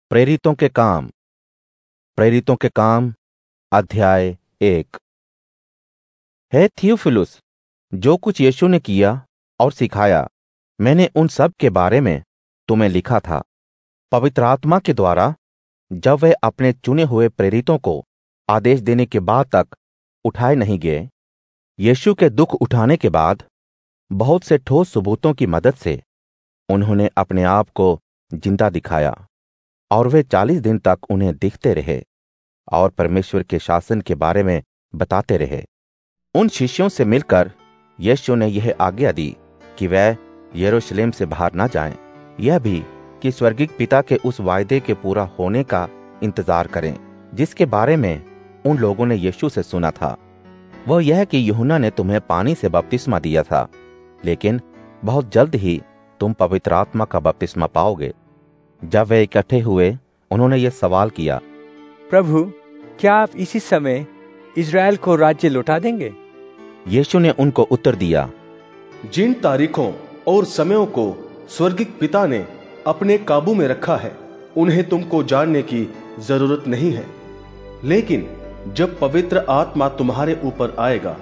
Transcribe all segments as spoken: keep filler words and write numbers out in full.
प्रेरितों के काम प्रेरितों के काम अध्याय एक। हे थियोफिलुस, जो कुछ यीशु ने किया और सिखाया मैंने उन सब के बारे में तुम्हें लिखा था। पवित्र आत्मा के द्वारा जब वे अपने चुने हुए प्रेरितों को आदेश देने के बाद तक उठाए नहीं गए, यीशु के दुख उठाने के बाद बहुत से ठोस सबूतों की मदद से उन्होंने अपने आप को जिंदा दिखाया और वे चालीस दिन तक उन्हें दिखते रहे और परमेश्वर के शासन के बारे में बताते रहे। उन शिष्यों से मिलकर यीशु ने यह आज्ञा दी कि वह यरूशलेम से बाहर न जाएं, यह भी कि स्वर्गीय पिता के उस वायदे के पूरा होने का इंतजार करें जिसके बारे में उन लोगों ने यीशु से सुना था। वह यह कि यूहन्ना ने तुम्हें पानी से बपतिस्मा दिया था, लेकिन बहुत जल्द ही तुम पवित्र आत्मा का बपतिस्मा पाओगे। जब वे इकट्ठे हुए उन्होंने यह सवाल किया, प्रभु, क्या आप इसी समय इज़राइल को राज्य लौटा देंगे? यीशु ने उनको उत्तर दिया, जिन तारीखों और समयों को स्वर्गीय पिता ने अपने काबू में रखा है उन्हें तुमको जानने की जरूरत नहीं है, लेकिन जब पवित्र आत्मा तुम्हारे ऊपर आएगा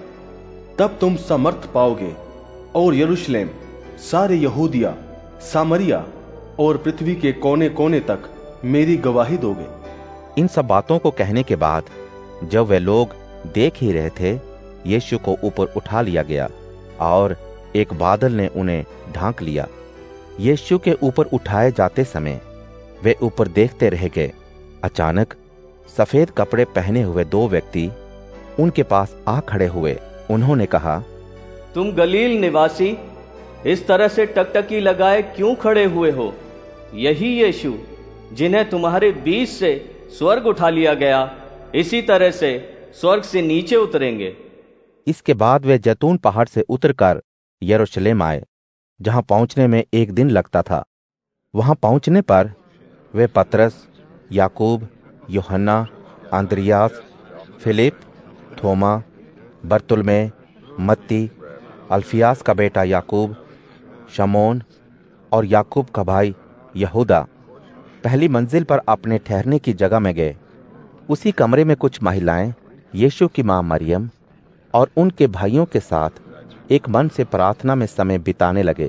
तब तुम समर्थ पाओगे और यरूशलेम, सारे यहूदिया, सामरिया और पृथ्वी के कोने कोने तक मेरी गवाही दोगे। इन सब बातों को कहने के बाद जब वे लोग देख ही रहे थे, यीशु को ऊपर उठा लिया गया और एक बादल ने उन्हें ढांक लिया। यीशु के ऊपर उठाए जाते समय वे ऊपर देखते रह गए। अचानक सफेद कपड़े पहने हुए दो व्यक्ति उनके पास आ खड़े हुए। उन्होंने कहा, तुम गलील निवासी इस तरह से टकटकी लगाए क्यों खड़े हुए हो? यही यीशु जिन्हें तुम्हारे बीच से स्वर्ग उठा लिया गया, इसी तरह से स्वर्ग से नीचे उतरेंगे। इसके बाद वे जैतून पहाड़ से उतरकर यरूशलेम आए, जहां पहुंचने में एक दिन लगता था। वहां पहुंचने पर वे पतरस, याकूब, यूहन्ना, अंद्रियास, फिलिप, थोमा, बरतुल्मै, मत्ती, अल्फियास का बेटा याकूब, शमौन और याकूब का भाई यहूदा पहली मंजिल पर अपने ठहरने की जगह में गए। उसी कमरे में कुछ महिलाएं यीशु की मां मरियम और उनके भाइयों के साथ एक मन से प्रार्थना में समय बिताने लगे।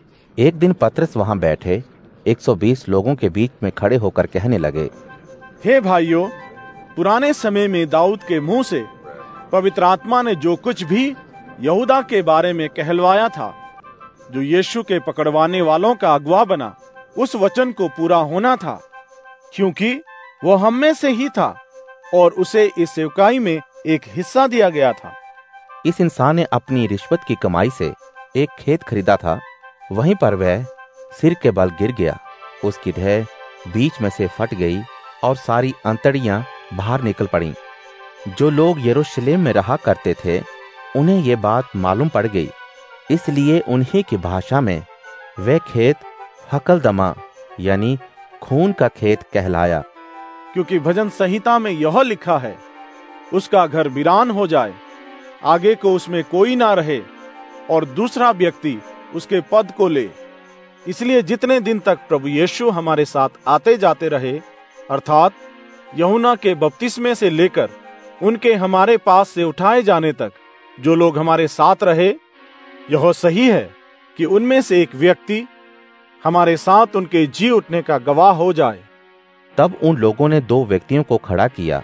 एक दिन पतरस वहां बैठे एक सौ बीस लोगों के बीच में खड़े होकर कहने लगे, हे भाइयों, पुराने समय में दाऊद के मुंह से पवित्र आत्मा ने जो कुछ भी यहूदा के बारे में कहलवाया था, जो यीशु के पकड़वाने वालों का अगुवा बना, उस वचन को पूरा होना था, क्योंकि वो हम में से ही था और उसे इस सेवकाई में एक हिस्सा दिया गया था। इस इंसान ने अपनी रिश्वत की कमाई से एक खेत खरीदा था। वहीं पर वह सिर के बल गिर गया। उसकी देह बीच में से फट गई और सारी अंतड़ियां बाहर निकल पड़ीं। जो लोग यरूशलेम में रहा करते थे उन्हें ये बात मालूम पड़ गई, इसलिए उन्हीं की भाषा में वह खेत हकलदमा यानी खून का खेत कहलाया। क्योंकि भजन संहिता में यह लिखा है, उसका घर वीरान हो जाए, आगे को उसमें कोई ना रहे और दूसरा व्यक्ति उसके पद को ले। इसलिए जितने दिन तक प्रभु यीशु हमारे साथ आते जाते रहे, अर्थात यूहन्ना के बपतिस्मे से लेकर उनके हमारे पास से उठाए जाने तक जो लोग हमारे साथ रहे, यह सही है कि उनमें से एक व्यक्ति हमारे साथ उनके जी उठने का गवाह हो जाए। तब उन लोगों ने दो व्यक्तियों को खड़ा किया।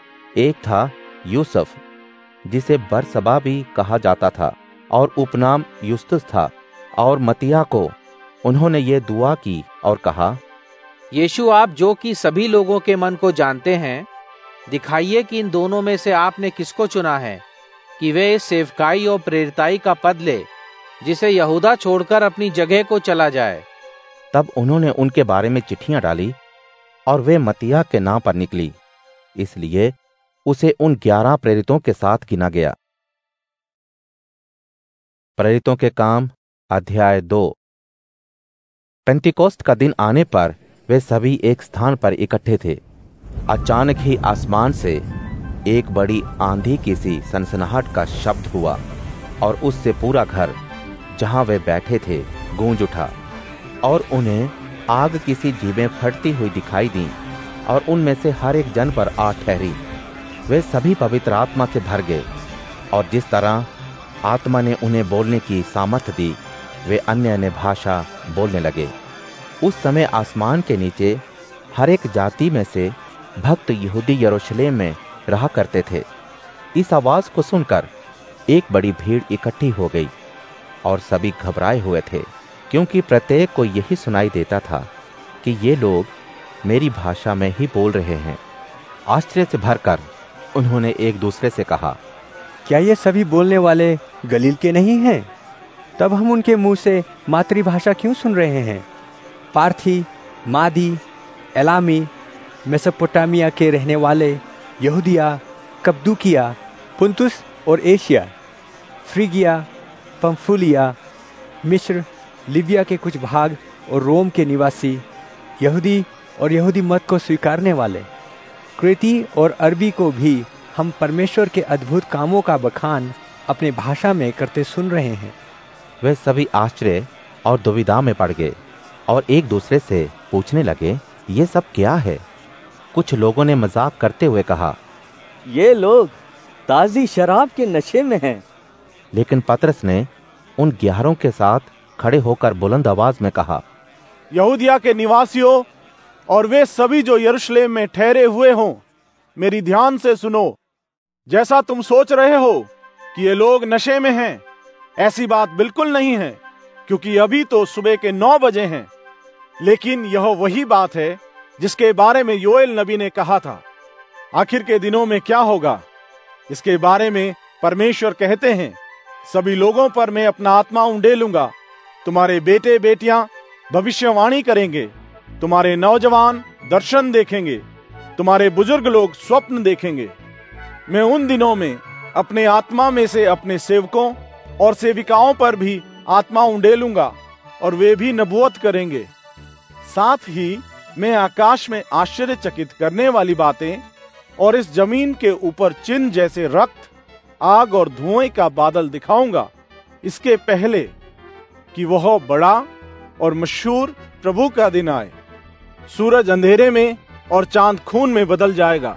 एक था यूसुफ, जिसे बरसबा भी कहा जाता था, और उपनाम युस्तुस था, और मतिया को उन्होंने ये दुआ की और कहा, यीशु, आप जो कि सभी लोगों के मन को जानते हैं, दिखाइए कि इन दोनों में से आपने किसको चुना है कि वे इस सेवकाई और प्रेरिताई का पद ले, जिसे यहूदा छोड़कर अपनी जगह को चला जाए। तब उन्होंने उनके बारे में चिट्ठियां डाली और वे मतिया के नाम पर निकली, इसलिए उसे उन ग्यारह प्रेरितों के साथ गिना गया। प्रेरितों के काम अध्याय दो। पेंतिकोस्त का दिन आने पर वे सभी एक स्थान पर इकट्ठे थे। अचानक ही आसमान से एक बड़ी आंधी की सी सनसनाहट का शब्द हुआ और उससे पूरा घर जहां वे बैठे थे गूंज उठा और उन्हें आग की सी जीभें फटती हुई दिखाई दी और उनमें से हर एक जन पर आ ठहरी। वे सभी पवित्र आत्मा से भर गए और जिस तरह आत्मा ने उन्हें बोलने की सामर्थ दी, वे अन्य अन्य भाषा बोलने लगे। उस समय आसमान के नीचे हर एक जाति में से भक्त यहूदी यरूशलेम में रहा करते थे। इस आवाज को सुनकर एक बड़ी भीड़ इकट्ठी हो गई और सभी घबराए हुए थे, क्योंकि प्रत्येक को यही सुनाई देता था कि ये लोग मेरी भाषा में ही बोल रहे हैं। आश्चर्य से भरकर उन्होंने एक दूसरे से कहा, क्या ये सभी बोलने वाले गलील के नहीं हैं? तब हम उनके मुंह से मातृभाषा क्यों सुन रहे हैं? पार्थी, मादी, एलामी, मेसोपोटामिया के रहने वाले, यहूदिया, कप्पदूकिया, पुंतुस और एशिया, फ्रीगिया, पंफूलिया, मिस्र, लीबिया के कुछ भाग और रोम के निवासी, यहूदी और यहूदी मत को स्वीकारने वाले, क्रेती और अरबी को भी हम परमेश्वर के अद्भुत कामों का बखान अपने भाषा में करते सुन रहे हैं। वे सभी आश्चर्य और दुविधा में पड़ गए और एक दूसरे से पूछने लगे, ये सब क्या है? कुछ लोगों ने मजाक करते हुए कहा, ये लोग ताज़ी शराब के नशे में हैं। लेकिन पतरस ने उन ग्यारहों के साथ खड़े होकर बुलंद आवाज में कहा, यहूदिया के निवासियों और वे सभी जो यरूशलेम में ठहरे हुए हों, मेरी ध्यान से सुनो। जैसा तुम सोच रहे हो कि ये लोग नशे में हैं, ऐसी बात बिल्कुल नहीं है, क्योंकि अभी तो सुबह के नौ बजे हैं। लेकिन यह वही बात है जिसके बारे में योएल नबी ने कहा था, आखिर के दिनों में क्या होगा। इसके बारे में परमेश्वर कहते हैं, सभी लोगों पर मैं अपना आत्मा उंडेलूंगा। तुम्हारे बेटे बेटियां भविष्यवाणी करेंगे, तुम्हारे नौजवान दर्शन देखेंगे, तुम्हारे बुजुर्ग लोग स्वप्न देखेंगे। मैं उन दिनों में अपने आत्मा में से अपने सेवकों और सेविकाओं पर भी आत्मा उंडेलूंगा और वे भी नबूवत करेंगे। साथ ही मैं आकाश में आश्चर्यचकित करने वाली बातें और इस जमीन के ऊपर चिन्ह जैसे रक्त, आग और धुएं का बादल दिखाऊंगा, इसके पहले कि वह बड़ा और मशहूर प्रभु का दिन आए। सूरज अंधेरे में और चांद खून में बदल जाएगा।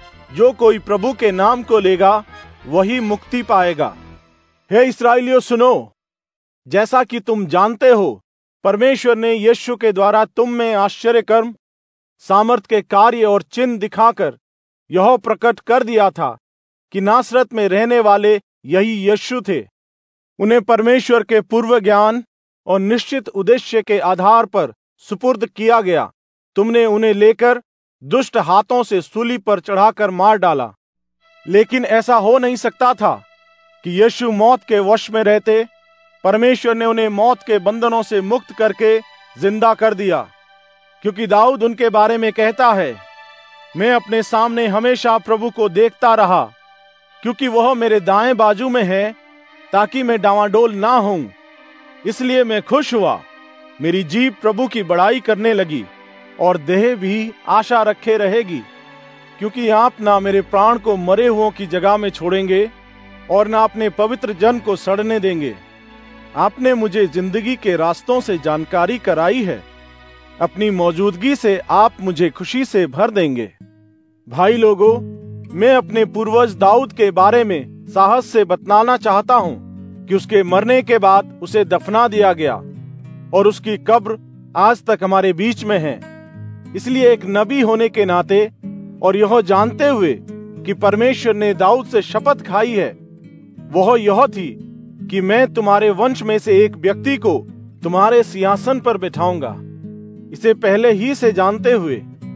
जो कोई प्रभु के नाम को लेगा वही मुक्ति पाएगा। हे इस्राएलियों सुनो, जैसा कि तुम जानते हो, परमेश्वर ने यीशु के द्वारा तुम में आश्चर्य कर्म, सामर्थ के कार्य और चिन्ह दिखाकर यह प्रकट कर दिया था कि नासरत में रहने वाले यही यीशु थे। उन्हें परमेश्वर के पूर्व ज्ञान और निश्चित उद्देश्य के आधार पर सुपुर्द किया गया। तुमने उन्हें लेकर दुष्ट हाथों से सूली पर चढ़ाकर मार डाला। लेकिन ऐसा हो नहीं सकता था कि यीशु मौत के वश में रहते। परमेश्वर ने उन्हें मौत के बंधनों से मुक्त करके जिंदा कर दिया, क्योंकि दाऊद उनके बारे में कहता है, मैं अपने सामने हमेशा प्रभु को देखता रहा, क्योंकि वह मेरे दाएं बाजू में है, ताकि मैं डावाडोल ना हूं। इसलिए मैं खुश हुआ। मेरी जीभ प्रभु की बड़ाई करने लगी और देह भी आशा रखे रहेगी, क्योंकि आप ना मेरे प्राण को मरे हुओं की जगह में छोड़ेंगे और ना अपने पवित्र जन को सड़ने देंगे। आपने मुझे जिंदगी के रास्तों से जानकारी कराई है। अपनी मौजूदगी से आप मुझे खुशी से भर देंगे। भाई लोगों, मैं अपने पूर्वज दाऊद के बारे में साहस से बतलाना चाहता हूँ कि उसके मरने के बाद उसे दफना दिया गया और उसकी कब्र आज तक हमारे बीच में है। इसलिए एक नबी होने के नाते और यह जानते हुए कि परमेश्वर ने दाऊद से शपथ खाई है, वह यह थी कि मैं तुम्हारे वंश में से एक व्यक्ति को तुम्हारे सिंहासन पर बिठाऊंगा। इसे पहले ही से जानते हुए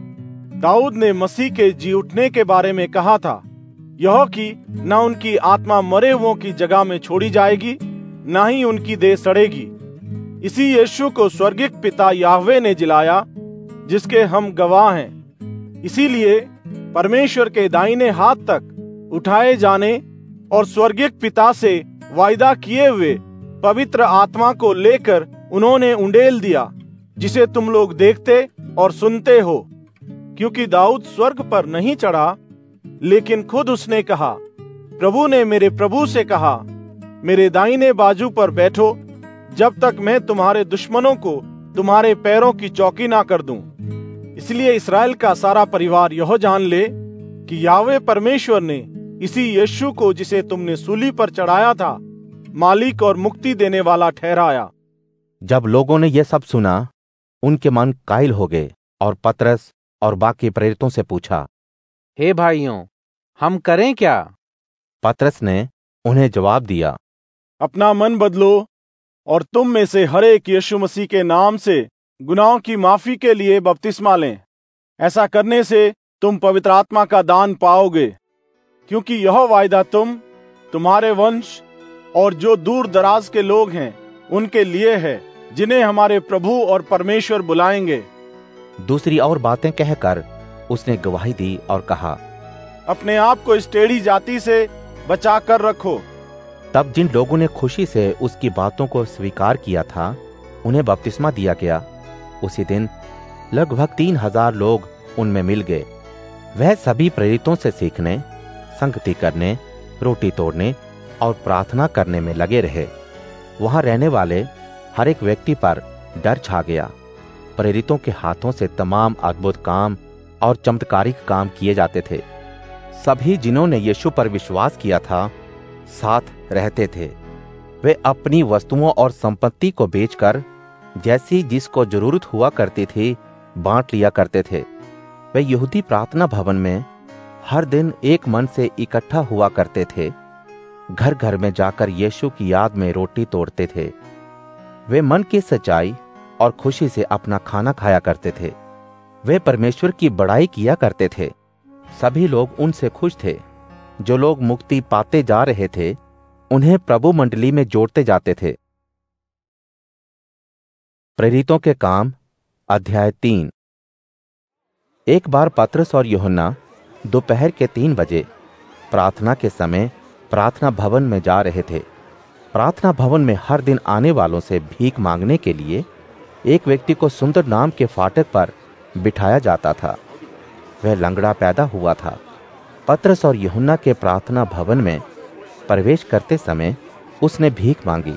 दाऊद ने मसीह के जी उठने के बारे में कहा था, यह कि न उनकी आत्मा मरे हुओं की जगह में छोड़ी जाएगी, न ही उनकी देह सड़ेगी। इसी यीशु को स्वर्गिक पिता याहवे ने जिलाया, जिसके हम गवाह हैं। इसीलिए परमेश्वर के दाहिने हाथ तक उठाए जाने और स्वर्गिक पिता से वायदा किए हुए पवित्र आत्मा को लेकर उन्होंने उंडेल दिया, जिसे तुम लोग देखते और सुनते हो। क्योंकि दाऊद स्वर्ग पर नहीं चढ़ा, लेकिन खुद उसने कहा, प्रभु ने मेरे प्रभु से कहा, मेरे दाहिने बाजू पर बैठो, जब तक मैं तुम्हारे दुश्मनों को तुम्हारे पैरों की चौकी ना कर दूं। इसलिए इस्राएल का सारा परिवार यह जान ले कि यावे परमेश्वर ने इसी यीशु को, जिसे तुमने सूली पर चढ़ाया था, मालिक और मुक्ति देने वाला ठहराया। जब लोगों ने यह सब सुना, उनके मन कायल हो गए और पतरस और बाकी प्रेरितों से पूछा, हे भाइयों, हम करें क्या? पतरस ने उन्हें जवाब दिया, अपना मन बदलो और तुम में से हर एक यीशु मसीह के नाम से गुनाहों की माफी के लिए बपतिस्मा लें। ऐसा करने से तुम पवित्र आत्मा का दान पाओगे, क्योंकि यह वायदा तुम, तुम्हारे वंश और जो दूर दराज के लोग हैं उनके लिए है, जिन्हें हमारे प्रभु और परमेश्वर बुलाएंगे। दूसरी और बातें कहकर उसने गवाही दी और कहा, अपने आप को इस टेढ़ी जाति से बचा कर रखो। तब जिन लोगों ने खुशी से उसकी बातों को स्वीकार किया था, उन्हें बपतिस्मा दिया गया। उसी दिन लगभग तीन हजार लोग उनमें मिल गए। वह सभी प्रेरितों से सीखने, संगति करने, रोटी तोड़ने और प्रार्थना करने में लगे रहे। वहां रहने वाले हर एक व्यक्ति पर डर छा गया। प्रेरितों के हाथों से तमाम अद्भुत काम और चमत्कारिक काम किए जाते थे। सभी जिन्होंने यीशु पर विश्वास किया था, साथ रहते थे। वे अपनी वस्तुओं और संपत्ति को बेचकर जैसी जिसको जरूरत हुआ करती थी, बांट लिया करते थे। वे यहूदी प्रार्थना भवन में हर दिन एक मन से इकट्ठा हुआ करते थे। घर घर में जाकर यीशु की याद में रोटी तोड़ते थे। वे मन की सच्चाई और खुशी से अपना खाना खाया करते थे। वे परमेश्वर की बड़ाई किया करते थे। सभी लोग उनसे खुश थे। जो लोग मुक्ति पाते जा रहे थे, उन्हें प्रभु मंडली में जोड़ते जाते थे। प्रेरितों के काम अध्याय तीन। एक बार पतरस और यूहन्ना दोपहर के तीन बजे प्रार्थना के समय प्रार्थना भवन में जा रहे थे। प्रार्थना भवन में हर दिन आने वालों से भीख मांगने के लिए एक व्यक्ति को सुंदर नाम के फाटक पर बिठाया जाता था। वह लंगड़ा पैदा हुआ था। पतरस और यूहन्ना के प्रार्थना भवन में प्रवेश करते समय उसने भीख मांगी।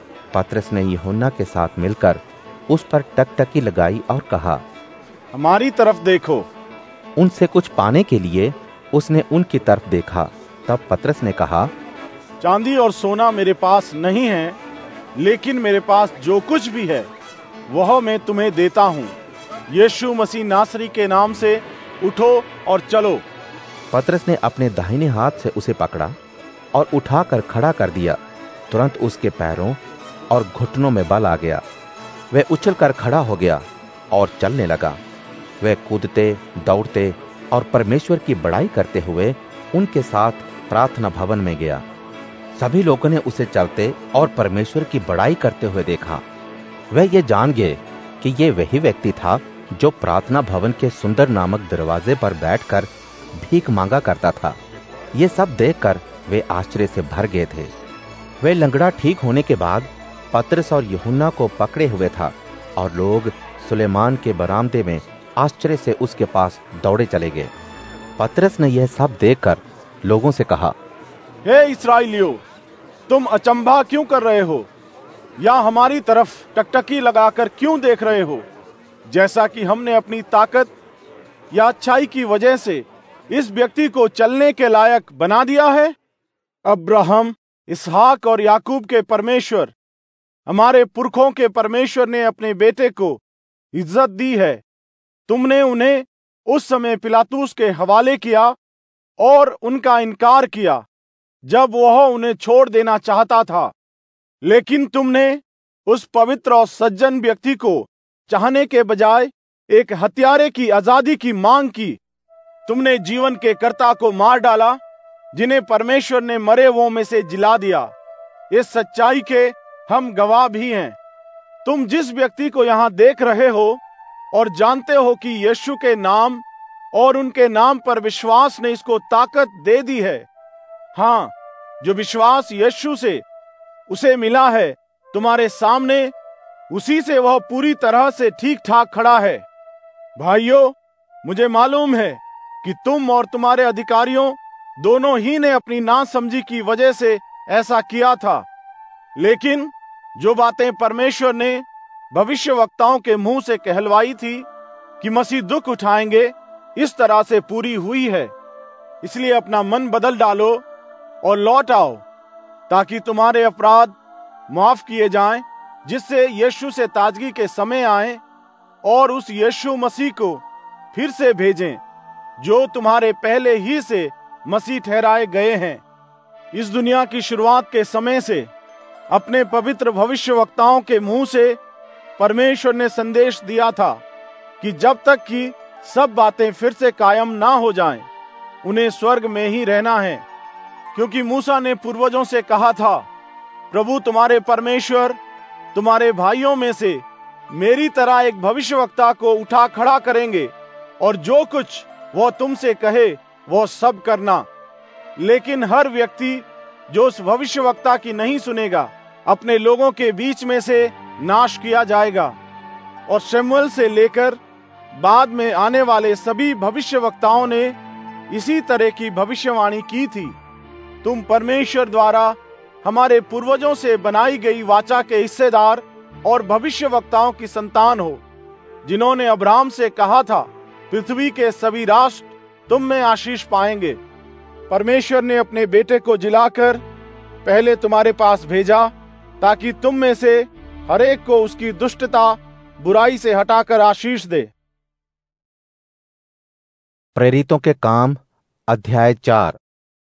पतरस ने यूहन्ना के साथ मिलकर उस पर टकटकी लगाई और कहा, हमारी तरफ देखो। उनसे कुछ पाने के लिए उसने उनकी तरफ देखा। तब पतरस ने कहा, चांदी और सोना मेरे पास नहीं है, लेकिन मेरे पास जो कुछ भी है वह मैं तुम्हें देता हूँ। यीशु मसीह नासरी के नाम से उठो और चलो। पतरस ने अपने दाहिने हाथ से उसे पकड़ा और उठाकर खड़ा कर दिया। तुरंत उसके पैरों और घुटनों में बल आ गया। वह उछलकर खड़ा हो गया और चलने लगा। वह कूदते, दौड़ते और परमेश्वर की बड़ाई करते हुए उनके साथ प्रार्थना भवन में गया। सभी लोगों ने उसे चलते और परमेश्वर की बड़ाई करते हुए देखा। वह ये जान गए कि ये वही व्यक्ति था जो प्रार्थना भवन के सुंदर नामक दरवाजे पर बैठकर भीख मांगा करता था। ये सब देखकर वे आश्चर्य से भर गए थे। वे लंगड़ा ठीक होने के बाद पतरस और यूहन्ना को पकड़े हुए था और लोग सुलेमान के बरामदे में आश्चर्य से उसके पास दौड़े चले गए। पतरस ने यह सब देखकर लोगों से कहा, हे इस्राएलियों, तुम अचंभा क्यों कर रहे हो या हमारी तरफ टकटकी लगाकर क्यों देख रहे हो? जैसा कि हमने अपनी ताकत या अच्छाई की वजह से इस व्यक्ति को चलने के लायक बना दिया है। अब्राहम, इसहाक और याकूब के परमेश्वर, हमारे पुरखों के परमेश्वर ने अपने बेटे को इज्जत दी है। तुमने उन्हें उस समय पिलातुस के हवाले किया और उनका इनकार किया जब वह उन्हें छोड़ देना चाहता था। लेकिन तुमने उस पवित्र और सज्जन व्यक्ति को चाहने के बजाय एक हत्यारे की आजादी की मांग की। तुमने जीवन के कर्ता को मार डाला, जिन्हें परमेश्वर ने मरे हुओं में से जिला दिया। इस सच्चाई के हम गवाह भी हैं। तुम जिस व्यक्ति को यहाँ देख रहे हो और जानते हो कि यीशु के नाम और उनके नाम पर विश्वास ने इसको ताकत दे दी है। हाँ, जो विश्वास यीशु से उसे मिला है, तुम्हारे सामने उसी से वह पूरी तरह से ठीक ठाक खड़ा है। भाइयों, मुझे मालूम है कि तुम और तुम्हारे अधिकारियों दोनों ही ने अपनी नासमझी की वजह से ऐसा किया था। लेकिन जो बातें परमेश्वर ने भविष्यवक्ताओं के मुंह से कहलवाई थी, कि मसीह दुख उठाएंगे इस तरह से पूरी हुई है। इसलिए अपना मन बदल डालो और लौट आओ, ताकि तुम्हारे अपराध माफ किए जाएं, जिससे यीशु से ताजगी के समय आए और उस यीशु मसीह को फिर से भेजें जो तुम्हारे पहले ही से मसीह ठहराए गए हैं। इस दुनिया की शुरुआत के समय से अपने पवित्र भविष्यवक्ताओं के मुंह से परमेश्वर ने संदेश दिया था कि जब तक कि सब बातें फिर से कायम ना हो जाएं, उन्हें स्वर्ग में ही रहना है। क्योंकि मूसा ने पूर्वजों से कहा था, प्रभु तुम्हारे परमेश्वर तुम्हारे भाइयों में से मेरी तरह एक भविष्यवक्ता को उठा खड़ा करेंगे, और जो कुछ वो तुमसे कहे वो सब करना। लेकिन हर व्यक्ति जो उस भविष्यवक्ता की नहीं सुनेगा, अपने लोगों के बीच में से नाश किया जाएगा। और शमूएल से लेकर बाद में आने वाले सभी भविष्यवक्ताओं ने इसी तरह की भविष्यवाणी की थी। तुम परमेश्वर द्वारा हमारे पूर्वजों से बनाई गई वाचा के हिस्सेदार और भविष्यवक्ताओं की संतान हो, जिन्होंने अब्राहम से कहा था, पृथ्वी के सभी राष्ट्र तुम में आशीष पाएंगे। परमेश्वर ने अपने बेटे को जिलाकर पहले तुम्हारे पास भेजा, ताकि तुम में से हर एक को उसकी दुष्टता बुराई से हटाकर आशीष दे। प्रेरितों के काम अध्याय चार।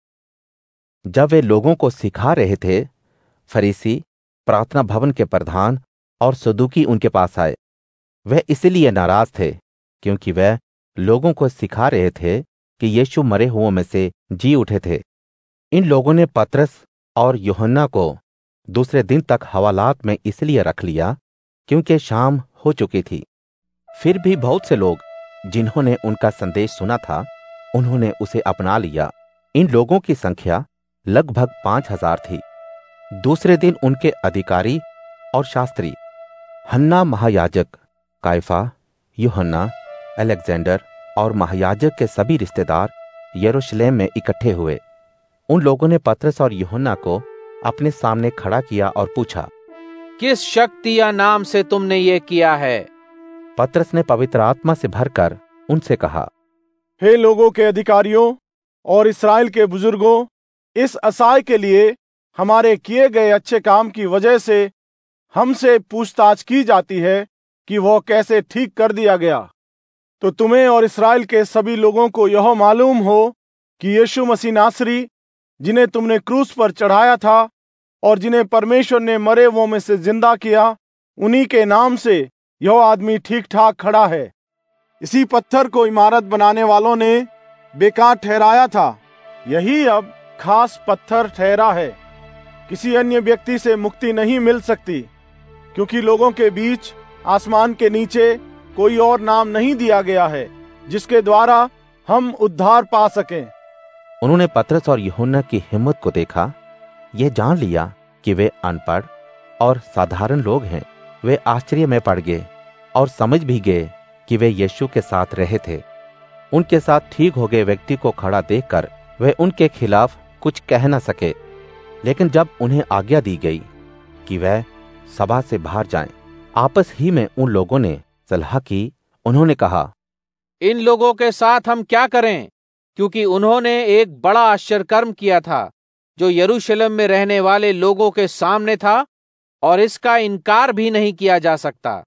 जब वे लोगों को सिखा रहे थे, फरीसी, प्रार्थना भवन के प्रधान और सदूकी उनके पास आए। वह इसलिए नाराज थे क्योंकि वह लोगों को सिखा रहे थे कि यीशु मरे हुओं में से जी उठे थे। इन लोगों ने पतरस और यूहन्ना को दूसरे दिन तक हवालात में इसलिए रख लिया क्योंकि शाम हो चुकी थी। फिर भी बहुत से लोग जिन्होंने उनका संदेश सुना था, उन्होंने उसे अपना लिया। इन लोगों की संख्या लगभग पांच हजार थी। दूसरे दिन उनके अधिकारी और शास्त्री हन्ना महायाजक, कायफा, यूहन्ना, अलेक्जेंडर और महायाजक के सभी रिश्तेदार यरूशलेम में इकट्ठे हुए। उन लोगों ने पतरस और यूहन्ना को अपने सामने खड़ा किया और पूछा, किस शक्ति या नाम से तुमने ये किया है? पतरस ने पवित्र आत्मा से भरकर उनसे कहा, हे लोगों के अधिकारियों और इस्राएल के बुजुर्गों, इस असाय के लिए हमारे किए गए अच्छे काम की वजह से हमसे पूछताछ की जाती है कि वह कैसे ठीक कर दिया गया। तो तुम्हें और इस्राएल के सभी लोगों को यह मालूम हो कि यीशु मसीह नासरी, जिन्हें तुमने क्रूस पर चढ़ाया था और जिन्हें परमेश्वर ने मरे हुओं में से जिंदा किया, उन्हीं के नाम से यह आदमी ठीक ठाक खड़ा है। इसी पत्थर को इमारत बनाने वालों ने बेकार ठहराया था, यही अब खास पत्थर ठहरा है। किसी अन्य व्यक्ति से मुक्ति नहीं मिल सकती, क्योंकि लोगों के बीच आसमान के नीचे कोई और नाम नहीं दिया गया है जिसके द्वारा हम उद्धार पा सकें। उन्होंने पतरस और यूहन्ना की हिम्मत को देखा, यह जान लिया कि वे अनपढ़ और साधारण लोग हैं। वे आश्चर्य में पड़ गए और समझ भी गए कि वे यीशु के साथ रहे थे। उनके साथ ठीक हो गए व्यक्ति को खड़ा देखकर वे उनके खिलाफ कुछ कह न सके। लेकिन जब उन्हें आज्ञा दी गई कि वह सभा से बाहर जाएं, आपस ही में उन लोगों ने सलाह की। उन्होंने कहा, इन लोगों के साथ हम क्या करें? क्योंकि उन्होंने एक बड़ा आश्चर्यकर्म किया था जो यरूशलेम में रहने वाले लोगों के सामने था, और इसका इनकार भी नहीं किया जा सकता।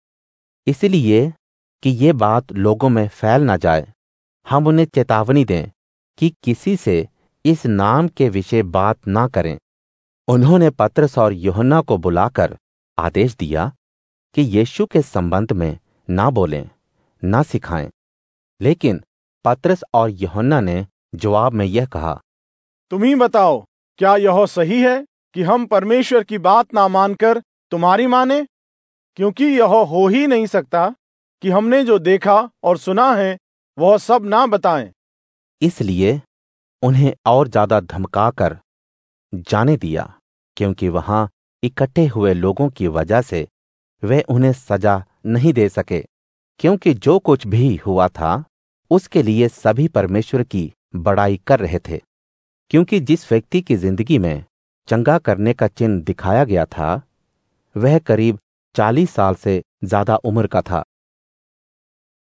इसलिए कि ये बात लोगों में फैल ना जाए, हम उन्हें चेतावनी दें कि किसी से इस नाम के विषय बात ना करें। उन्होंने पतरस और यूहन्ना को बुलाकर आदेश दिया कि यीशु के संबंध में ना बोलें, ना सिखाएं। लेकिन पतरस और यूहन्ना ने जवाब में यह कहा, तुम ही बताओ, क्या यह सही है कि हम परमेश्वर की बात ना मानकर तुम्हारी माने? क्योंकि यह हो ही नहीं सकता कि हमने जो देखा और सुना है वह सब ना बताएं। इसलिए उन्हें और ज्यादा धमकाकर जाने दिया, क्योंकि वहां इकट्ठे हुए लोगों की वजह से वे उन्हें सजा नहीं दे सके। क्योंकि जो कुछ भी हुआ था उसके लिए सभी परमेश्वर की बड़ाई कर रहे थे। क्योंकि जिस व्यक्ति की जिंदगी में चंगा करने का चिन्ह दिखाया गया था, वह करीब चालीस साल से ज्यादा उम्र का था।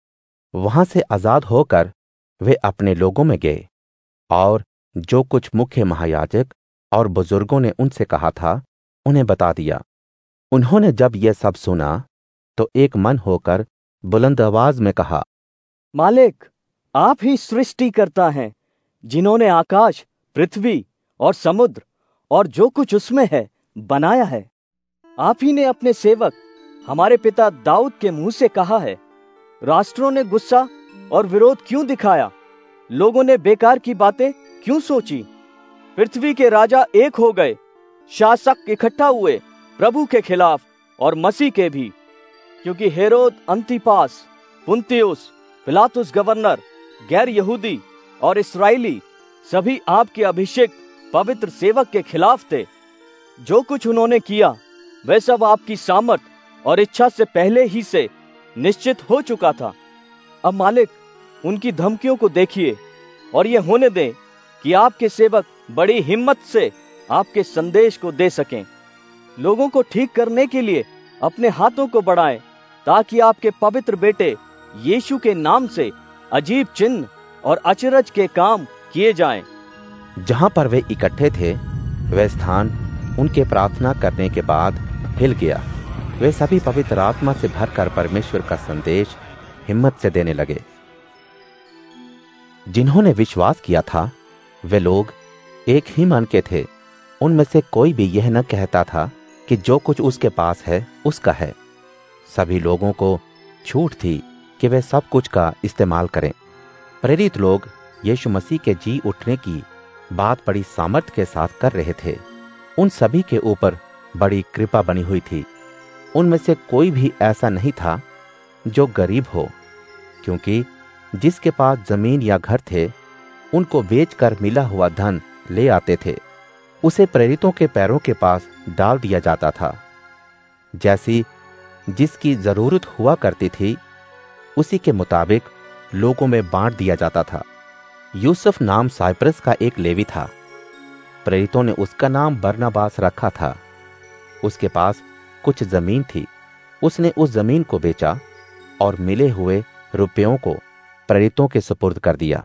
वहां से आजाद होकर वे अपने लोगों में गए और जो कुछ मुख्य महायाजक और बुजुर्गों ने उनसे कहा था उन्हें बता दिया। उन्होंने जब यह सब सुना तो एक मन होकर बुलंद आवाज में कहा, मालिक, आप ही सृष्टि करता हैं, जिन्होंने आकाश, पृथ्वी और समुद्र और जो कुछ उसमें है बनाया है। आप ही ने अपने सेवक हमारे पिता दाऊद के मुंह से कहा है, राष्ट्रों ने गुस्सा और विरोध क्यों दिखाया? लोगों ने बेकार की बातें क्यों सोची? पृथ्वी के राजा एक हो गए, शासक इकट्ठा हुए प्रभु के खिलाफ और मसीह के भी, क्योंकि हेरोद अंतिपास, पुन्तियुस, पिलातुस गवर्नर, गैर यहूदी और इस्राएली सभी आपके अभिषेक पवित्र सेवक के खिलाफ थे। जो कुछ उन्होंने किया वह सब आपकी सामर्थ और इच्छा से पहले ही से निश्चित हो चुका था। अब मालिक, उनकी धमकियों को देखिए और ये होने दें कि आपके सेवक बड़ी हिम्मत से आपके संदेश को दे सकें। लोगों को ठीक करने के लिए अपने हाथों को बढ़ाएं, ताकि आपके पवित्र बेटे यीशु के नाम से अजीब चिन्ह और अचरज के काम किए जाएं। जहां पर वे इकट्ठे थे वह स्थान उनके प्रार्थना करने के बाद हिल गया। वे सभी पवित्र आत्मा से भरकर परमेश्वर का संदेश हिम्मत से देने लगे। जिन्होंने विश्वास किया था वे लोग एक ही मन के थे। उनमें से कोई भी यह न कहता था कि जो कुछ उसके पास है उसका है। सभी लोगों को छूट थी कि वे सब कुछ का इस्तेमाल करें। प्रेरित लोग यीशु मसीह के जी उठने की बात बड़ी सामर्थ्य के साथ कर रहे थे। उन सभी के ऊपर बड़ी कृपा बनी हुई थी। उनमें से कोई भी ऐसा नहीं था जो गरीब हो, क्योंकि जिसके पास जमीन या घर थे उनको बेचकर मिला हुआ धन ले आते थे, उसे प्रेरितों के पैरों के पास डाल दिया जाता था। जैसी जिसकी जरूरत हुआ करती थी उसी के मुताबिक लोगों में बांट दिया जाता था। यूसुफ नाम साइप्रस का एक लेवी था। प्रेरितों ने उसका नाम बरनबास रखा था। उसके पास कुछ जमीन थी। उसने उस जमीन को बेचा और मिले हुए रुपयों को प्रेरितों के सुपुर्द कर दिया।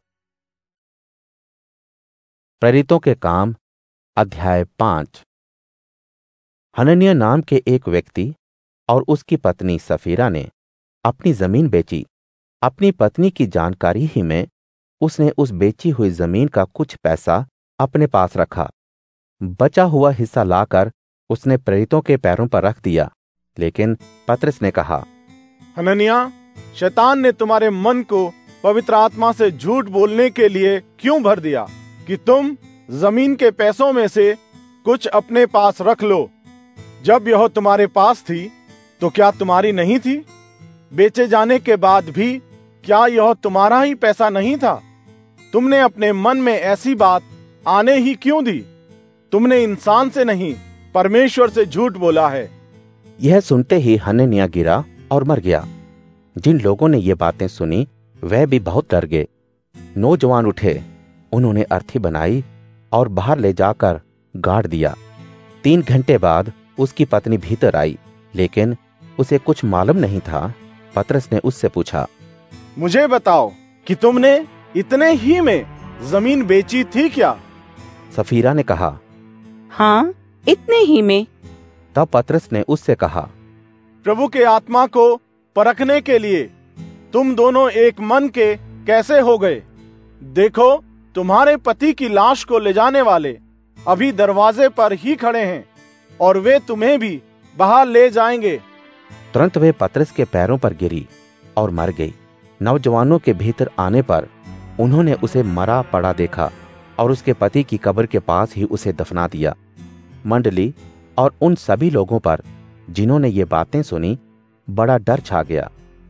प्रेरितों के काम अध्याय पांच। हनन्याह नाम के एक व्यक्ति और उसकी पत्नी सफीरा ने अपनी जमीन बेची। अपनी पत्नी की जानकारी ही में उसने उस बेची हुई जमीन का कुछ पैसा अपने पास रखा। बचा हुआ हिस्सा लाकर उसने प्रेरितों के पैरों पर रख दिया। लेकिन पतरस ने कहा, हनन्याह, शैतान ने तुम्हारे मन को पवित्र आत्मा से झूठ बोलने के लिए क्यों भर दिया कि तुम जमीन के पैसों में से कुछ अपने पास रख लो? जब यह तुम्हारे पास थी तो क्या तुम्हारी नहीं थी? बेचे जाने के बाद भी क्या यह तुम्हारा ही पैसा नहीं था? तुमने अपने मन में ऐसी बात आने ही क्यों दी? तुमने इंसान से नहीं परमेश्वर से झूठ बोला है। यह सुनते ही हनन्याह गिरा और मर गया। जिन लोगों ने ये बातें सुनी वह भी बहुत डर गए। नौजवान उठे, उन्होंने अर्थी बनाई और बाहर ले जाकर गाड़ दिया। तीन घंटे बाद उसकी पत्नी भीतर आई, लेकिन उसे कुछ मालूम नहीं था। पतरस ने उससे पूछा, मुझे बताओ कि तुमने इतने ही में जमीन बेची थी क्या? सफीरा ने कहा, हाँ, इतने ही में। तब पतरस ने उससे कहा, प्रभु के आत्मा को परखने के लिए तुम दोनों एक मन के कैसे हो गए? देखो, तुम्हारे पति की लाश को ले जाने वाले अभी दरवाजे पर ही खड़े हैं और वे तुम्हें भी बाहर ले जाएंगे। तुरंत वे पतरस के पैरों पर गिरी और मर गई। नौजवानों के भीतर आने पर उन्होंने उसे मरा पड़ा देखा और उसके पति की कब्र के पास ही उसे दफना दिया। मंडली और उन सभी लोगों पर जिन्होंने ये बातें सुनी बड़ा डर छा गया।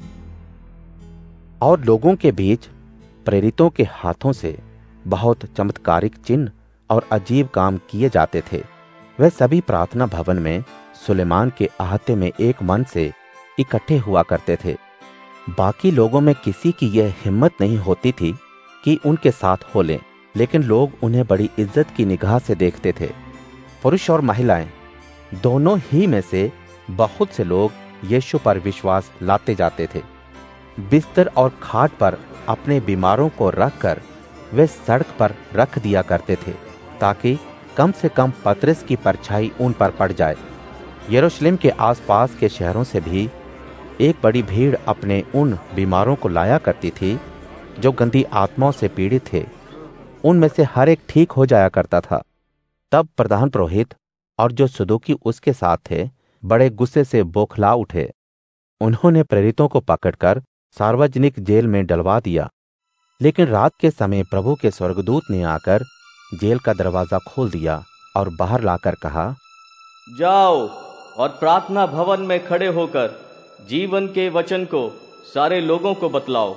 और लोगों के बीच प्रेरितों के हाथों से बहुत चमत्कारिक चिन्ह और अजीब काम किए जाते थे। वे सभी प्रार्थना भवन में सुलेमान के अहाते में एक मन से इकट्ठे हुआ करते थे। बाकी लोगों में किसी की यह हिम्मत नहीं होती थी कि उनके साथ हो लें, लेकिन लोग उन्हें बड़ी इज्जत की निगाह से देखते थे। पुरुष और महिलाएं दोनों ही में से बहुत से लोग यीशु पर विश्वास लाते जाते थे। बिस्तर और खाट पर अपने बीमारों को रखकर वे सड़क पर रख दिया करते थे, ताकि कम से कम पतरस की परछाई उन पर पड़ जाए। यरूशलेम के आसपास के शहरों से भी एक बड़ी भीड़ अपने उन बीमारों को लाया करती थी जो गंदी आत्माओं से पीड़ित थे। उनमें से हर एक ठीक हो जाया करता था। तब प्रधान पुरोहित और जो सदूकी उसके साथ थे बड़े गुस्से से बौखला उठे। उन्होंने प्रेरितों को पकड़कर सार्वजनिक जेल में डलवा दिया। लेकिन रात के समय प्रभु के स्वर्गदूत ने आकर जेल का दरवाजा खोल दिया और बाहर लाकर कहा, जाओ और प्रार्थना भवन में खड़े होकर जीवन के वचन को सारे लोगों को बतलाओ।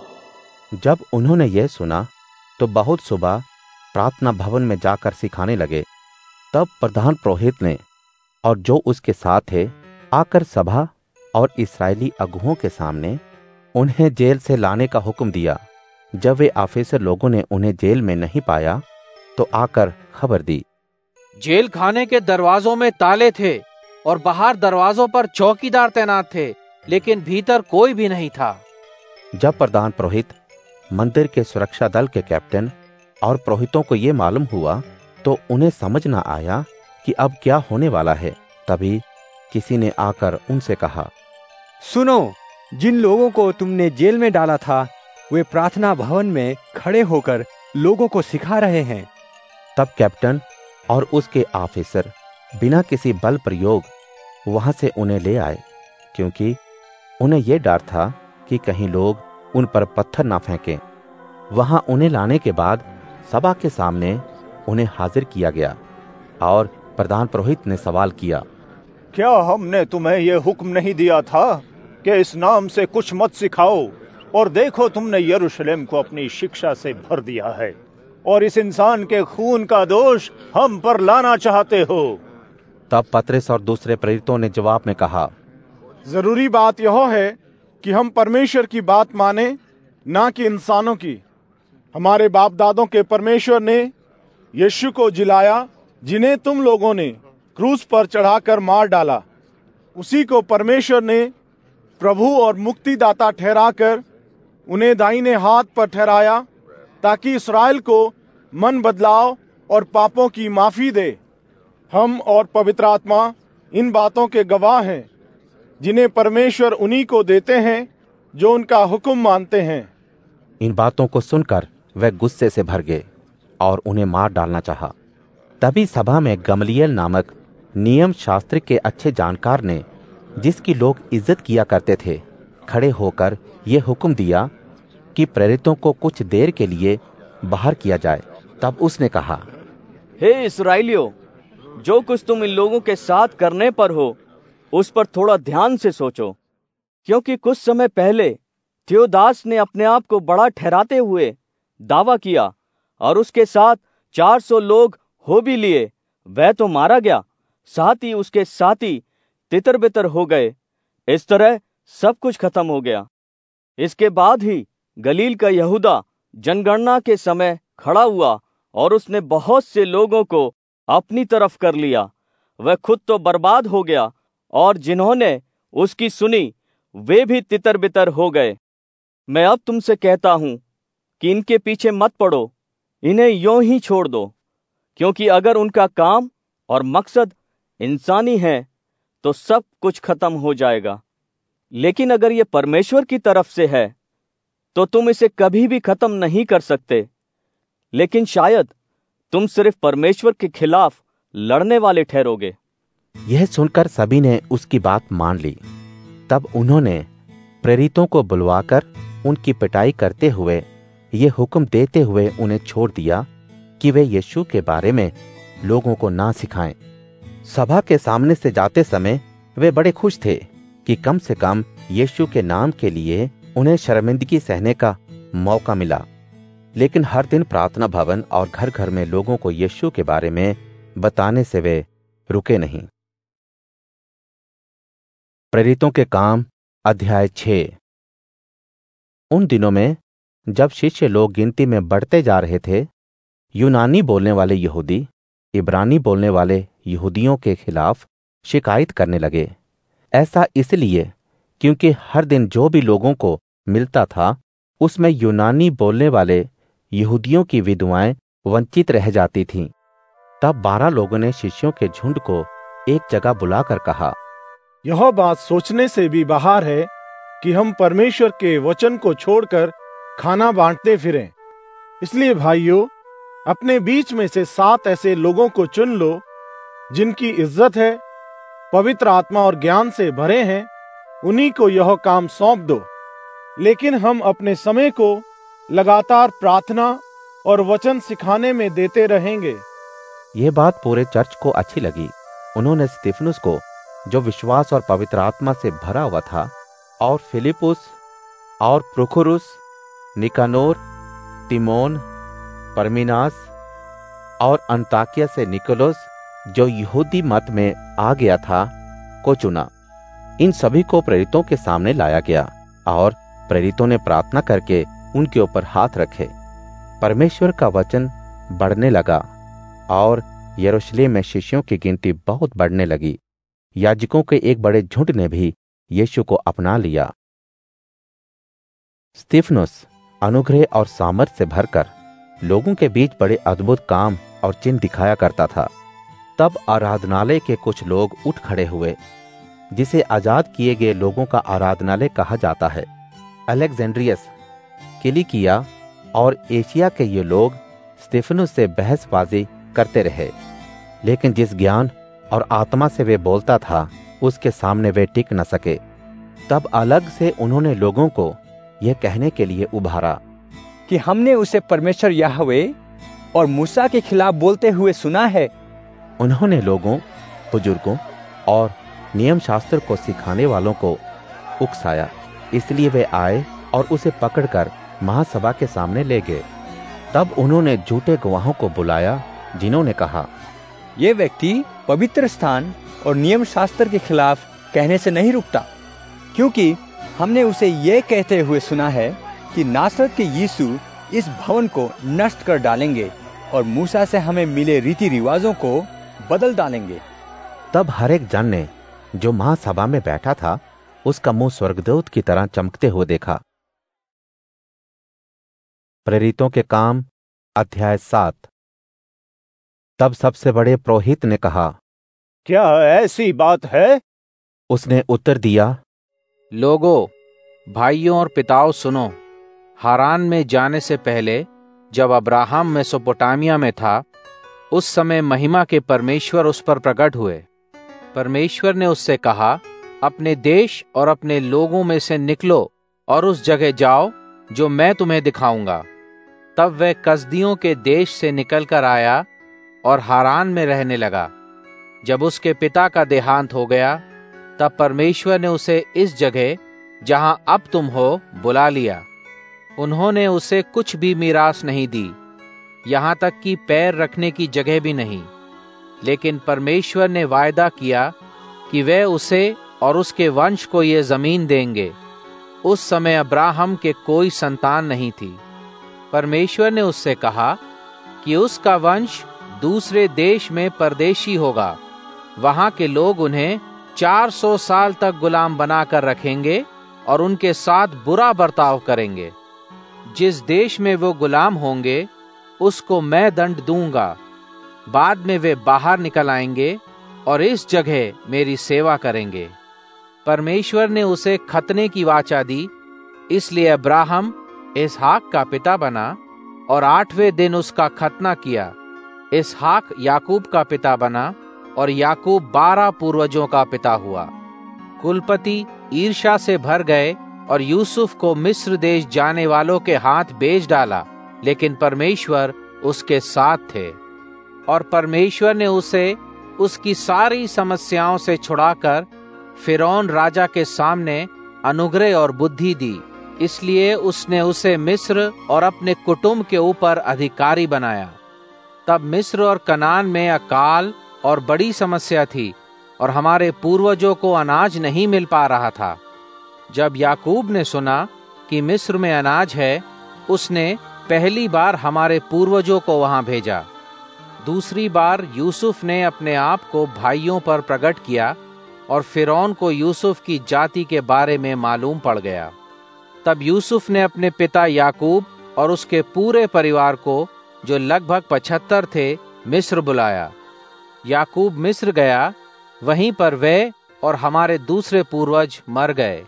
जब उन्होंने यह सुना तो बहुत सुबह प्रार्थना भवन में जाकर सिखाने लगे। तब प्रधान पुरोहित ने और जो उसके साथ थे आकर सभा और इस्राएली अगुओं के सामने उन्हें जेल से लाने का हुक्म दिया। जब वे आफिसर लोगों ने उन्हें जेल में नहीं पाया तो आकर खबर दी। जेल खाने के दरवाजों में ताले थे और बाहर दरवाजों पर चौकीदार तैनात थे, लेकिन भीतर कोई भी नहीं था। जब प्रधान पुरोहित, मंदिर के सुरक्षा दल के कैप्टन और पुरोहितों को ये मालूम हुआ तो उन्हें समझ न आया कि अब क्या होने वाला है। तभी किसी ने आकर उनसे कहा, सुनो, जिन लोगों को तुमने जेल में डाला था वे प्रार्थना भवन में खड़े होकर लोगों को सिखा रहे हैं। तब कैप्टन और उसके ऑफिसर बिना किसी बल प्रयोग वहां से उन्हें ले आए, क्योंकि उन्हें यह डर था कि कहीं लोग उन पर पत्थर ना फेंकें। वहां उन्हें लाने के बाद सभा के सामने उन्हें हाजिर किया गया और प्रधान पुरोहित ने सवाल किया, क्या हमने तुम्हें यह हुक्म नहीं दिया था कि इस नाम से कुछ मत सिखाओ? और देखो, तुमने यरूशलेम को अपनी शिक्षा से भर दिया है और इस इंसान के खून का दोष हम पर लाना चाहते हो। तब पतरस और दूसरे प्रेरितों ने जवाब में कहा, जरूरी बात यह है कि हम परमेश्वर की बात माने, ना कि इंसानों की। हमारे बाप दादों के परमेश्वर ने यीशु को जिलाया, जिन्हें तुम लोगों ने क्रूस पर चढ़ाकर मार डाला। उसी को परमेश्वर ने प्रभु और मुक्तिदाता ठहराकर उन्हें दाहिने हाथ पर ठहराया, ताकि इस्राएल को मन बदलाव और पापों की माफी दे। हम और पवित्र आत्मा इन बातों के गवाह हैं, जिन्हें परमेश्वर उन्हीं को देते हैं जो उनका हुक्म मानते हैं। इन बातों को सुनकर वह गुस्से से भर गए और उन्हें मार डालना चाहा। तभी सभा में गमलीएल नामक नियम शास्त्र के अच्छे जानकार ने, जिसकी लोग इज्जत किया करते थे, खड़े होकर यह हुक्म दिया कि प्रेरितों को कुछ देर के लिए बाहर किया जाए। तब उसने कहा, हे इस्राएलियों, जो कुछ तुम इन लोगों के साथ करने पर हो उस पर थोड़ा ध्यान से सोचो, क्योंकि कुछ समय पहले थियोदास ने अपने आप को बड़ा ठहराते हुए दावा किया और उसके साथ चार सौ लोग हो भी लिए। वह तो मारा गया, साथ ही उसके साथी तितर बितर हो गए। इस तरह सब कुछ खत्म हो गया। इसके बाद ही गलील का यहूदा जनगणना के समय खड़ा हुआ और उसने बहुत से लोगों को अपनी तरफ कर लिया। वह खुद तो बर्बाद हो गया और जिन्होंने उसकी सुनी वे भी तितर बितर हो गए। मैं अब तुमसे कहता हूं कि इनके पीछे मत पड़ो, इन्हें यों ही छोड़ दो, क्योंकि अगर उनका काम और मकसद इंसानी है तो सब कुछ खत्म हो जाएगा। लेकिन अगर ये परमेश्वर की तरफ से है तो तुम इसे कभी भी खत्म नहीं कर सकते। लेकिन शायद तुम सिर्फ परमेश्वर के खिलाफ लड़ने वाले ठहरोगे। यह सुनकर सभी ने उसकी बात मान ली। तब उन्होंने प्रेरितों को बुलवाकर उनकी पिटाई करते हुए ये हुक्म देते हुए उन्हें छोड़ दिया कि वे यीशु के बारे में लोगों को ना सिखाएं। सभा के सामने से जाते समय वे बड़े खुश थे कि कम से कम यीशु के नाम के लिए उन्हें शर्मिंदगी सहने का मौका मिला। लेकिन हर दिन प्रार्थना भवन और घर घर में लोगों को यीशु के बारे में बताने से वे रुके नहीं। प्रेरितों के काम अध्याय छः। उन दिनों में जब शिष्य लोग गिनती में बढ़ते जा रहे थे, यूनानी बोलने वाले यहूदी इब्रानी बोलने वाले यहूदियों के खिलाफ शिकायत करने लगे। ऐसा इसलिए क्योंकि हर दिन जो भी लोगों को मिलता था उसमें यूनानी बोलने वाले यहूदियों की विधवाएं वंचित रह जाती थीं। तब बारह लोगों ने शिष्यों के झुंड को एक जगह बुलाकर कहा, यह बात सोचने से भी बाहर है कि हम परमेश्वर के वचन को छोड़कर खाना बांटते फिरें। इसलिए भाइयों, अपने बीच में से सात ऐसे लोगों को चुन लो जिनकी इज्जत है, पवित्र आत्मा और ज्ञान से भरे हैं, उन्हीं को यह काम सौंप दो। लेकिन हम अपने समय को लगातार प्रार्थना और वचन सिखाने में देते रहेंगे। ये बात पूरे चर्च को अच्छी लगी। उन्होंने स्तिफनुस को, जो विश्वास और पवित्र आत्मा से भरा हुआ था, और फिलिपुस और प्रुखुरुस, निकानोर, तिमोन, परमीनास और अंताकिया से निकोलस, जो यहूदी मत में आ गया था, को चुना। इन सभी को प्रेरितों के सामने लाया गया और प्रेरितों ने प्रार्थना करके उनके ऊपर हाथ रखे। परमेश्वर का वचन बढ़ने लगा और यरूशलेम में शिष्यों की गिनती बहुत बढ़ने लगी। याजकों के एक बड़े झुंड ने भी यीशु को अपना लिया। स्तिफनुस अनुग्रह और सामर्थ से भरकर लोगों के बीच बड़े अद्भुत काम और चिन्ह दिखाया करता था। तब आराधनालय के कुछ लोग उठ खड़े हुए, जिसे आजाद किए गए लोगों का आराधनालय कहा जाता है। अलेक्जेंड्रियस, किलिकिया और एशिया के ये लोग स्तिफनुस से बहसबाजी करते रहे, लेकिन जिस ज्ञान और आत्मा से वे बोलता था उसके सामने वे टिक न सके। तब अलग से उन्होंने लोगों को यह कहने के लिए उभारा कि हमने उसे परमेश्वर याहवे और मूसा के खिलाफ बोलते हुए सुना है। उन्होंने लोगों, बुजुर्गों और नियम शास्त्र को सिखाने वालों को उकसाया, इसलिए वे आए और उसे पकड़कर महासभा के सामने ले गए। तब उन्होंने झूठे गवाहों को बुलाया, जिन्होंने कहा, ये व्यक्ति पवित्र स्थान और नियम शास्त्र के खिलाफ कहने से नहीं रुकता, क्योंकि हमने उसे ये कहते हुए सुना है कि नासरत के यीशु इस भवन को नष्ट कर डालेंगे और मूसा से हमें मिले रीति रिवाजों को बदल डालेंगे। तब हर एक जन ने, जो महासभा में बैठा था, उसका मुंह स्वर्गदूत की तरह चमकते हुए देखा। प्रेरितों के काम अध्याय सात। तब सबसे बड़े पुरोहित ने कहा, क्या ऐसी बात है? उसने उत्तर दिया, लोगों, भाइयों और पिताओं, सुनो। हारान में जाने से पहले जब अब्राहम मेसोपोटामिया में था, उस समय महिमा के परमेश्वर उस पर प्रकट हुए। परमेश्वर ने उससे कहा, अपने देश और अपने लोगों में से निकलो और उस जगह जाओ जो मैं तुम्हें दिखाऊंगा। तब वह कसदियों के देश से निकलकर आया और हारान में रहने लगा। जब उसके पिता का देहांत हो गया, तब परमेश्वर ने उसे इस जगह जहां अब तुम हो बुला लिया। उन्होंने उसे कुछ भी मीरास नहीं दी, यहाँ तक कि पैर रखने की जगह भी नहीं। लेकिन परमेश्वर ने वायदा किया कि वे उसे और उसके वंश को ये जमीन देंगे। उस समय अब्राहम के कोई संतान नहीं थी। परमेश्वर ने उससे कहा कि उसका वंश दूसरे देश में परदेशी होगा। वहां के लोग उन्हें चार सौ साल तक गुलाम बनाकर रखेंगे और उनके साथ बुरा बर्ताव करेंगे। जिस देश में वो गुलाम होंगे, उसको मैं दंड दूंगा। बाद में वे बाहर निकल आएंगे और इस जगह मेरी सेवा करेंगे। परमेश्वर ने उसे खतने की वाचा दी, इसलिए अब्राहम इसहाक का पिता बना और आठवें दिन उसका खतना किया। इसहाक याकूब का पिता बना और याकूब बारह पूर्वजों का पिता हुआ। कुलपति ईर्ष्या से भर गए और यूसुफ को मिस्र देश जाने वालों के हाथ बेच डाला, लेकिन परमेश्वर उसके साथ थे और परमेश्वर ने उसे उसकी सारी समस्याओं से छुड़ाकर फिरौन राजा के सामने अनुग्रह और बुद्धि दी। इसलिए उसने उसे मिस्र और अपने कुटुंब के ऊपर अधिकारी बनाया। तब मिस्र और कनान में अकाल और बड़ी समस्या थी और हमारे पूर्वजों को अनाज नहीं मिल पा रहा था। जब याकूब ने सुना कि मिस्र में अनाज है, उसने पहली बार हमारे पूर्वजों को वहां भेजा। दूसरी बार यूसुफ ने अपने आप को भाइयों पर प्रकट किया और फिरौन को यूसुफ की जाति के बारे में मालूम पड़ गया। तब यूसुफ ने अपने पिता याकूब और उसके पूरे परिवार को, जो लगभग पचहत्तर थे, मिस्र बुलाया। याकूब मिस्र गया, वहीं पर वे और हमारे दूसरे पूर्वज मर गए।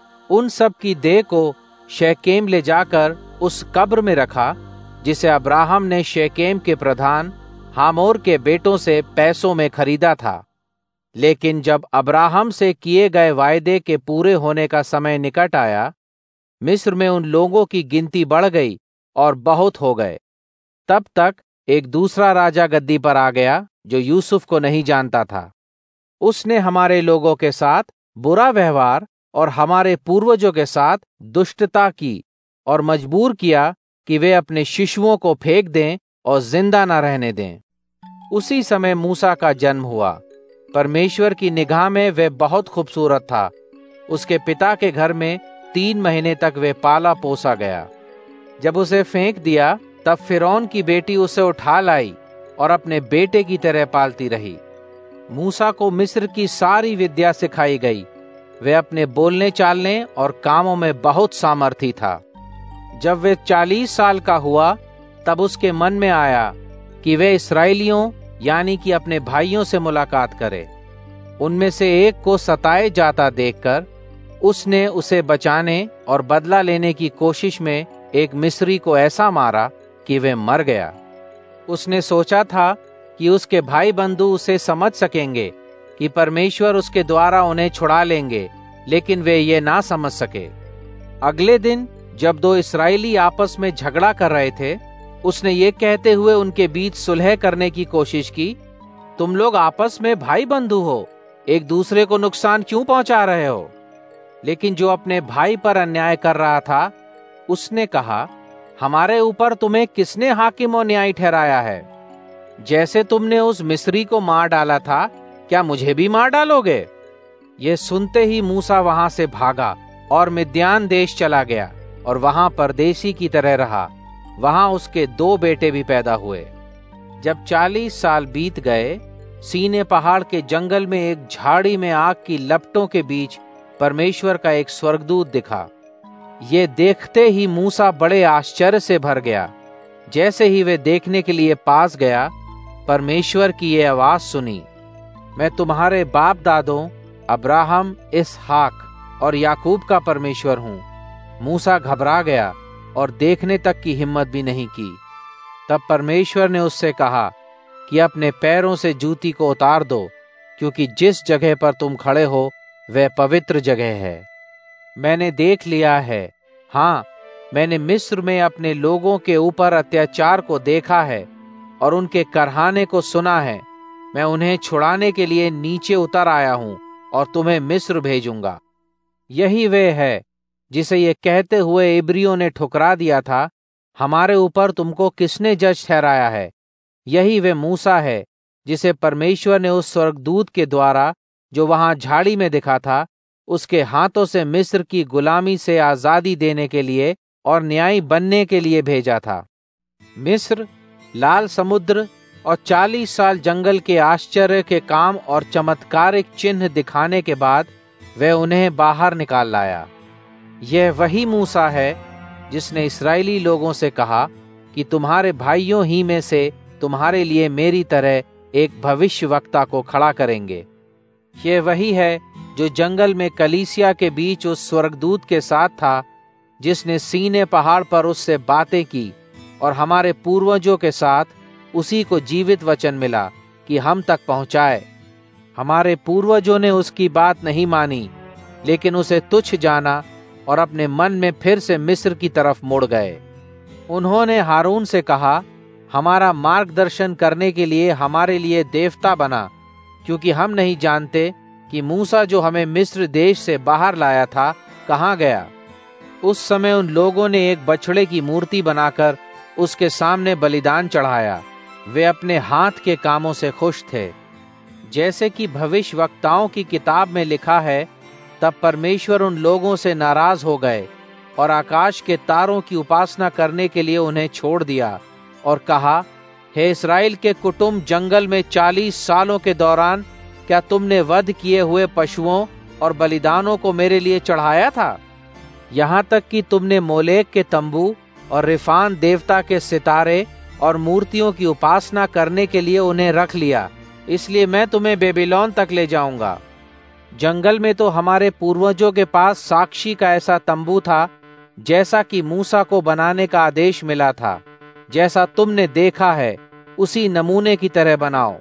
उन सब की देह को शेकेम ले जाकर उस कब्र में रखा जिसे अब्राहम ने शेकेम के प्रधान हामोर के बेटों से पैसों में खरीदा था। लेकिन जब अब्राहम से किए गए वायदे के पूरे होने का समय निकट आया, मिस्र में उन लोगों की गिनती बढ़ गई और बहुत हो गए। तब तक एक दूसरा राजा गद्दी पर आ गया जो यूसुफ को नहीं जानता था। उसने हमारे लोगों के साथ बुरा व्यवहार और हमारे पूर्वजों के साथ दुष्टता की और मजबूर किया कि वे अपने शिशुओं को फेंक दें और जिंदा न रहने दें। उसी समय मूसा का जन्म हुआ। परमेश्वर की निगाह में वह बहुत खूबसूरत था। उसके पिता के घर में तीन महीने तक वे पाला पोसा गया। जब उसे फेंक दिया तब फिरौन की बेटी उसे उठा लाई और अपने बेटे की तरह पालती रही। मूसा को मिस्र की सारी विद्या सिखाई गई। वे अपने बोलने चालने और कामों में बहुत सामर्थी था। जब वे चालीस साल का हुआ तब उसके मन में आया कि वे इस्राएलियों यानी कि अपने भाइयों से मुलाकात करे। उनमें से एक को सताए जाता देखकर उसने उसे बचाने और बदला लेने की कोशिश में एक मिस्री को ऐसा मारा कि वे मर गया। उसने सोचा था कि उसके भाई बंधु उसे समझ सकेंगे कि परमेश्वर उसके द्वारा उन्हें छुड़ा लेंगे, लेकिन वे ये ना समझ सके। अगले दिन जब दो इस्राएली आपस में झगड़ा कर रहे थे, उसने ये कहते हुए उनके बीच सुलह करने की कोशिश की, तुम लोग आपस में भाई बंधु हो, एक दूसरे को नुकसान क्यों पहुंचा रहे हो? लेकिन जो अपने भाई पर अन्याय कर रहा था, उसने कहा, हमारे ऊपर तुम्हें किसने हाकिम और न्यायी ठहराया है? जैसे तुमने उस मिस्री को मार डाला था, क्या मुझे भी मार डालोगे? ये सुनते ही मूसा वहां से भागा और मिद्यान देश चला गया और वहां परदेसी की तरह रहा। वहां उसके दो बेटे भी पैदा हुए। जब चालीस साल बीत गए, सीने पहाड़ के जंगल में एक झाड़ी में आग की लपटों के बीच परमेश्वर का एक स्वर्गदूत दिखा। ये देखते ही मूसा बड़े आश्चर्य से भर गया। जैसे ही वे देखने के लिए पास गया, परमेश्वर की ये आवाज सुनी, मैं तुम्हारे बाप दादों अब्राहम, इसहाक और याकूब का परमेश्वर हूँ। मूसा घबरा गया और देखने तक की हिम्मत भी नहीं की। तब परमेश्वर ने उससे कहा कि अपने पैरों से जूती को उतार दो, क्योंकि जिस जगह पर तुम खड़े हो वह पवित्र जगह है। मैंने देख लिया है, हाँ, मैंने मिस्र में अपने लोगों के ऊपर अत्याचार को देखा है और उनके करहाने को सुना है। मैं उन्हें छुड़ाने के लिए नीचे उतर आया हूँ और तुम्हें मिस्र भेजूंगा। यही वे है जिसे ये कहते हुए इब्रियों ने ठुकरा दिया था, हमारे ऊपर तुमको किसने जज ठहराया है? यही वे मूसा है जिसे परमेश्वर ने उस स्वर्गदूत के द्वारा, जो वहां झाड़ी में दिखा था, उसके हाथों से मिस्र की गुलामी से आजादी देने के लिए और न्यायी बनने के लिए भेजा था। मिस्र, लाल समुद्र और चालीस साल जंगल के आश्चर्य के काम और चमत्कारिक चिन्ह दिखाने के बाद वह उन्हें बाहर निकाल लाया। यह वही मूसा है जिसने इस्राएली लोगों से कहा कि तुम्हारे भाइयों ही में से तुम्हारे लिए मेरी तरह एक भविष्यवक्ता को खड़ा करेंगे। यह वही है जो जंगल में कलीसिया के बीच उस स्वर्गदूत के साथ था, जिसने सीने पहाड़ पर उससे बातें की और हमारे पूर्वजों के साथ उसी को जीवित वचन मिला कि हम तक पहुंचाए। हमारे पूर्वजों ने उसकी बात नहीं मानी, लेकिन उसे तुच्छ जाना और अपने मन में फिर से मिस्र की तरफ मुड़ गए। उन्होंने हारून से कहा, हमारा मार्गदर्शन करने के लिए हमारे लिए देवता बना, क्योंकि हम नहीं जानते कि मूसा जो हमें मिस्र देश से बाहर लाया था कहाँ गया। उस समय उन लोगों ने एक बछड़े की मूर्ति बनाकर उसके सामने बलिदान चढ़ाया। वे अपने हाथ के कामों से खुश थे। जैसे कि भविष्यवक्ताओं की किताब में लिखा है, तब परमेश्वर उन लोगों से नाराज हो गए और आकाश के तारों की उपासना करने के लिए उन्हें छोड़ दिया और कहा, हे इस्राएल के कुटुंब, जंगल में चालीस सालों के दौरान क्या तुमने वध किए हुए पशुओं और बलिदानों को मेरे लिए चढ़ाया था? यहाँ तक कि तुमने मोलेक के तंबू और रिफान देवता के सितारे और मूर्तियों की उपासना करने के लिए उन्हें रख लिया। इसलिए मैं तुम्हें बेबीलोन तक ले जाऊंगा। जंगल में तो हमारे पूर्वजों के पास साक्षी का ऐसा तंबू था, जैसा कि मूसा को बनाने का आदेश मिला था। जैसा तुमने देखा है उसी नमूने की तरह बनाओ।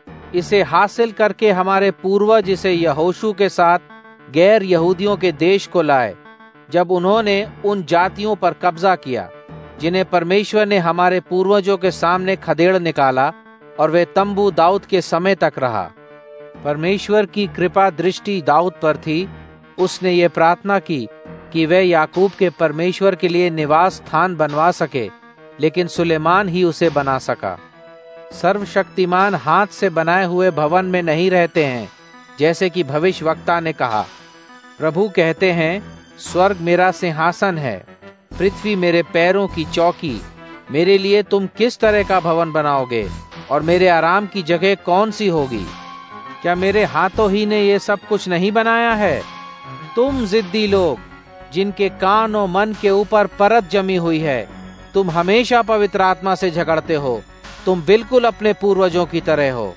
इसे हासिल करके हमारे पूर्वज इसे यहोशू के साथ गैर यहूदियों के देश को लाए, जब उन्होंने उन जातियों पर कब्जा किया जिन्हें परमेश्वर ने हमारे पूर्वजों के सामने खदेड़ निकाला, और वे तंबू दाऊद के समय तक रहा। परमेश्वर की कृपा दृष्टि दाऊद पर थी। उसने ये प्रार्थना की कि वह याकूब के परमेश्वर के लिए निवास स्थान बनवा सके, लेकिन सुलेमान ही उसे बना सका। सर्वशक्तिमान हाथ से बनाए हुए भवन में नहीं रहते हैं, जैसे कि भविष्यवक्ता ने कहा। प्रभु कहते हैं, स्वर्ग मेरा सिंहासन है, पृथ्वी मेरे पैरों की चौकी। मेरे लिए तुम किस तरह का भवन बनाओगे, और मेरे आराम की जगह कौन सी होगी? क्या मेरे हाथों ही ने ये सब कुछ नहीं बनाया है? तुम जिद्दी लोग, जिनके कान और मन के ऊपर परत जमी हुई है, तुम हमेशा पवित्र आत्मा से झगड़ते हो। तुम बिल्कुल अपने पूर्वजों की तरह हो।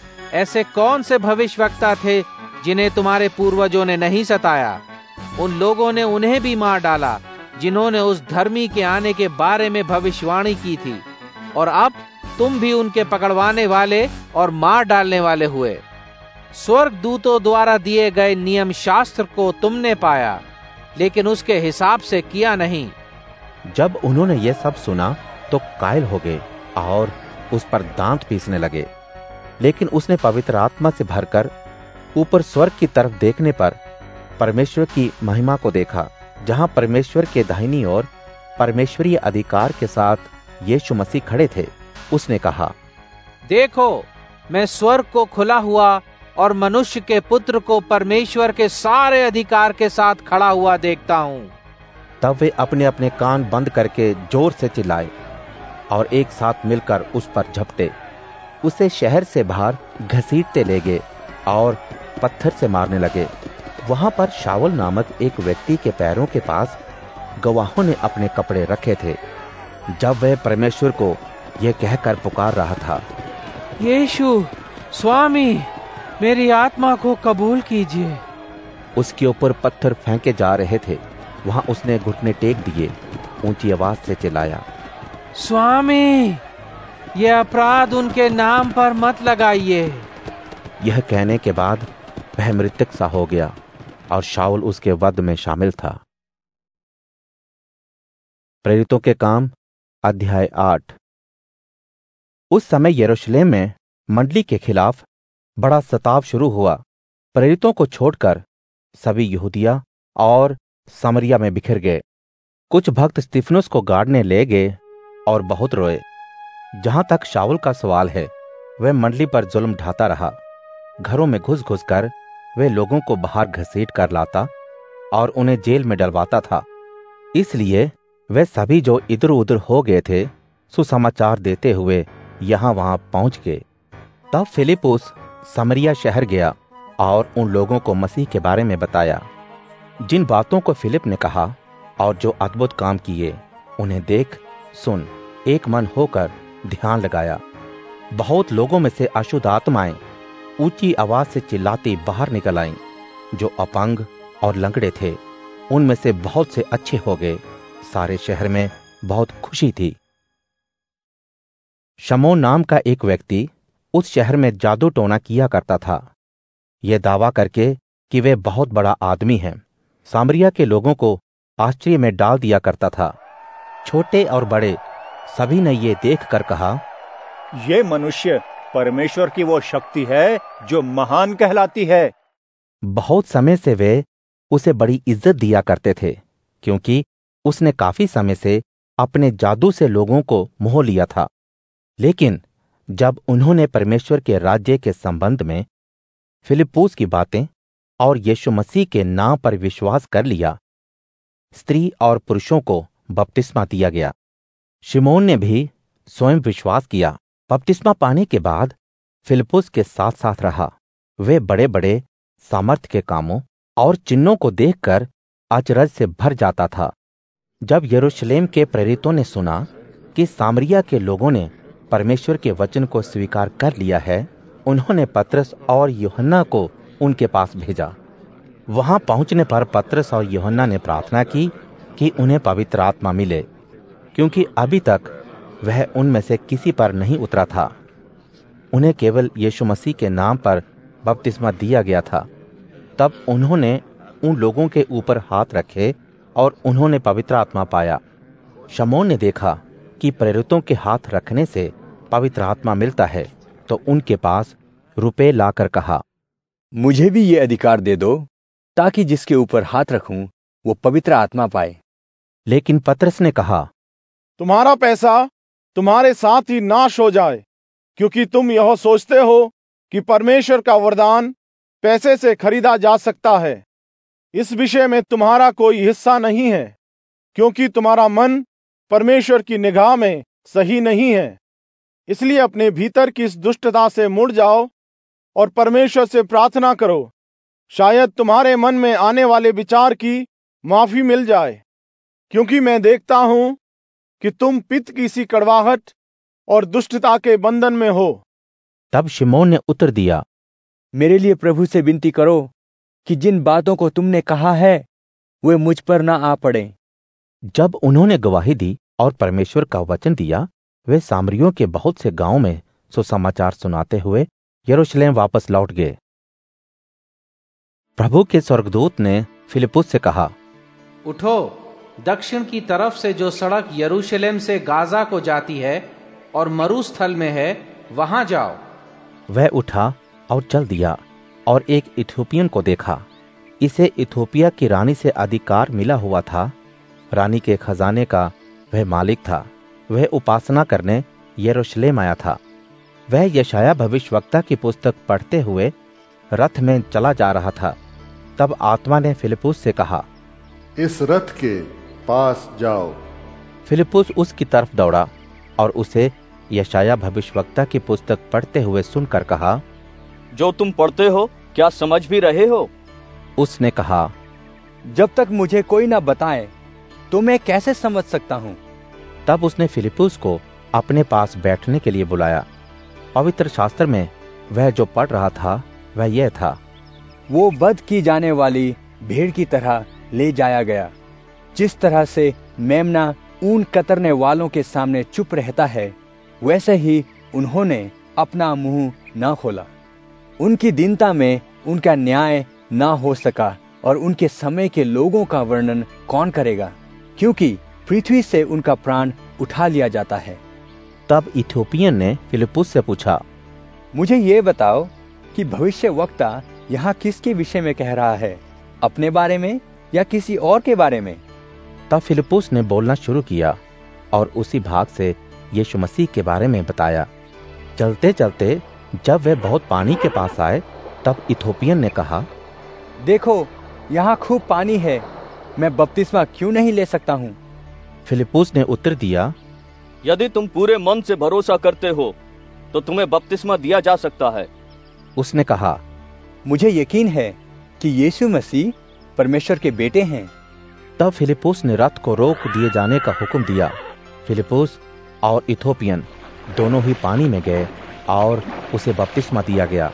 ऐसे कौन से भविष्यवक्ता थे जिन्हें तुम्हारे पूर्वजों ने नहीं सताया? उन लोगों ने उन्हें भी मार डाला जिन्होंने उस धर्मी के आने के बारे में भविष्यवाणी की थी, और अब तुम भी उनके पकड़वाने वाले और मार डालने वाले हुए। स्वर्ग दूतों द्वारा दिए गए नियम शास्त्र को तुमने पाया, लेकिन उसके हिसाब से किया नहीं। जब उन्होंने ये सब सुना तो कायल हो गए और उस पर दांत पीसने लगे। लेकिन उसने पवित्र आत्मा से भरकर ऊपर स्वर्ग की तरफ देखने पर परमेश्वर की महिमा को देखा, जहां परमेश्वर के दाहिनी ओर परमेश्वरीय अधिकार के साथ यीशु मसीह खड़े थे। उसने कहा, देखो, मैं स्वर्ग को खुला हुआ और मनुष्य के पुत्र को परमेश्वर के सारे अधिकार के साथ खड़ा हुआ देखता हूँ। तब वे अपने अपने कान बंद करके जोर से चिल्लाए और एक साथ मिलकर उस पर झपटे। उसे शहर से बाहर घसीटते ले गए और पत्थर से मारने लगे। वहां पर शाऊल नामक एक व्यक्ति के पैरों के पास गवाहों ने अपने कपड़े रखे थे। जब वह परमेश्वर को यह कहकर पुकार रहा था, यीशु स्वामी, मेरी आत्मा को कबूल कीजिए, उसके ऊपर पत्थर फेंके जा रहे थे। वहां उसने घुटने टेक दिए, ऊंची आवाज से चिल्लाया, स्वामी, यह अपराध उनके नाम पर मत लगाइए। यह कहने के बाद वह मृतक सा हो गया और शाऊल उसके वध में शामिल था। प्रेरितों के काम अध्याय आठ। उस समय यरूशलेम में मंडली के खिलाफ बड़ा सताव शुरू हुआ। प्रेरितों को छोड़कर सभी यहूदिया और समरिया में बिखर गए। कुछ भक्त स्तिफनुस को गाड़ने ले गए और बहुत रोए। जहां तक शाऊल का सवाल है, वह मंडली पर जुल्म ढाता रहा। घरों में घुस घुस कर वे लोगों को बाहर घसीट कर लाता और उन्हें जेल में डलवाता था। इसलिए वे सभी जो इधर उधर हो गए थे, सुसमाचार देते हुए यहां वहां पहुंच गए। तब फिलिपुस समरिया शहर गया और उन लोगों को मसीह के बारे में बताया। जिन बातों को फिलिप ने कहा और जो अद्भुत काम किए, उन्हें देख सुन एक मन होकर ध्यान लगाया। बहुत लोगों में से अशुद्ध आत्माएं ऊंची आवाज से चिल्लाती बाहर निकल आईं। जो अपंग और लंगड़े थे, उनमें से बहुत से अच्छे हो गए। सारे शहर में बहुत खुशी थी। शमौन नाम का एक व्यक्ति उस शहर में जादू टोना किया करता था, यह दावा करके कि वे बहुत बड़ा आदमी है। सामरिया के लोगों को आश्चर्य में डाल दिया करता था। छोटे और बड़े सभी ने ये देखकर कहा, ये मनुष्य परमेश्वर की वो शक्ति है जो महान कहलाती है। बहुत समय से वे उसे बड़ी इज्जत दिया करते थे, क्योंकि उसने काफी समय से अपने जादू से लोगों को मोह लिया था। लेकिन जब उन्होंने परमेश्वर के राज्य के संबंध में फिलिप्पुस की बातें और यीशु मसीह के नाम पर विश्वास कर लिया, स्त्री और पुरुषों को बपतिस्मा दिया गया। शिमोन ने भी स्वयं विश्वास किया। बपतिस्मा पाने के बाद फिलिप्पुस के साथ साथ रहा। वे बड़े बड़े सामर्थ्य के कामों और चिन्हों को देखकर अचरज से भर जाता था। जब यरूशलेम के प्रेरितों ने सुना कि सामरिया के लोगों ने परमेश्वर के वचन को स्वीकार कर लिया है, उन्होंने पतरस और यूहन्ना को उनके पास भेजा। वहां पहुंचने पर पतरस और यूहन्ना ने प्रार्थना की कि उन्हें पवित्र आत्मा मिले, क्योंकि अभी तक वह उनमें से किसी पर नहीं उतरा था। उन्हें केवल यीशु मसीह के नाम पर बपतिस्मा दिया गया था। तब उन्होंने उन लोगों के ऊपर हाथ रखे और उन्होंने पवित्र आत्मा पाया। शमौन ने देखा कि प्रेरितों के हाथ रखने से पवित्र आत्मा मिलता है, तो उनके पास रुपए लाकर कहा, मुझे भी ये अधिकार दे दो, ताकि जिसके ऊपर हाथ रखूं वो पवित्र आत्मा पाए। लेकिन पतरस ने कहा, तुम्हारा पैसा तुम्हारे साथ ही नाश हो जाए, क्योंकि तुम यह सोचते हो कि परमेश्वर का वरदान पैसे से खरीदा जा सकता है। इस विषय में तुम्हारा कोई हिस्सा नहीं है, क्योंकि तुम्हारा मन परमेश्वर की निगाह में सही नहीं है। इसलिए अपने भीतर की इस दुष्टता से मुड़ जाओ और परमेश्वर से प्रार्थना करो, शायद तुम्हारे मन में आने वाले विचार की माफी मिल जाए, क्योंकि मैं देखता हूं कि तुम पित्त की सी कड़वाहट और दुष्टता के बंधन में हो। तब शिमोन ने उत्तर दिया, मेरे लिए प्रभु से विनती करो कि जिन बातों को तुमने कहा है वे मुझ पर न आ पड़े। जब उन्होंने गवाही दी और परमेश्वर का वचन दिया, वे सामरियों के बहुत से गांवों में सुसमाचार सुनाते हुए यरूशलेम वापस लौट गए। प्रभु के स्वर्गदूत ने फिलिप्पुस से कहा, उठो, दक्षिण की तरफ से जो सड़क यरूशलेम से गाजा को जाती है और मरुस्थल में है, वहां जाओ। वह उठा और चल दिया और एक इथोपियन को देखा। इसे इथोपिया की रानी से अधिकार मिला हुआ था। रानी के खजाने का वह मालिक था। वह उपासना करने यरूशलेम आया था। वह यशाया भविष्यवक्ता की पुस्तक पढ़ते हुए रथ में चला जा रहा था। तब आत्मा ने फिलिप्पुस से कहा, इस रथ के पास जाओ। फिलिप्पुस उसकी तरफ दौड़ा और उसे यशाया भविष्यवक्ता की पुस्तक पढ़ते हुए सुनकर कहा, जो तुम पढ़ते हो क्या समझ भी रहे हो? उसने कहा, जब तक मुझे कोई ना बताए तो मैं कैसे समझ सकता हूँ। तब उसने फिलिप्पुस को अपने पास बैठने के लिए बुलाया। पवित्र शास्त्र में वह जो पढ़ रहा था वह यह था, वो वध की जाने वाली भेड़ की तरह ले जाया गया। जिस तरह से मेमना ऊन कतरने वालों के सामने चुप रहता है, वैसे ही उन्होंने अपना मुंह न खोला। उनकी दीनता में उनका न्याय न हो सका और उनके समय के लोगों का वर्णन कौन करेगा, क्योंकि पृथ्वी से उनका प्राण उठा लिया जाता है। तब इथोपियन ने फिलिप्पुस से पूछा, मुझे ये बताओ कि भविष्यवक्ता यहाँ किसके विषय में कह रहा है, अपने बारे में या किसी और के बारे में? तब फिलिप्पुस ने बोलना शुरू किया और उसी भाग से यीशु मसीह के बारे में बताया। चलते चलते जब वे बहुत पानी के पास आए, तब इथोपियन ने कहा, देखो, यहाँ खूब पानी है, मैं बपतिस्मा क्यों नहीं ले सकता हूँ? फिलिप्पुस ने उत्तर दिया, यदि तुम पूरे मन से भरोसा करते हो तो तुम्हें बपतिस्मा दिया जा सकता है। उसने कहा, मुझे यकीन है कि यीशु मसीह परमेश्वर के बेटे हैं। तब फिलिप्पुस ने रथ को रोक दिए जाने का हुक्म दिया। फिलिप्पुस और इथोपियन दोनों ही पानी में गए और उसे बपतिस्मा दिया गया।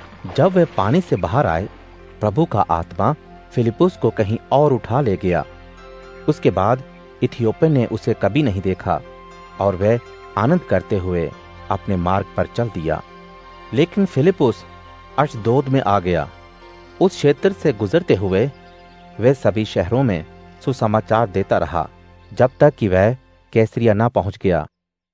जब वे पानी से बाहर आए, प्रभु का आत्मा फिलिप्पुस को कहीं और उठा ले गया। उसके बाद इथियोपियन ने उसे कभी नहीं देखा और वह आनंद करते हुए अपने मार्ग पर चल दिया। लेकिन फिलिप्पुस अशदोद में आ गया। उस क्षेत्र से गुजरते हुए वह सभी शहरों में सुसमाचार देता रहा, जब तक कि वह कैसरिया न पहुंच गया।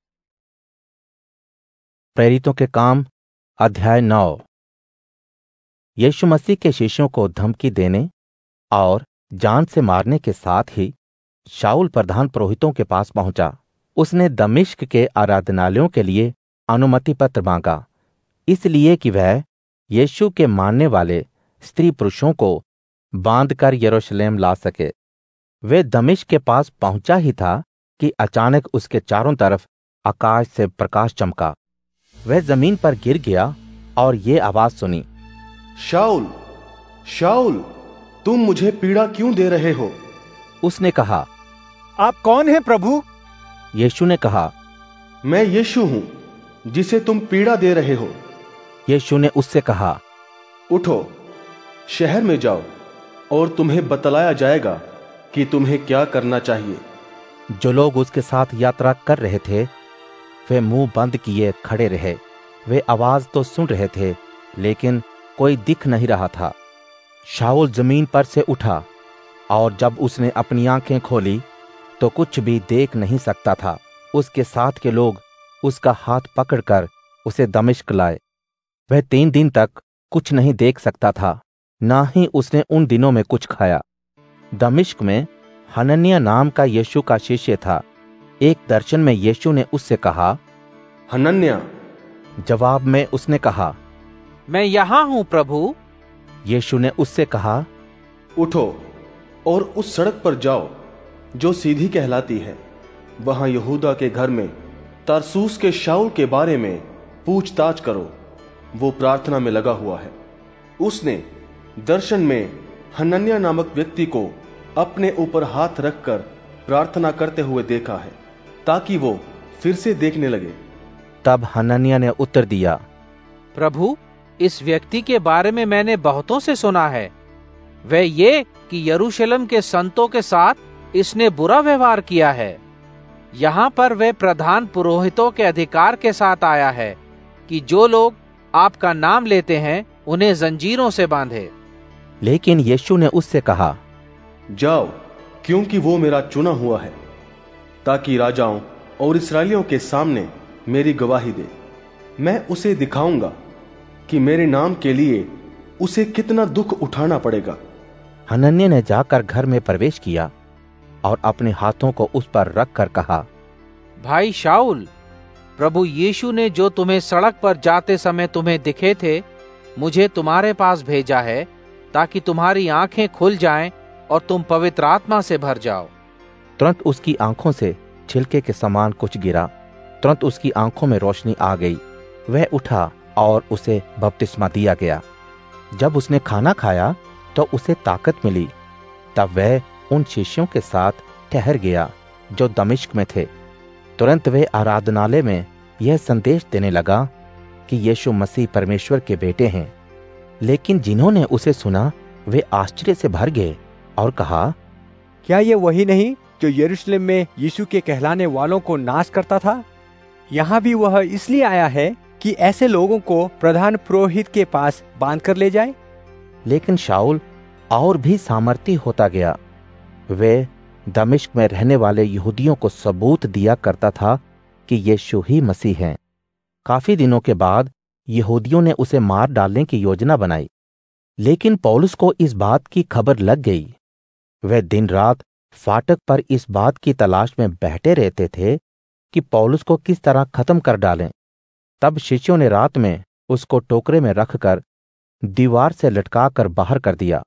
प्रेरितों के काम अध्याय नौ। यीशु मसीह के शिष्यों को धमकी देने और जान से मारने के साथ ही शाऊल प्रधान पुरोहितों के पास पहुंचा। उसने दमिश्क के आराधनालयों के लिए अनुमति पत्र मांगा, इसलिए कि वह यीशु के मानने वाले स्त्री पुरुषों को बांधकर यरूशलेम ला सके। वे दमिश्क के पास पहुंचा ही था कि अचानक उसके चारों तरफ आकाश से प्रकाश चमका। वह जमीन पर गिर गया और ये आवाज सुनी, शाऊल, शाऊल, तुम मुझे पीड़ा क्यों दे रहे हो? उसने कहा, आप कौन हैं प्रभु? यीशु ने कहा, मैं यीशु हूं जिसे तुम पीड़ा दे रहे हो। यीशु ने उससे कहा, उठो, शहर में जाओ और तुम्हें बतलाया जाएगा कि तुम्हें क्या करना चाहिए। जो लोग उसके साथ यात्रा कर रहे थे वे मुंह बंद किए खड़े रहे। वे आवाज तो सुन रहे थे लेकिन कोई दिख नहीं रहा था। शाऊल जमीन पर से उठा और जब उसने अपनी आंखें खोली तो कुछ भी देख नहीं सकता था। उसके साथ के लोग उसका हाथ पकड़कर उसे दमिश्क लाए। वह तीन दिन तक कुछ नहीं देख सकता था, ना ही उसने उन दिनों में कुछ खाया। दमिश्क में हनन्याह नाम का यीशु का शिष्य था। एक दर्शन में यीशु ने उससे कहा, हनन्याह। जवाब में उसने कहा, मैं यहाँ हूँ प्रभु। यीशु ने उससे कहा, उठो और उस सड़क पर जाओ जो सीधी कहलाती है। वहां यहूदा के घर में तरसूस के शाऊल के बारे में पूछताछ करो। वो प्रार्थना में लगा हुआ है। उसने दर्शन में हनन्याह नामक व्यक्ति को अपने ऊपर हाथ रखकर प्रार्थना करते हुए देखा है, ताकि वो फिर से देखने लगे। तब हनन्याह ने उत्तर दिया, प्रभु, इस व्यक्ति के बारे में मैंने बहुतों से सुना है। वह ये कि यरूशलेम के संतों के साथ इसने बुरा व्यवहार किया है। यहाँ पर वह प्रधान पुरोहितों के अधिकार के साथ आया है कि जो लोग आपका नाम लेते हैं उन्हें जंजीरों से बांधे। लेकिन यीशु ने उससे कहा, जाओ, क्योंकि वो मेरा चुना हुआ है, ताकि राजाओं और इस्राएलियों के सामने मेरी गवाही दे। मैं उसे दिखाऊंगा कि मेरे नाम के लिए उसे कितना दुख उठाना पड़ेगा। हनन्याह ने जाकर घर में प्रवेश किया और अपने हाथों को उस पर रखकर कहा, भाई शाऊल, प्रभु यीशु ने जो तुम्हें सड़क पर जाते समय तुम्हें दिखे थे, मुझे तुम्हारे पास भेजा है ताकि तुम्हारी आंखें खुल जाएं और तुम पवित्र आत्मा से भर जाओ। तुरंत उसकी आंखों से छिलके के समान कुछ गिरा। तुरंत उसकी आंखों में रोशनी आ गई। वह उठा और उसे बपतिस्मा दिया गया। जब उसने खाना खाया तो उसे ताकत मिली। तब वह उन शिष्यों के साथ ठहर गया जो दमिश्क में थे। तुरंत वे आराधनालय में यह संदेश देने लगा कि यीशु मसीह परमेश्वर के बेटे हैं। लेकिन जिन्होंने उसे सुना वे आश्चर्य से भर गए और कहा, क्या ये वही नहीं जो यरूशलेम में यीशु के कहलाने वालों को नाश करता था? यहाँ भी वह इसलिए आया है कि ऐसे लोगों को प्रधान पुरोहित के पास बांध कर ले जाए। लेकिन शाऊल और भी सामर्थी होता गया। वे दमिश्क में रहने वाले यहूदियों को सबूत दिया करता था कि यीशु ही मसीह हैं। काफी दिनों के बाद यहूदियों ने उसे मार डालने की योजना बनाई, लेकिन पौलुस को इस बात की खबर लग गई। वह दिन रात फाटक पर इस बात की तलाश में बैठे रहते थे कि पौलुस को किस तरह खत्म कर डालें। तब शिष्यों ने रात में उसको टोकरे में रखकर दीवार से लटकाकर बाहर कर दिया।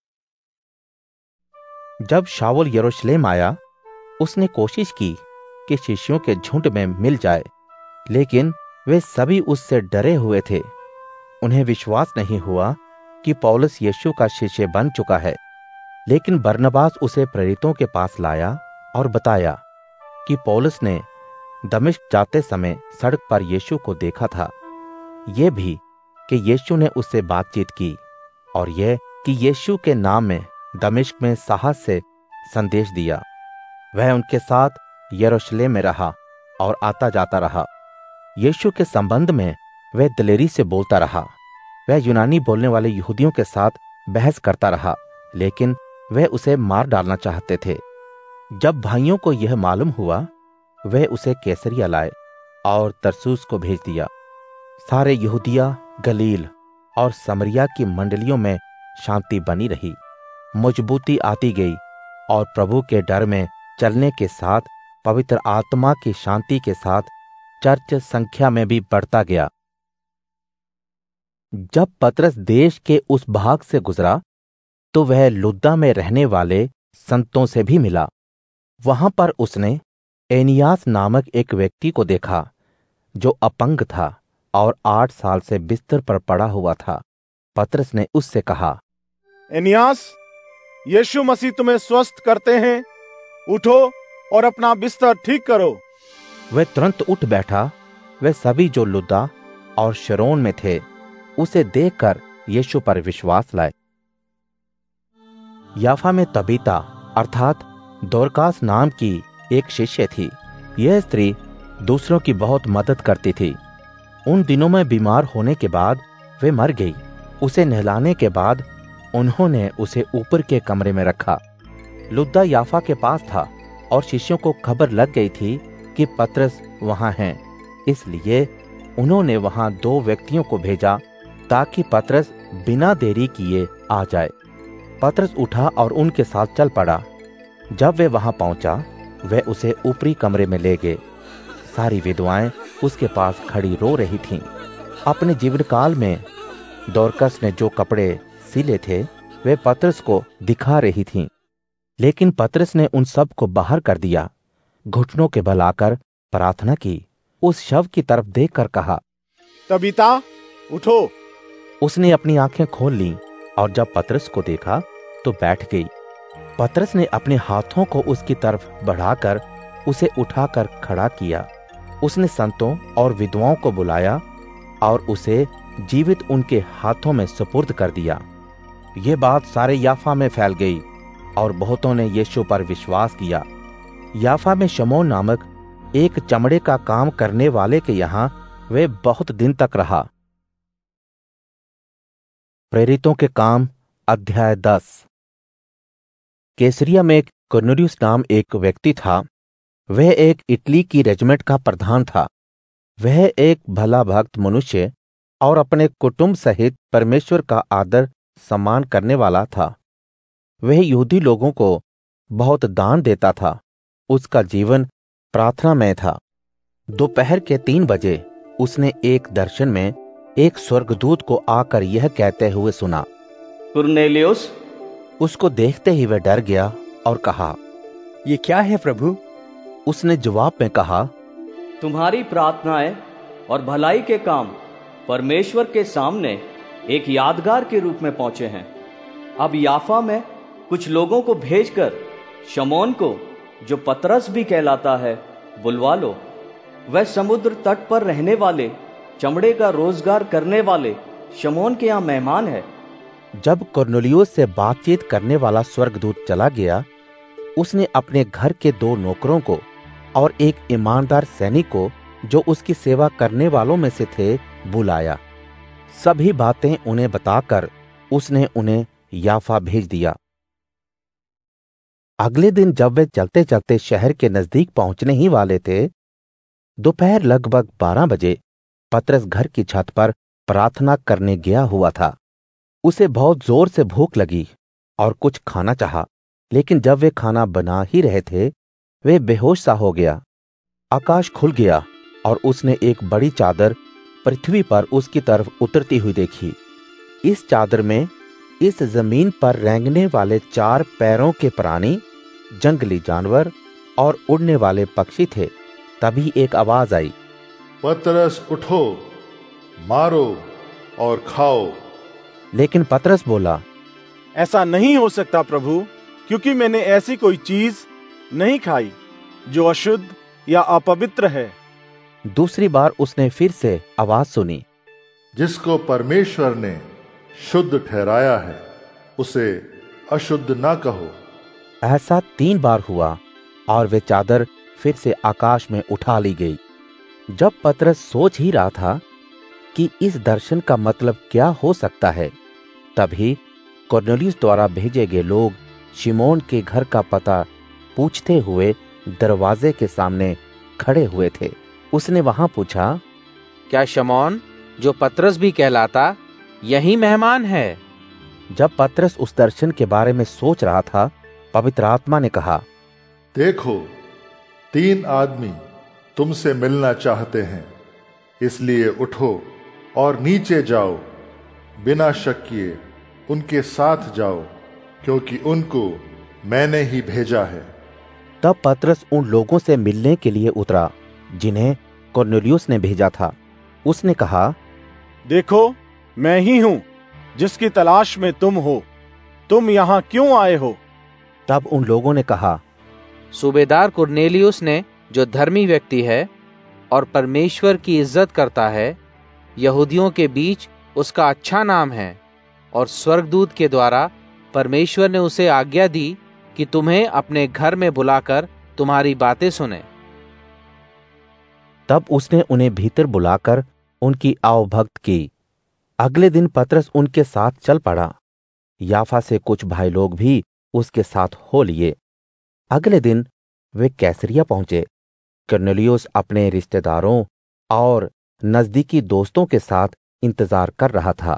जब शाऊल यरूशलेम आया, उसने कोशिश की कि शिष्यों के झुंड में मिल जाए, लेकिन वे सभी उससे डरे हुए थे। उन्हें विश्वास नहीं हुआ कि पौलुस यीशु का शिष्य बन चुका है। लेकिन बरनबास उसे प्रेरितों के पास लाया और बताया कि पौलुस ने दमिश्क जाते समय सड़क पर यीशु को देखा था। यह भी कि यीशु ने उससे बातचीत की और यह कि यीशु के नाम में दमिश्क में साहस से संदेश दिया। वह उनके साथ यरूशलेम में रहा और आता जाता रहा। यीशु के संबंध में वह दिलेरी से बोलता रहा। वह यूनानी बोलने वाले यहूदियों के साथ बहस करता रहा, लेकिन वह उसे मार डालना चाहते थे। जब भाइयों को यह मालूम हुआ, वह उसे कैसरिया लाए और तरसूस को भेज दिया। सारे यहूदिया, गलील और समरिया की मंडलियों में शांति बनी रही। मजबूती आती गई और प्रभु के डर में चलने के साथ पवित्र आत्मा की शांति के साथ चर्च संख्या में भी बढ़ता गया। जब पतरस देश के उस भाग से गुजरा तो वह लुद्दा में रहने वाले संतों से भी मिला। वहां पर उसने एनियास नामक एक व्यक्ति को देखा जो अपंग था और आठ साल से बिस्तर पर पड़ा हुआ था। पतरस ने उससे कहा, एनियास, यीशु मसीह तुम्हें स्वस्थ करते हैं, उठो और अपना बिस्तर ठीक करो। वह तुरंत उठ बैठा। वे सभी जो लुद्दा और शरोन में थे उसे देखकर यीशु पर विश्वास लाए। याफा में तबीता अर्थात दोरकास नाम की एक शिष्य थी। यह स्त्री दूसरों की बहुत मदद करती थी। उन दिनों में बीमार होने के बाद वे मर गई। उसे नहलाने के बाद उन्होंने उसे ऊपर के कमरे में रखा। लुद्दा याफा के पास था और शिष्यों को खबर लग गई थी कि पतरस वहां हैं। इसलिए उन्होंने वहां दो व्यक्तियों को भेजा ताकि पतरस बिना देरी किए आ जाए। पतरस उठा और उनके साथ चल पड़ा। जब वे वहां पहुंचा, वे उसे ऊपरी कमरे में ले गए। सारी विधवाएं उसके पास खड़ी रो रही थीं। अपने जीवन काल में दोरकस ने जो कपड़े सिले थे वे पतरस को दिखा रही थीं। लेकिन पतरस ने उन सब को बाहर कर दिया, घुटनों के बल आकर प्रार्थना की, उस शव की तरफ देखकर कहा, तबीता उठो। उसने अपनी आंखें खोल लीं और जब पतरस को देखा तो बैठ गई। पतरस ने अपने हाथों को उसकी तरफ बढ़ाकर उसे उठाकर खड़ा किया। उसने संतों और विधवाओं को बुलाया और उसे जीवित उनके हाथों में सुपुर्द कर दिया। ये बात सारे याफा में फैल गई और बहुतों ने यीशु पर विश्वास किया। याफा में शमौन नामक एक चमड़े का काम करने वाले के यहां वे बहुत दिन तक रहा। प्रेरितों के काम अध्याय दस। कैसरिया में कुरनेलियुस नाम एक व्यक्ति था। वह एक इटली की रेजिमेंट का प्रधान था। वह एक भला भक्त मनुष्य और अपने कुटुंब सहित परमेश्वर का आदर सम्मान करने वाला था। वह यहूदी लोगों को बहुत दान देता था। उसका जीवन प्रार्थना में था। दोपहर के तीन बजे उसने एक दर्शन में एक स्वर्गदूत को आकर यह कहते हुए सुना, कुरनेलियुस। उसको देखते ही वह डर गया और कहा, ये क्या है प्रभु? उसने जवाब में कहा, तुम्हारी प्रार्थनाएं और भलाई के काम परमेश्वर के सामने एक यादगार के रूप में पहुंचे हैं। अब याफा में कुछ लोगों को भेजकर शमौन को, जो पतरस भी कहलाता है, बुलवा लो। वह समुद्र तट पर रहने वाले चमड़े का रोजगार करने वाले शमौन के यहाँ मेहमान है। जब कुरनेलियुस से बातचीत करने वाला स्वर्गदूत चला गया, उसने अपने घर के दो नौकरों को और एक ईमानदार सैनिक को, जो उसकी सेवा करने वालों में से थे, बुलाया। सभी बातें उन्हें बताकर उसने उन्हें याफा भेज दिया। अगले दिन जब वे चलते चलते शहर के नजदीक पहुंचने ही वाले थे, दोपहर लगभग बारह बजे पतरस घर की छत पर प्रार्थना करने गया हुआ था। उसे बहुत जोर से भूख लगी और कुछ खाना चाहा, लेकिन जब वे खाना बना ही रहे थे, वे बेहोश सा हो गया। आकाश खुल गया और उसने एक बड़ी चादर पृथ्वी पर उसकी तरफ उतरती हुई देखी। इस चादर में इस जमीन पर रेंगने वाले चार पैरों के प्राणी, जंगली जानवर और उड़ने वाले पक्षी थे। तभी एक आवाज आई, पतरस उठो, मारो और खाओ। लेकिन पतरस बोला, ऐसा नहीं हो सकता प्रभु, क्योंकि मैंने ऐसी कोई चीज नहीं खाई जो अशुद्ध या अपवित्र है। दूसरी बार उसने फिर से आवाज सुनी, जिसको परमेश्वर ने शुद्ध ठहराया है उसे अशुद्ध ना कहो। ऐसा तीन बार हुआ और वे चादर फिर से आकाश में उठा ली गई। जब पतरस सोच ही रहा था कि इस दर्शन का मतलब क्या हो सकता है, तभी कुरनेलियुस द्वारा भेजे गए लोग शिमोन के घर का पता पूछते हुए दरवाजे के सामने खड़े हुए थे। उसने वहां पूछा, क्या शमौन, जो पतरस भी कहलाता, यही मेहमान है? जब पतरस उस दर्शन के बारे में सोच रहा था, पवित्र आत्मा ने कहा, देखो, तीन आदमी तुमसे मिलना चाहते हैं, इसलिए उठो और नीचे जाओ। बिना शक किए उनके साथ जाओ, क्योंकि उनको मैंने ही भेजा है। तब पतरस उन लोगों से मिलने के लिए उतरा जिन्हें कुरनेलियुस ने भेजा था। उसने कहा, देखो, मैं ही हूं जिसकी तलाश में तुम हो। तुम यहाँ क्यों आए हो? तब उन लोगों ने कहा, सूबेदार कुरनेलियुस ने, जो धर्मी व्यक्ति है और परमेश्वर की इज्जत करता है, यहूदियों के बीच उसका अच्छा नाम है, और स्वर्गदूत के द्वारा परमेश्वर ने उसे आज्ञा दी कि तुम्हें अपने घर में बुलाकर तुम्हारी बातें सुने। तब उसने उन्हें भीतर बुलाकर उनकी आवभक्त की। अगले दिन पतरस उनके साथ चल पड़ा। याफा से कुछ भाई लोग भी उसके साथ हो लिए। अगले दिन वे कैसरिया पहुंचे। कुरनेलियुस अपने रिश्तेदारों और नजदीकी दोस्तों के साथ इंतजार कर रहा था।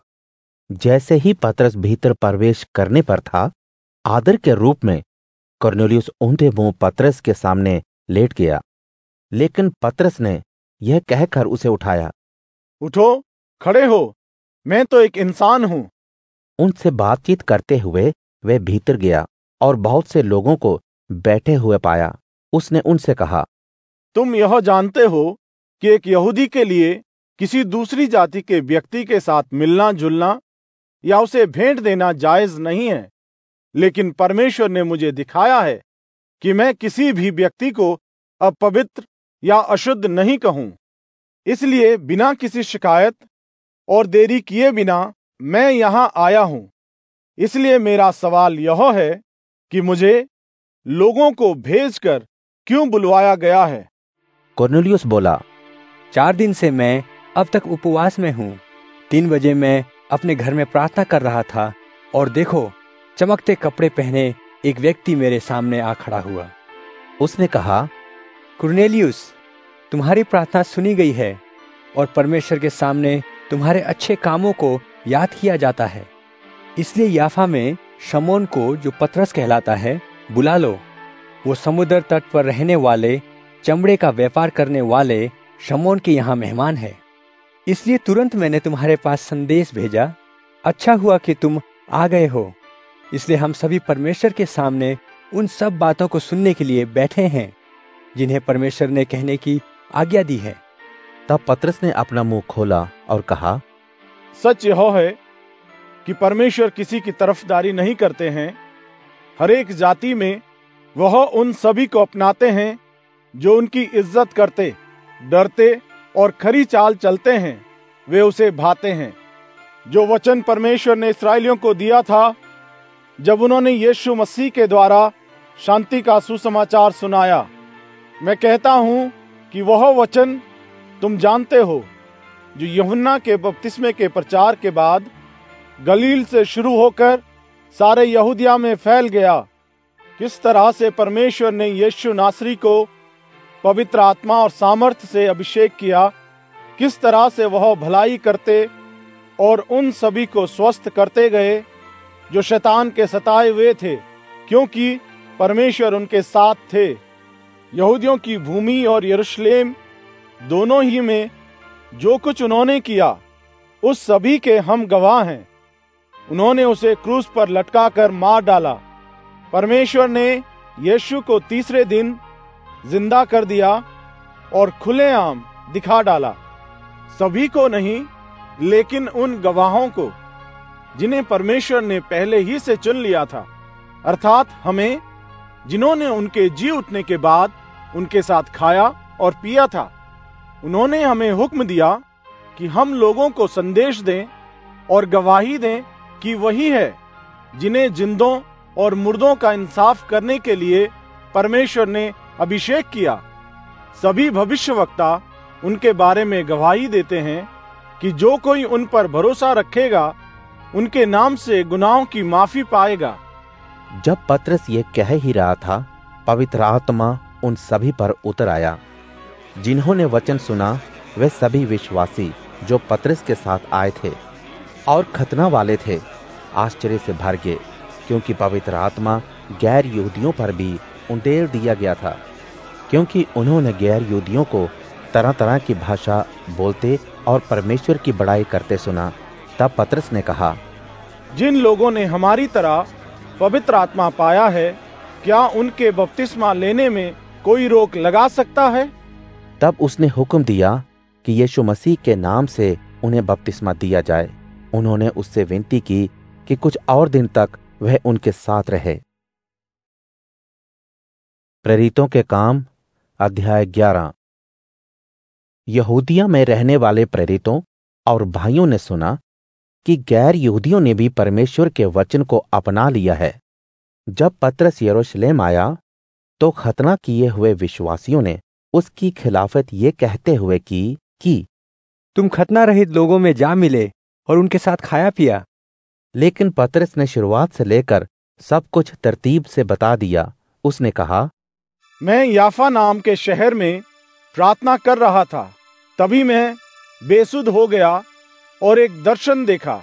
जैसे ही पतरस भीतर प्रवेश करने पर था, आदर के रूप में कुरनेलियुस ऊंधे मुंह पतरस के सामने लेट गया। लेकिन पतरस ने यह कहकर उसे उठाया, उठो, खड़े हो, मैं तो एक इंसान हूं। उनसे बातचीत करते हुए वह भीतर गया और बहुत से लोगों को बैठे हुए पाया। उसने उनसे कहा, तुम यह जानते हो कि एक यहूदी के लिए किसी दूसरी जाति के व्यक्ति के साथ मिलना जुलना या उसे भेंट देना जायज नहीं है। लेकिन परमेश्वर ने मुझे दिखाया है कि मैं किसी भी व्यक्ति को अपवित्र या अशुद्ध नहीं कहूं। इसलिए बिना किसी शिकायत और देरी किए बिना मैं यहां आया हूं। इसलिए मेरा सवाल यह है कि मुझे लोगों को भेजकर क्यों बुलवाया गया है? कुरनेलियुस बोला, चार दिन से मैं अब तक उपवास में हूँ। तीन बजे मैं अपने घर में प्रार्थना कर रहा था और देखो, चमकते कपड़े पहने एक व्यक्ति मेरे सामने आ खड़ा हुआ। उसने कहा, कुरनेलियुस, तुम्हारी प्रार्थना सुनी गई है और परमेश्वर के सामने तुम्हारे अच्छे कामों को याद किया जाता है। इसलिए याफा में शमौन को, जो पतरस कहलाता है, बुला लो। वो समुद्र तट पर रहने वाले, चमड़े का व्यापार करने वाले शमौन के यहाँ मेहमान है। इसलिए तुरंत मैंने तुम्हारे पास संदेश भेजा। अच्छा हुआ कि तुम आ गए हो। इसलिए हम सभी परमेश्वर के सामने उन सब बातों को सुनने के लिए बैठे हैं जिन्हें परमेश्वर ने कहने की आज्ञा दी है। तब पतरस ने अपना मुंह खोला और कहा, सच यह है कि परमेश्वर किसी की तरफदारी नहीं करते हैं। हर एक जाति में वह उन सभी को अपनाते हैं जो उनकी इज्जत करते, डरते और खरी चाल चलते हैं। वे उसे भाते हैं। जो वचन परमेश्वर ने इस्राएलियों को दिया था जब उन्होंने यीशु मसीह के द्वारा शांति का सुसमाचार सुनाया। मैं कहता हूं कि वह वचन तुम जानते हो, जो यूहन्ना के बपतिस्मे के प्रचार के बाद गलील से शुरू होकर सारे यहूदिया में फैल गया। किस तरह से परमेश्वर ने यीशु नासरी को पवित्र आत्मा और सामर्थ्य से अभिषेक किया, किस तरह से वह भलाई करते और उन सभी को स्वस्थ करते गए जो शैतान के सताए हुए थे, क्योंकि परमेश्वर उनके साथ थे। यहूदियों की भूमि और यरूशलेम दोनों ही में जो कुछ उन्होंने किया, उस सभी के हम गवाह हैं। उन्होंने उसे क्रूस पर लटकाकर मार डाला। परमेश्वर ने यीशु को तीसरे दिन जिंदा कर दिया और खुलेआम दिखा डाला। सभी को नहीं, लेकिन उन गवाहों को जिन्हें परमेश्वर ने पहले ही से चुन लिया था, अर्थात हमें, जिन्होंने उनके जी उठने के बाद उनके साथ खाया और पिया था। उन्होंने हमें हुक्म दिया कि हम लोगों को संदेश दें और गवाही दें कि वही है जिन्हें जिंदों और मुर्दों का इंसाफ करने के लिए परमेश्वर ने अभिषेक किया। सभी भविष्यवक्ता उनके बारे में गवाही देते हैं कि जो कोई उन पर भरोसा रखेगा उनके नाम से गुनाहों की माफी पाएगा। जब पतरस ये कह ही रहा था, पवित्र आत्मा उन सभी पर उतर आया। जिन्होंने वचन सुना वे सभी विश्वासी जो पतरस के साथ आए थे और खतना वाले थे, आश्चर्य से भर गए, क्योंकि पवित्र आत्मा गैर यहूदियों पर भी उंडेल दिया गया था, क्योंकि उन्होंने गैर यहूदियों को तरह तरह की भाषा बोलते और परमेश्वर की बड़ाई करते सुना। तब पतरस ने कहा, जिन लोगों ने हमारी तरह पवित्र आत्मा पाया है, क्या उनके बपतिस्मा लेने में कोई रोक लगा सकता है? तब उसने हुक्म दिया कि यीशु मसीह के नाम से उन्हें बपतिस्मा दिया जाए। उन्होंने उससे विनती की कि कुछ और दिन तक वह उनके साथ रहे। प्रेरितों के काम अध्याय ग्यारह। यहूदिया में रहने वाले प्रेरितों और भाइयों ने सुना कि गैर यहूदियों ने भी परमेश्वर के वचन को अपना लिया है। जब पतरस यरूशलेम आया तो खतना किए हुए विश्वासियों ने उसकी खिलाफत ये कहते हुए की कि तुम खतना रहित लोगों में जा मिले और उनके साथ खाया पिया। लेकिन पतरस ने शुरुआत से लेकर सब कुछ तरतीब से बता दिया। उसने कहा, मैं याफा नाम के शहर में प्रार्थना कर रहा था, तभी मैं बेसुध हो गया और एक दर्शन देखा।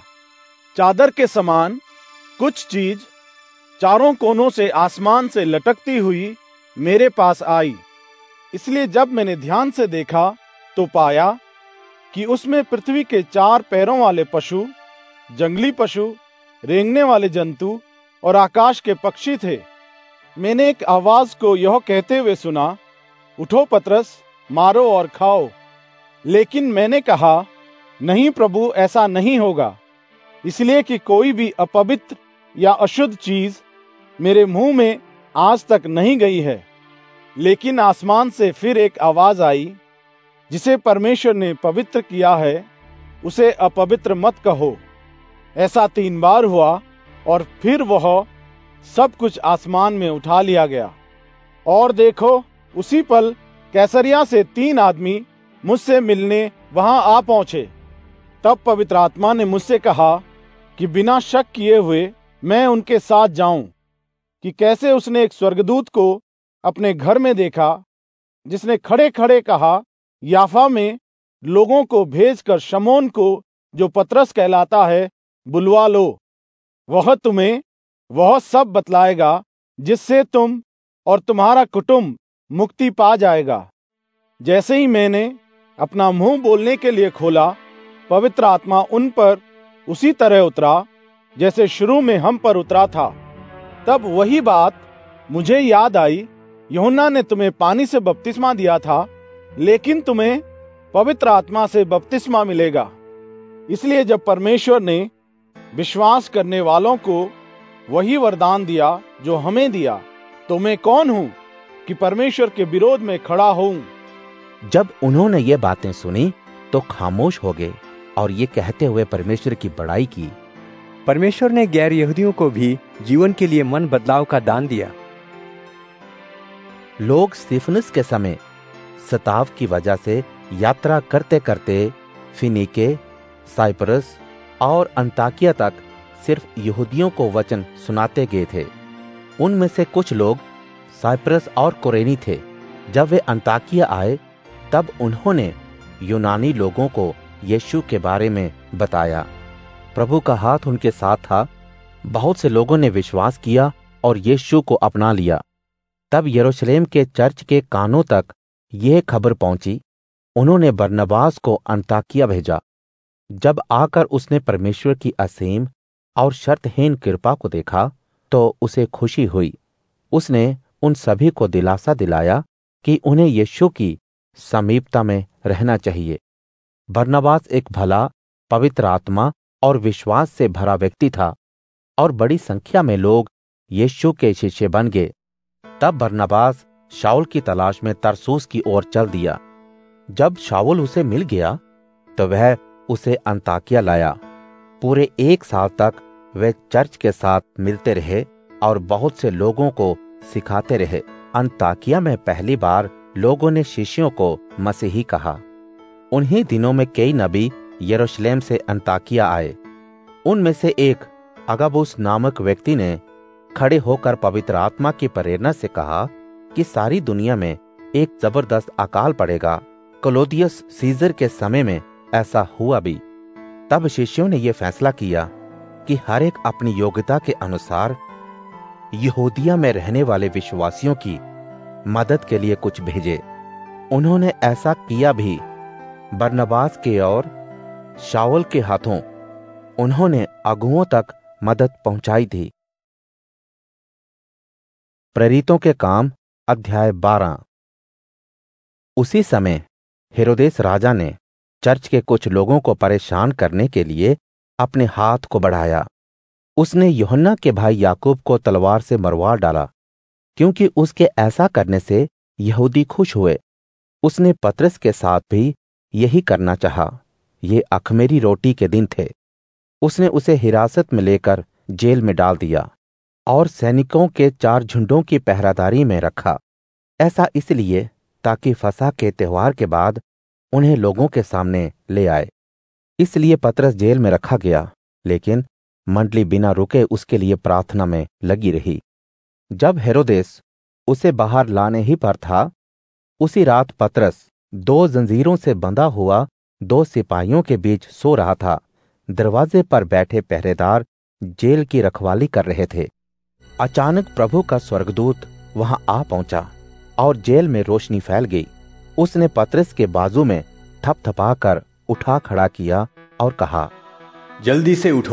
चादर के समान कुछ चीज चारों कोनों से आसमान से लटकती हुई मेरे पास आई। इसलिए जब मैंने ध्यान से देखा तो पाया कि उसमें पृथ्वी के चार पैरों वाले पशु, जंगली पशु, रेंगने वाले जंतु और आकाश के पक्षी थे। मैंने एक आवाज को यह कहते हुए सुना, उठो पतरस, मारो और खाओ। लेकिन मैंने कहा, नहीं प्रभु, ऐसा नहीं होगा, इसलिए कि कोई भी अपवित्र या अशुद्ध चीज मेरे मुंह में आज तक नहीं गई है। लेकिन आसमान से फिर एक आवाज आई, जिसे परमेश्वर ने पवित्र किया है उसे अपवित्र मत कहो। ऐसा तीन बार हुआ और फिर वह सब कुछ आसमान में उठा लिया गया। और देखो, उसी पल कैसरिया से तीन आदमी मुझसे मिलने वहां आ पहुंचे। तब पवित्र आत्मा ने मुझसे कहा कि बिना शक किए हुए मैं उनके साथ जाऊं, कि कैसे उसने एक स्वर्गदूत को अपने घर में देखा, जिसने खड़े खड़े कहा, याफा में लोगों को भेजकर शमौन को, जो पतरस कहलाता है, बुलवा लो। वह तुम्हें वह सब बतलाएगा जिससे तुम और तुम्हारा कुटुंब मुक्ति पा जाएगा। जैसे ही मैंने अपना मुंह बोलने के लिए खोला, पवित्र आत्मा उन पर उसी तरह उतरा जैसे शुरू में हम पर उतरा था। तब वही बात मुझे याद आई, यूहन्ना ने तुम्हें पानी से बपतिस्मा दिया था, लेकिन तुम्हें पवित्र आत्मा से बपतिस्मा मिलेगा। इसलिए जब परमेश्वर ने विश्वास करने वालों को वही वरदान दिया जो हमें दिया, तो मैं कौन हूं कि परमेश्वर के विरोध में खड़ा होऊं। जब उन्होंने ये बातें सुनी तो खामोश हो गए और ये कहते हुए परमेश्वर की बड़ाई की, परमेश्वर ने गैर यहूदियों को भी जीवन के लिए मन बदलाव का दान दिया। लोग स्तिफनुस के समय सताव की वजह से यात्रा करते करते फिनीके, साइप्रस और अंताकिया तक सिर्फ यहूदियों को वचन सुनाते गए थे। उनमें से कुछ लोग साइप्रस और कुरेनी थे। जब वे अंताकिया आए तब उन्होंने यूनानी लोगों को यीशु के बारे में बताया। प्रभु का हाथ उनके साथ था। बहुत से लोगों ने विश्वास किया और यीशु को अपना लिया। तब यरूशलेम के चर्च के कानों तक यह खबर पहुंची। उन्होंने बरनबास को अंताकिया भेजा। जब आकर उसने परमेश्वर की असीम और शर्तहीन कृपा को देखा तो उसे खुशी हुई। उसने उन सभी को दिलासा दिलाया कि उन्हें यीशु की समीपता में रहना चाहिए। बरनबास एक भला, पवित्र आत्मा और विश्वास से भरा व्यक्ति था और बड़ी संख्या में लोग यीशु के शिष्य बन गए। तब बरनबास शाऊल की तलाश में तरसूस की ओर चल दिया। जब शाऊल उसे मिल गया तो वह उसे अंताकिया लाया। पूरे एक साल तक वे चर्च के साथ मिलते रहे और बहुत से लोगों को सिखाते रहे। अंताकिया में पहली बार लोगों ने शिष्यों को मसीही कहा। उन्हीं दिनों में कई नबी यरूशलेम से अंताकिया आए। उनमें से एक अगबुस नामक व्यक्ति ने खड़े होकर पवित्र आत्मा की प्रेरणा से कहा कि सारी दुनिया में एक जबरदस्त अकाल पड़ेगा। क्लौदियस सीजर के समय में ऐसा हुआ भी। तब शिष्यों ने यह फैसला किया कि हर एक अपनी योग्यता के अनुसार यहूदिया में रहने वाले विश्वासियों की मदद के लिए कुछ भेजे। उन्होंने ऐसा किया भी। बरनबास के और शाऊल के हाथों उन्होंने अगुओं तक मदद पहुंचाई थी। प्रेरितों के काम अध्याय बारह। उसी समय हेरोदेस राजा ने चर्च के कुछ लोगों को परेशान करने के लिए अपने हाथ को बढ़ाया। उसने यूहन्ना के भाई याकूब को तलवार से मरवा डाला, क्योंकि उसके ऐसा करने से यहूदी खुश हुए। उसने पतरस के साथ भी यही करना चाहा। ये अखमेरी रोटी के दिन थे। उसने उसे हिरासत में लेकर जेल में डाल दिया और सैनिकों के चार झुंडों की पहरादारी में रखा। ऐसा इसलिए ताकि फसह के त्योहार के बाद उन्हें लोगों के सामने ले आए। इसलिए पतरस जेल में रखा गया, लेकिन मंडली बिना रुके उसके लिए प्रार्थना में लगी रही। जब हेरोदेस उसे बाहर लाने ही पर था, उसी रात पतरस दो जंजीरों से बंधा हुआ दो सिपाहियों के बीच सो रहा था। दरवाजे पर बैठे पहरेदार जेल की रखवाली कर रहे थे। अचानक प्रभु का स्वर्गदूत वहां आ पहुंचा और जेल में रोशनी फैल गई। उसने पतरस के बाजू में थपथपाकर उठा खड़ा किया और कहा, जल्दी से उठो।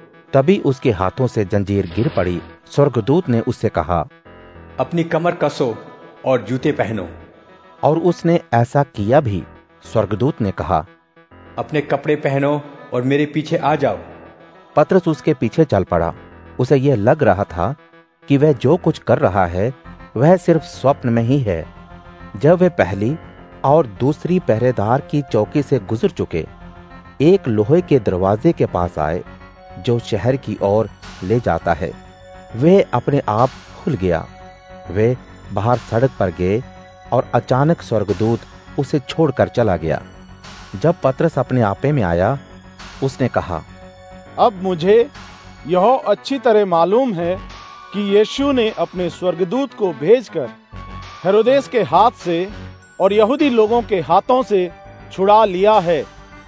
तभी उसके हाथों से जंजीर गिर पड़ी। स्वर्गदूत ने उससे कहा, अपनी कमर कसो और जूते पहनो। और उसने ऐसा किया भी। स्वर्गदूत ने कहा, अपने कपड़े पहनो और मेरे पीछे आ जाओ। पतरस उसके पीछे चल पड़ा। उसे यह लग रहा था कि वह जो कुछ कर रहा है वह सिर्फ स्वप्न में ही है। जब वे पहली और दूसरी पहरेदार की चौकी से गुजर चुके, एक लोहे के दरवाजे के पास आए जो शहर की ओर ले जाता है। वे अपने आप खुल गया। वे बाहर सड़क पर गए और अचानक स्वर्गदूत उसे छोड़कर चला गया। जब पतरस अपने आपे में आया, उसने कहा, अब मुझे यह अच्छी तरह मालूम है कि यीशु ने अपने स्वर्गदूत को भेजकर हेरोदेस के हाथ से और यहूदी लोगों के हाथों से छुड़ा लिया है।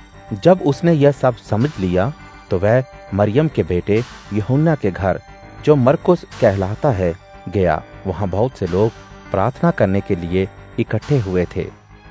जब उसने यह सब समझ लिया तो वह मरियम के बेटे यूहन्ना के घर, जो मरकुस कहलाता है, गया। वहां बहुत से लोग प्रार्थना करने के लिए इकट्ठे हुए थे।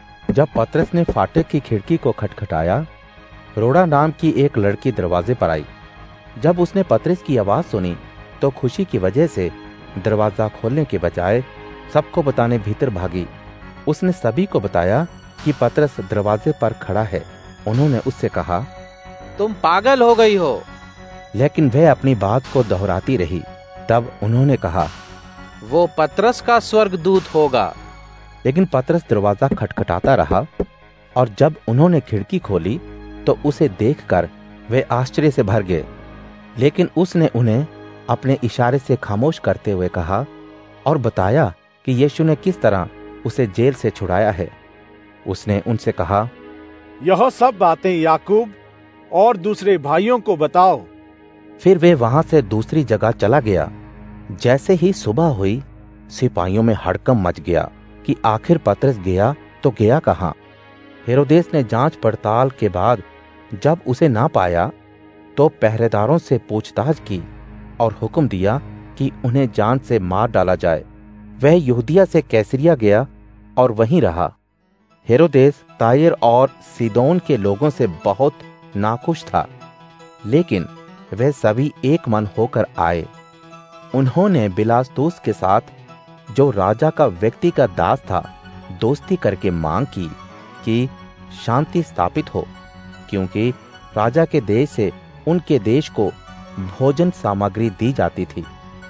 जब पतरस ने फाटक की खिड़की को खटखटाया, रोड़ा नाम की एक लड़की दरवाजे पर आई। जब उसने पतरस की आवाज सुनी तो खुशी की वजह से दरवाजा खोलने के बजाय सबको बताने भीतर भागी। उसने सभी को बताया कि पतरस दरवाजे पर खड़ा है। उन्होंने उससे कहा, तुम पागल हो गई हो। लेकिन वह अपनी बात को दोहराती रही। तब उन्होंने कहा, वो पतरस का स्वर्गदूत होगा। लेकिन पतरस दरवाजा खटखटाता रहा और जब उन्होंने खिड़की खोली तो उसे देखकर वे आश्चर्य से भर गए। लेकिन उसने उन्हें अपने इशारे से खामोश करते हुए कहा और बताया कि यीशु ने किस तरह उसे जेल से छुड़ाया है। उसने उनसे कहा, यह सब बातें याकूब और दूसरे भाइयों को बताओ। फिर वे वहां से दूसरी जगह चला गया। जैसे ही सुबह हुई, सिपाहियों में हड़कंप मच गया कि आखिर पतरस गया तो गया कहाँ। हेरोदेस ने जांच पड़ताल के बाद जब उसे ना पाया तो पहरेदारों से पूछताछ की और हुक्म दिया कि उन्हें जान से मार डाला जाए। वह यहूदिया से कैसरिया गया और वहीं रहा। हेरोदेस तायर और सीदोन के लोगों से बहुत नाखुश था, लेकिन वे सभी एक मन होकर आए। उन्होंने बिलास्तुस के साथ, जो राजा का व्यक्तिगत दास था, दोस्ती करके मांग की कि शांति स्थापित हो, क्योंकि राजा के देश से उनके देश को भोजन सामग्री दी जाती थी।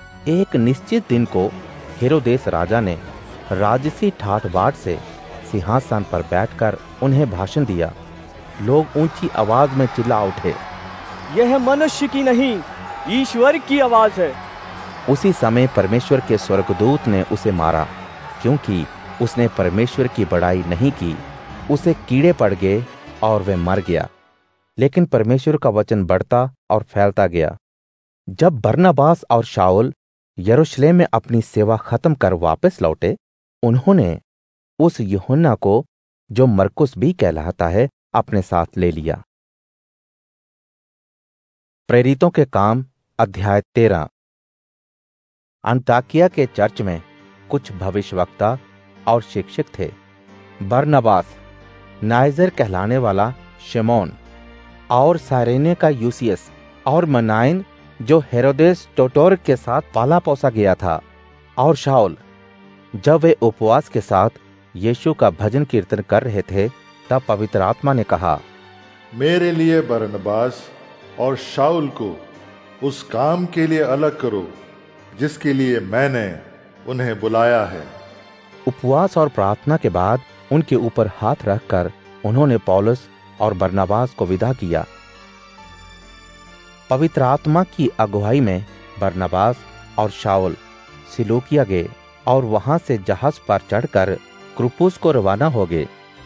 एक निश्चित दिन को हेरोदेस राजा ने राजसी ठाठ बाट से सिंहासन पर बैठकर उन्हें भाषण दिया। लोग ऊंची आवाज में चिल्ला उठे, यह मनुष्य की नहीं, ईश्वर की आवाज है। उसी समय परमेश्वर के स्वर्गदूत ने उसे मारा, क्योंकि उसने परमेश्वर की बड़ाई नहीं की। उसे कीड़े पड़ गए और वह मर गया। लेकिन परमेश्वर का वचन बढ़ता और फैलता गया। जब बरनबास और शाऊल यरूशलेम में अपनी सेवा खत्म कर वापस लौटे, उन्होंने उस यूहन्ना को, जो मरकुस भी कहलाता है, अपने साथ ले लिया। प्रेरितों के काम अध्याय तेरह। अंताकिया के चर्च में कुछ भविष्यवक्ता और शिक्षक थे। बरनबास, नाइजर कहलाने वाला शिमोन, और साइरेने का यूसियस, और मनाइन जो हेरोदेस टोटोर के साथ पाला पोसा गया था, और शाऊल। जब वे उपवास के साथ यीशु का भजन कीर्तन कर रहे थे, तब पवित्र आत्मा ने कहा, मेरे लिए बरनबास और शाऊल को उस काम के लिए अलग करो जिसके लिए मैंने उन्हें बुलाया है। उपवास और प्रार्थना के बाद उनके ऊपर हाथ रखकर उन्होंने पौलुस और बरनबास को विदा किया। पवित्र आत्मा की अगुवाई में बरनबास और शाऊल सिलूकिया गए और वहां से जहाज पर चढ़कर क्रुपुस को रवाना हो गए।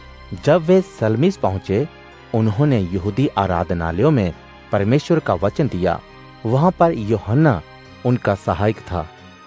जब वे सलमीस पहुंचे, उन्होंने यहूदी आराधनालयों में परमेश्वर का वचन दिया। वहां पर यूहन्ना उनका सहायक था।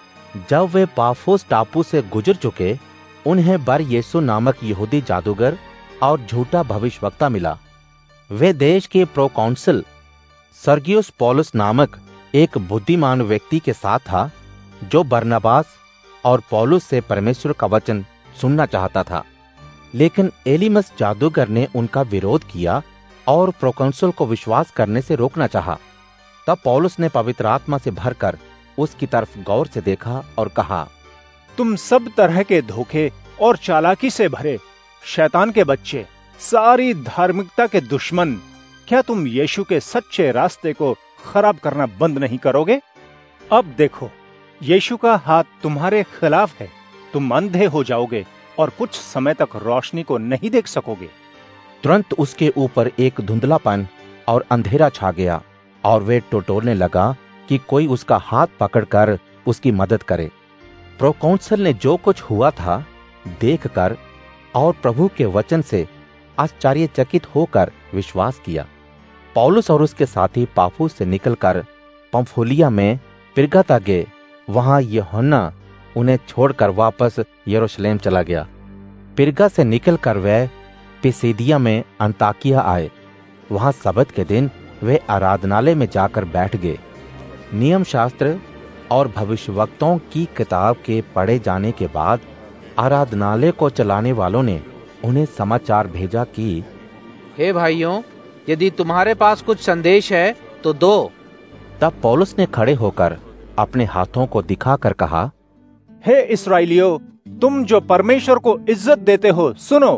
जब वे पाफोस टापू से गुजर चुके, उन्हें बर यीशु नामक यहूदी जादूगर और झूठा भविष्यवक्ता मिला। वे देश के प्रोकॉन्सल सर्गियुस पौलुस नामक एक बुद्धिमान व्यक्ति के साथ था, जो बरनबास और पौलुस से परमेश्वर का वचन सुनना चाहता था। लेकिन एलीमस जादूगर ने उनका विरोध किया और प्रोकॉन्सल को विश्वास करने से रोकना चाहा। तब पौलुस ने पवित्र आत्मा से भरकर उसकी तरफ गौर से देखा और कहा, तुम सब तरह के धोखे और चालाकी से भरे शैतान के बच्चे, सारी धार्मिकता के दुश्मन, क्या तुम यीशु के सच्चे रास्ते को खराब करना बंद नहीं करोगे? अब देखो, यीशु का हाथ तुम्हारे खिलाफ है। तुम अंधे हो जाओगे और कुछ समय तक रोशनी को नहीं देख सकोगे। तुरंत उसके ऊपर एक धुंधलापन और अंधेरा छा गया और वे टटोलने लगा कि कोई उसका हाथ पकड़कर उसकी मदद करे। प्रोकॉन्सल ने जो कुछ हुआ था देखकर और प्रभु के वचन से आश्चर्यचकित होकर विश्वास किया। पौलुस और उसके साथी पाफुस से निकलकर पंफूलिया में पिरगा तक गए। वहां यूहन्ना उन्हें छोड़कर वापस यरूशलेम चला गया। पिरगा से निकलकर वे पिसिदिया में अंताकिया आए। वहां सब्त के दिन वे आराधनालय में जाकर बैठ गए। नियम शास्त्र और भविष्यवक्ताओं की किताब के पढ़े जाने के बाद आराधनालय को चलाने वालों ने उन्हें समाचार भेजा कि हे भाइयों, यदि तुम्हारे पास कुछ संदेश है तो दो। तब पौलुस ने खड़े होकर अपने हाथों को दिखाकर कहा, हे इस्राएलियों, तुम जो परमेश्वर को इज्जत देते हो, सुनो।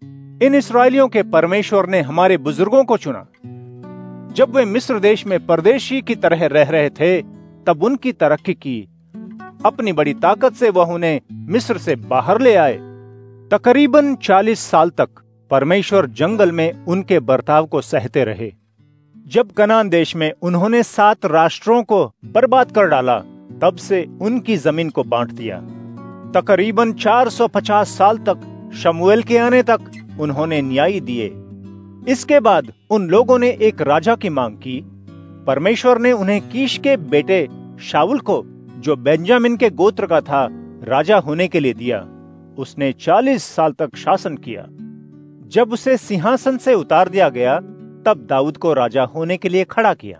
इन इस्राएलियों के परमेश्वर ने हमारे बुजुर्गों को चुना। जब वे मिस्र देश में परदेशी की तरह रह रहे थे, तब उनकी तरक्की की। अपनी बड़ी ताकत से वह उन्हें मिस्र से बाहर ले आए। तकरीबन चालीस साल तक परमेश्वर जंगल में उनके बर्ताव को सहते रहे। जब कनान देश में उन्होंने सात राष्ट्रों को बर्बाद कर डाला, तब से उनकी जमीन को बांट दिया। तकरीबन चार सौ पचास साल तक शमूएल के आने तक उन्होंने न्याय दिए। इसके बाद उन लोगों ने एक राजा की मांग की। परमेश्वर ने उन्हें कीश के बेटे शाऊल को, जो बेंजामिन के गोत्र का था, राजा होने के लिए दिया। उसने चालीस साल तक शासन किया। जब उसे सिंहासन से उतार दिया गया, तब दाऊद को राजा होने के लिए खड़ा किया।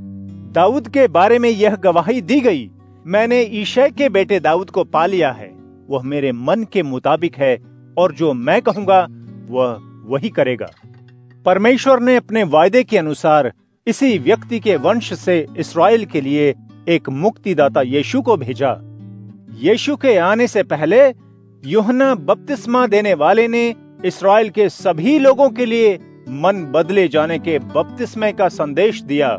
दाऊद के बारे में यह गवाही दी गई, मैंने ईशै के बेटे दाऊद को पा लिया है। वह मेरे मन के मुताबिक है और जो मैं कहूंगा वह वही करेगा। परमेश्वर ने अपने वायदे के अनुसार इसी व्यक्ति के वंश से इस्राएल के लिए एक मुक्तिदाता यीशु को भेजा। यीशु के आने से पहले यूहन्ना बपतिस्मा देने वाले ने इस्राएल के सभी लोगों के लिए मन बदले जाने के बपतिस्मे का संदेश दिया।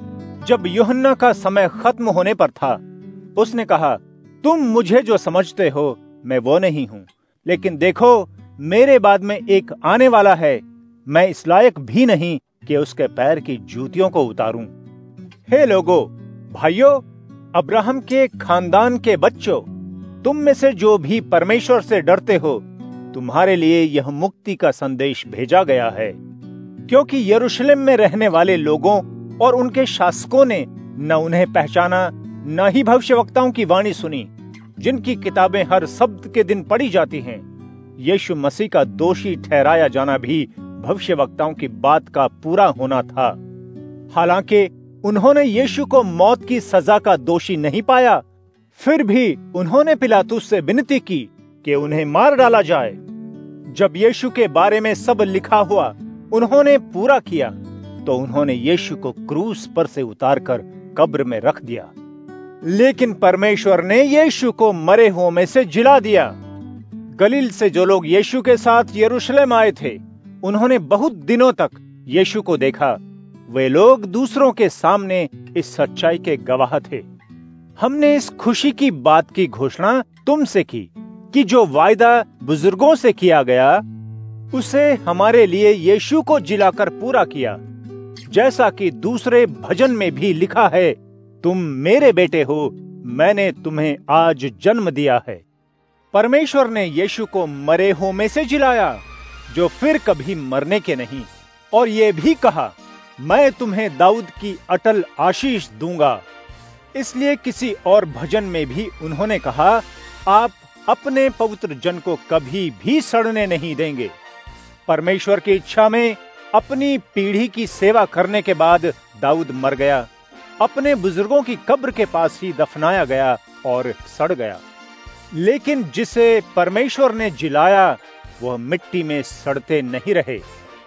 जब यूहन्ना का समय खत्म होने पर था, उसने कहा, तुम मुझे जो समझते हो मैं वो नहीं हूं, लेकिन देखो, मेरे बाद में एक आने वाला है। मैं इस लायक भी नहीं कि उसके पैर की जूतियों को उतारूं। हे लोगों, भाइयों, अब्राहम के खानदान के बच्चों, तुम में से जो भी परमेश्वर से डरते हो, तुम्हारे लिए यह मुक्ति का संदेश भेजा गया है। क्योंकि यरूशलेम में रहने वाले लोगों और उनके शासकों ने न उन्हें पहचाना, न ही भविष्यवक्ताओं की वाणी सुनी, जिनकी किताबें हर शब्द के दिन पढ़ी जाती हैं। यीशु मसीह का दोषी ठहराया जाना भी भविष्यवक्ताओं की बात का पूरा होना था। हालांकि उन्होंने यीशु को मौत की सजा का दोषी नहीं पाया, फिर भी उन्होंने पिलातुस से विनती की कि उन्हें मार डाला जाए। जब यीशु के बारे में सब लिखा हुआ उन्होंने पूरा किया, तो उन्होंने यीशु को क्रूस पर से उतारकर कब्र में रख दिया। लेकिन परमेश्वर ने यीशु को मरे हुओं में से जिला दिया। गलील से जो लोग यीशु के साथ यरूशलेम आए थे, उन्होंने बहुत दिनों तक यीशु को देखा। वे लोग दूसरों के सामने इस सच्चाई के गवाह थे। हमने इस खुशी की बात की घोषणा तुमसे की कि जो वायदा बुजुर्गों से किया गया उसे हमारे लिए यीशु को जिलाकर पूरा किया, जैसा कि दूसरे भजन में भी लिखा है, तुम मेरे बेटे हो, मैंने तुम्हें आज जन्म दिया है। परमेश्वर ने यीशु को मरे हुओं में से जिलाया, जो फिर कभी मरने के नहीं, और ये भी कहा, मैं तुम्हें दाऊद की अटल आशीष दूंगा। इसलिए किसी और भजन में भी उन्होंने कहा, आप अपने पवित्र जन को कभी भी सड़ने नहीं देंगे। परमेश्वर की इच्छा में अपनी पीढ़ी की सेवा करने के बाद दाऊद मर गया, अपने बुजुर्गों की कब्र के पास ही दफनाया गया और सड़ गया। लेकिन जिसे परमेश्वर ने जिलाया वह मिट्टी में सड़ते नहीं रहे।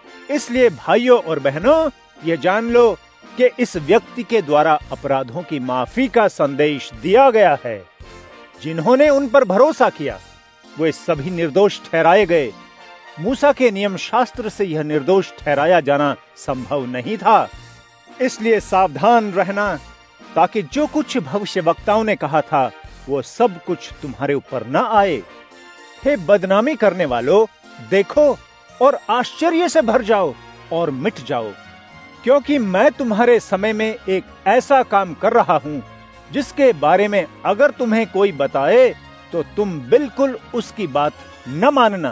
इसलिए भाइयों और बहनों, ये जान लो कि इस व्यक्ति के द्वारा अपराधों की माफी का संदेश दिया गया है। जिन्होंने उन पर भरोसा किया वे सभी निर्दोष ठहराए गए। मूसा के नियम शास्त्र से यह निर्दोष ठहराया जाना संभव नहीं था। इसलिए सावधान रहना, ताकि जो कुछ भविष्यवक्ताओं ने कहा था वो सब कुछ तुम्हारे ऊपर न आए। हे बदनामी करने वालों, देखो और आश्चर्य से भर जाओ और मिट जाओ, क्योंकि मैं तुम्हारे समय में एक ऐसा काम कर रहा हूँ जिसके बारे में अगर तुम्हें कोई बताए तो तुम बिल्कुल उसकी बात न मानना।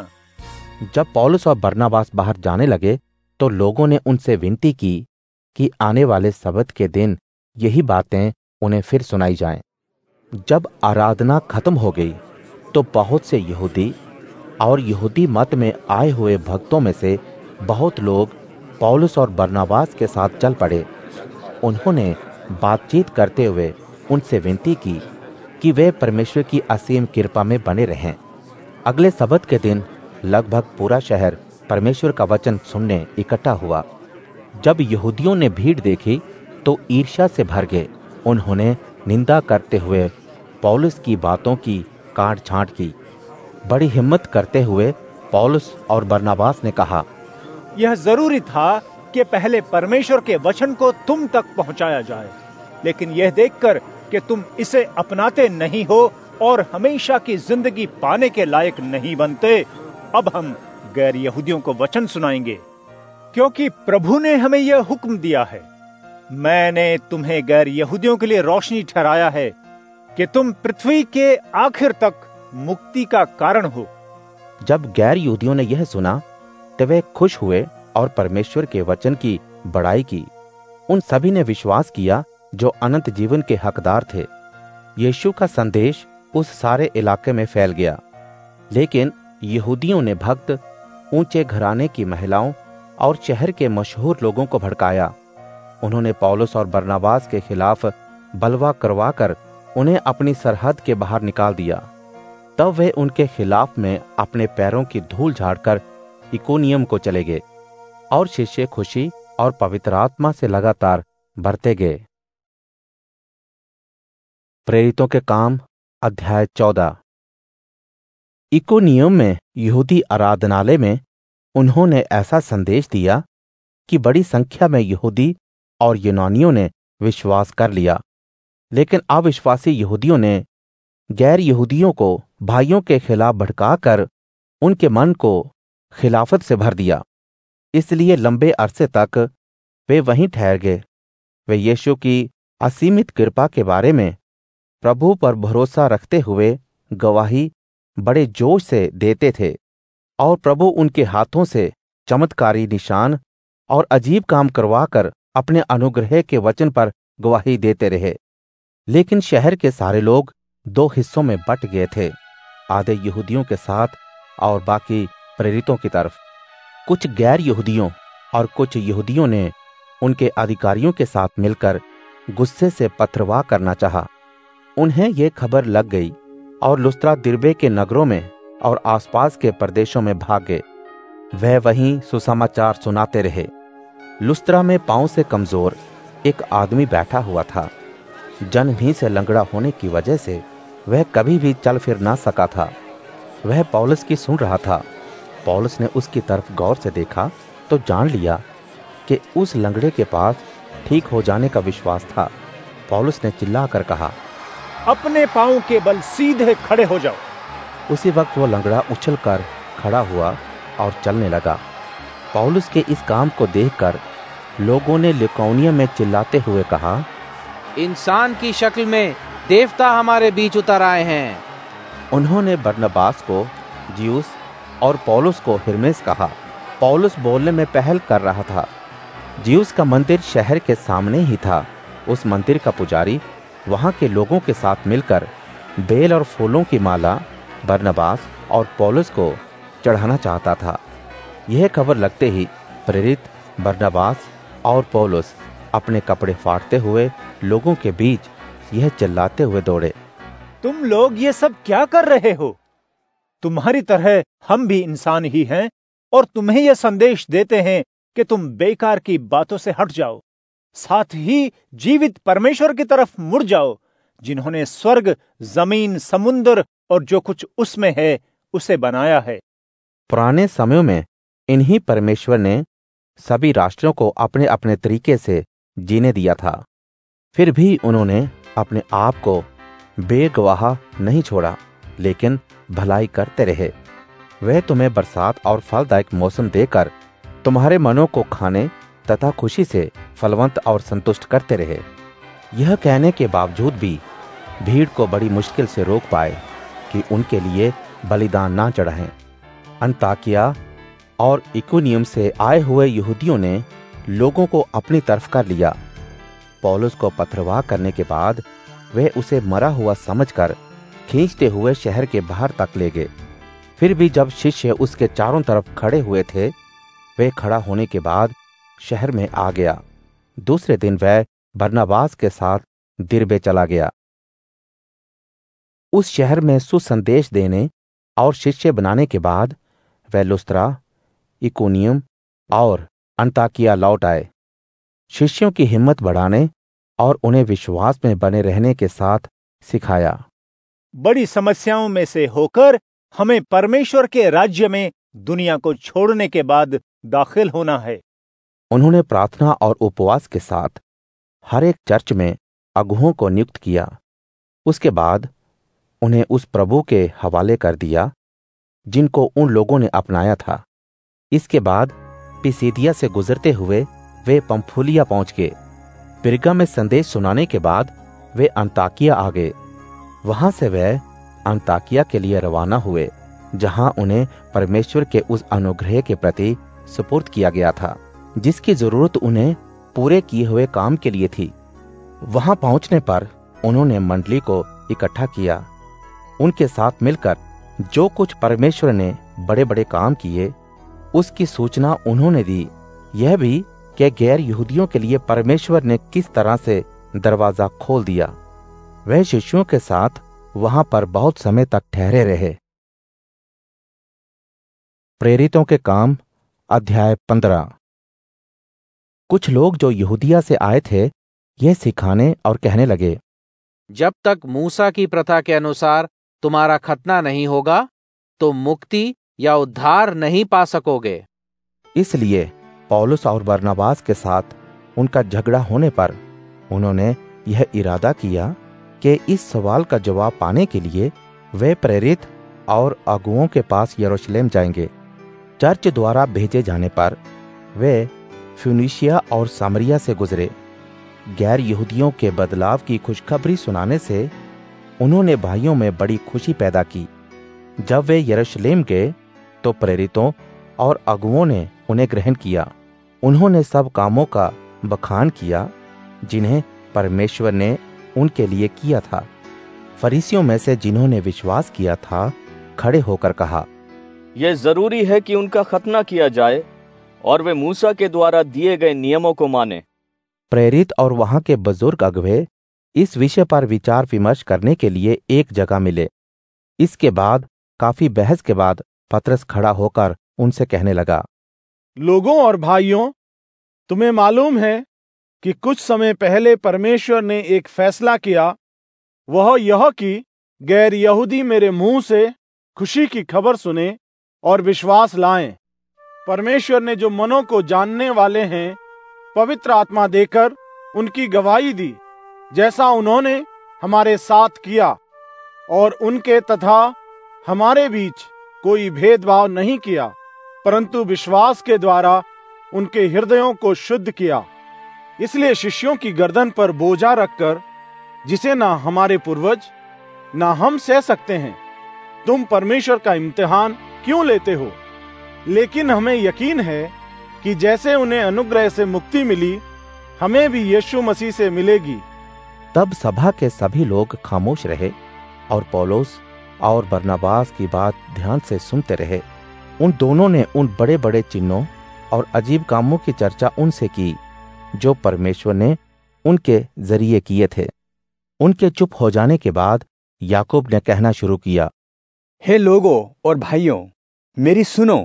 जब पौलुस और बरनबास बाहर जाने लगे तो लोगों ने उनसे विनती की कि आने वाले सब्त के दिन यही बातें उन्हें फिर सुनाई जाएं। जब आराधना खत्म हो गई तो बहुत से यहूदी और यहूदी मत में आए हुए भक्तों में से बहुत लोग पौलुस और बरनबास के साथ चल पड़े। उन्होंने बातचीत करते हुए उनसे विनती की कि वे परमेश्वर की असीम कृपा में बने रहें। अगले सब्त के दिन लगभग पूरा शहर परमेश्वर का वचन सुनने इकट्ठा हुआ। जब यहूदियों ने भीड़ देखी तो ईर्ष्या से भर गए। उन्होंने निंदा करते हुए पौलुस की बातों की काट छांट की। बड़ी हिम्मत करते हुए पौलुस और बरनबास ने कहा, यह जरूरी था कि पहले परमेश्वर के वचन को तुम तक पहुंचाया जाए, लेकिन यह देखकर कि तुम इसे अपनाते नहीं हो और हमेशा की जिंदगी पाने के लायक नहीं बनते, अब हम गैर यहूदियों को वचन सुनाएंगे, क्योंकि प्रभु ने हमें यह हुक्म दिया है, मैंने तुम्हें गैर यहूदियों के लिए रोशनी ठहराया है कि तुम पृथ्वी के आखिर तक मुक्ति का कारण हो। जब गैर यहूदियों ने यह सुना तो वे खुश हुए और परमेश्वर के वचन की बड़ाई की। उन सभी ने विश्वास किया जो अनंत जीवन के हकदार थे। यीशु का संदेश उस सारे इलाके में फैल गया, लेकिन यहूदियों ने भक्त, ऊंचे घराने की महिलाओं और शहर के मशहूर लोगों को भड़काया। उन्होंने पौलुस और बरनबास के खिलाफ बलवा करवाकर उन्हें अपनी सरहद के बाहर निकाल दिया। तब वे उनके खिलाफ में अपने पैरों की धूल झाड़कर इकोनियम को चले गए और शिष्य खुशी और पवित्र आत्मा से लगातार बढ़ते गए। प्रेरितों के काम अध्याय चौदह। इकोनियम में यहूदी आराधनालय में उन्होंने ऐसा संदेश दिया कि बड़ी संख्या में यहूदी और यूनानियों ने विश्वास कर लिया, लेकिन अविश्वासी यहूदियों ने गैर यहूदियों को भाइयों के खिलाफ भड़काकर उनके मन को खिलाफत से भर दिया। इसलिए लंबे अरसे तक वे वहीं ठहर गए। वे यीशु की असीमित कृपा के बारे में प्रभु पर भरोसा रखते हुए गवाही बड़े जोश से देते थे और प्रभु उनके हाथों से चमत्कारी निशान और अजीब काम करवाकर अपने अनुग्रह के वचन पर गवाही देते रहे। लेकिन शहर के सारे लोग दो हिस्सों में बट गए थे, आधे यहूदियों के साथ और बाकी प्रेरितों की तरफ। कुछ गैर यहूदियों और कुछ यहूदियों ने उनके अधिकारियों के साथ मिलकर गुस्से से पथरवाह करना चाहा। उन्हें यह खबर लग गई और लुस्त्रा दिरबे के नगरों में और आसपास के प्रदेशों में भाग गए। वह वहीं सुसमाचार सुनाते रहे। लुस्त्रा में पांव से कमजोर एक आदमी बैठा हुआ था। जन्म ही से लंगड़ा होने की वजह से वह कभी भी चल फिर ना सका था। वह पौलुस की सुन रहा था। पौलुस ने उसकी तरफ गौर से देखा तो जान लिया कि उस लंगड़े के पास ठीक हो जाने का विश्वास था। पौलुस ने चिल्लाकर कहा, अपने पांव के बल सीधे खड़े हो जाओ। उसी वक्त वो लंगड़ा उछलकर खड़ा हुआ और चलने लगा। पौलुस के इस काम को देखकर लोगों ने लिकाउनिया में चिल्लाते हुए कहा, इंसान की शक्ल में देवता हमारे बीच उतर आए हैं। उन्होंने बरनबास को जियुस और पौलुस को हिरमेस कहा। पौलुस बोलने में पहल कर रहा था। जियुस का मंदिर शहर के सामने ही था। उस मंदिर का पुजारी वहां के लोगों के साथ मिलकर बेल और फूलों की माला बरनबास और पौलुस को चढ़ाना चाहता था। यह खबर लगते ही प्रेरित बरनबास और पौलुस अपने कपड़े फाड़ते हुए लोगों के बीच यह चिल्लाते हुए दौड़े, तुम लोग ये सब क्या कर रहे हो? तुम्हारी तरह हम भी इंसान ही हैं और तुम्हें यह संदेश देते हैं कि तुम बेकार की बातों से हट जाओ, साथ ही जीवित परमेश्वर की तरफ मुड़ जाओ, जिन्होंने स्वर्ग, जमीन, समुद्र और जो कुछ उसमें है उसे बनाया है। पुराने समयों में इन्हीं परमेश्वर ने सभी राष्ट्रों को अपने अपने तरीके से जीने दिया था। फिर भी उन्होंने अपने आप को बेगवाह नहीं छोड़ा, लेकिन भलाई करते रहे। वे तुम्हें बरसात और फलदायक मौसम देकर तुम्हारे मनों को खाने तथा खुशी से फलवंत और संतुष्ट करते रहे। यह कहने के बावजूद भी भीड़ को बड़ी मुश्किल से रोक पाए कि उनके लिए बलिदान ना चढ़ाएं। अंताकिया और इकुनियम से आए हुए यहूदियों ने लोगों को अपनी तरफ कर लिया। पौलुस को पथरवाह करने के बाद वे उसे मरा हुआ समझकर खींचते हुए शहर के बाहर तक ले गए। फिर भी जब शिष्य उसके चारों तरफ खड़े हुए थे, वे खड़ा होने के बाद शहर में आ गया। दूसरे दिन वह बरनबास के साथ दिरबे चला गया। उस शहर में सुसंदेश देने और शिष्य बनाने के बाद वह लुस्त्रा, इकुनियम और अंताकिया लौट आए, शिष्यों की हिम्मत बढ़ाने और उन्हें विश्वास में बने रहने के साथ सिखाया। बड़ी समस्याओं में से होकर हमें परमेश्वर के राज्य में दुनिया को छोड़ने के बाद दाखिल होना है। उन्होंने प्रार्थना और उपवास के साथ हर एक चर्च में अगुओं को नियुक्त किया। उसके बाद उन्हें उस प्रभु के हवाले कर दिया जिनको उन लोगों ने अपनाया था। इसके बाद पिसिदिया से गुजरते हुए वे पंफूलिया पहुंच गए। पिरगा में संदेश सुनाने के बाद वे अंताकिया आ गए। वहां से वे अंताकिया के लिए रवाना हुए, जहां उन्हें परमेश्वर के उस अनुग्रह के प्रति सुपुर्द किया गया था जिसकी जरूरत उन्हें पूरे किए हुए काम के लिए थी। वहां पहुंचने पर उन्होंने मंडली को इकट्ठा किया। उनके साथ मिलकर जो कुछ परमेश्वर ने बड़े बड़े काम किए उसकी सूचना उन्होंने दी। यह भी कि गैर यहूदियों के लिए परमेश्वर ने किस तरह से दरवाजा खोल दिया। वह शिष्यों के साथ वहां पर बहुत समय तक ठहरे रहे। प्रेरितों के काम अध्याय पंद्रह। कुछ लोग जो यहूदिया से आए थे यह सिखाने और कहने लगे, जब तक मूसा की प्रथा के अनुसार तुम्हारा खतना नहीं होगा तो मुक्ति या उद्धार नहीं पा सकोगे। इसलिए पौलुस और बरनबास के साथ उनका झगड़ा होने पर उन्होंने यह इरादा किया कि इस सवाल का जवाब पाने के लिए वे प्रेरित और अगुओं के पास यरूशलेम जाएंगे। चर्च द्वारा भेजे जाने पर वे फ्यूनिशिया और सामरिया से गुजरे। गैर यहूदियों के बदलाव की खुशखबरी सुनाने से उन्होंने भाइयों में बड़ी खुशी पैदा की। जब वे यरूशलेम गए तो प्रेरितों और अगुओं ने उन्हें ग्रहण किया। उन्होंने सब कामों का बखान किया जिन्हें परमेश्वर ने उनके लिए किया था। फरीसियों में से जिन्होंने विश्वास किया था खड़े होकर कहा, यह जरूरी है कि उनका खतना किया जाए और वे मूसा के द्वारा दिए गए नियमों को माने। प्रेरित और वहां के बुजुर्ग अगुवे इस विषय पर विचार विमर्श करने के लिए एक जगह मिले। इसके बाद काफी बहस के बाद पतरस खड़ा होकर उनसे कहने लगा, लोगों और भाइयों, तुम्हें मालूम है कि कुछ समय पहले परमेश्वर ने एक फैसला किया, वह यह कि गैर यहूदी मेरे मुंह से खुशी की खबर सुने और विश्वास लाएं। परमेश्वर ने जो मनों को जानने वाले हैं पवित्र आत्मा देकर उनकी गवाही दी, जैसा उन्होंने हमारे साथ किया, और उनके तथा हमारे बीच कोई भेदभाव नहीं किया, परंतु विश्वास के द्वारा उनके हृदयों को शुद्ध किया। इसलिए शिष्यों की गर्दन पर बोझा रखकर, जिसे ना हमारे पूर्वज ना हम सह सकते हैं, तुम परमेश्वर का इम्तिहान क्यों लेते हो? लेकिन हमें यकीन है कि जैसे उन्हें अनुग्रह से मुक्ति मिली, हमें भी यीशु मसीह से मिलेगी। तब सभा के सभी लोग खामोश रहे और पौलुस और बरनबास की बात ध्यान से सुनते रहे। उन दोनों ने उन बड़े बड़े चिन्हों और अजीब कामों की चर्चा उनसे की जो परमेश्वर ने उनके जरिए किए थे। उनके चुप हो जाने के बाद याकूब ने कहना शुरू किया, हे लोगों और भाइयों, मेरी सुनो।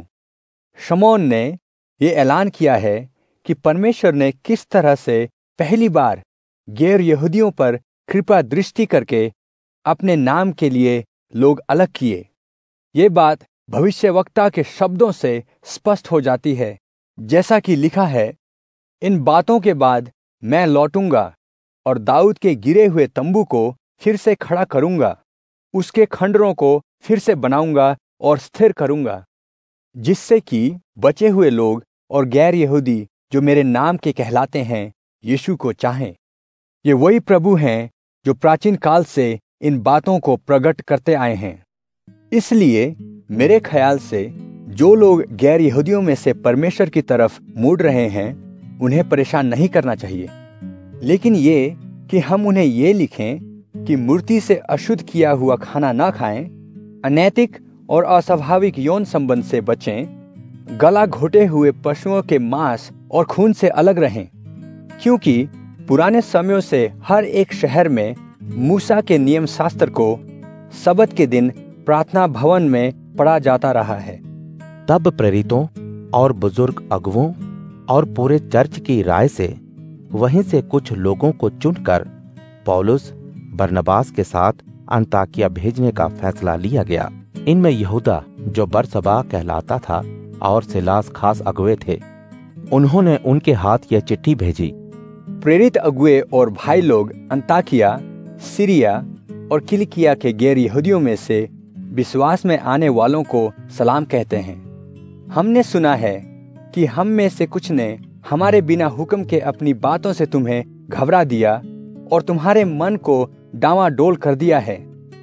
शमौन ने ये ऐलान किया है कि परमेश्वर ने किस तरह से पहली बार गैर यहूदियों पर कृपा दृष्टि करके अपने नाम के लिए लोग अलग किए। ये बात भविष्यवक्ता के शब्दों से स्पष्ट हो जाती है, जैसा कि लिखा है, इन बातों के बाद मैं लौटूंगा और दाऊद के गिरे हुए तंबू को फिर से खड़ा करूंगा, उसके खंडरों को फिर से बनाऊंगा और स्थिर करूंगा, जिससे कि बचे हुए लोग और गैर यहूदी जो मेरे नाम के कहलाते हैं यीशु को चाहें। ये वही प्रभु हैं जो प्राचीन काल से इन बातों को प्रकट करते आए हैं। इसलिए मेरे ख्याल से जो लोग गैर यहूदियों में से परमेश्वर की तरफ मुड़ रहे हैं, उन्हें परेशान नहीं करना चाहिए, लेकिन ये कि हम उन्हें ये लिखें कि मूर्ति से अशुद्ध किया हुआ खाना ना खाएं, अनैतिक और अस्वाभाविक यौन संबंध से बचें, गला घोटे हुए पशुओं के मांस और खून से अलग रहें, क्योंकि पुराने समयों से हर एक शहर में मूसा के नियम शास्त्र को सबत के दिन प्रार्थना भवन में पढ़ा जाता रहा है। तब प्रेरितों और बुजुर्ग अगुवों और पूरे चर्च की राय से वहीं से कुछ लोगों को चुनकर पौलुस बरनबास के साथ अंताकिया भेजने का फैसला लिया गया। इनमें यहूदा जो बरसबा कहलाता था और सिलास खास अगुवे थे। उन्होंने उनके हाथ यह चिट्ठी भेजी, प्रेरित अगुवे और भाई लोग अंताकिया, सीरिया और किलिकिया के गैर यहूदियों में से विश्वास में आने वालों को सलाम कहते हैं। हमने सुना है कि हम में से कुछ ने हमारे बिना हुक्म के अपनी बातों से तुम्हें घबरा दिया और तुम्हारे मन को डावाडोल कर दिया है,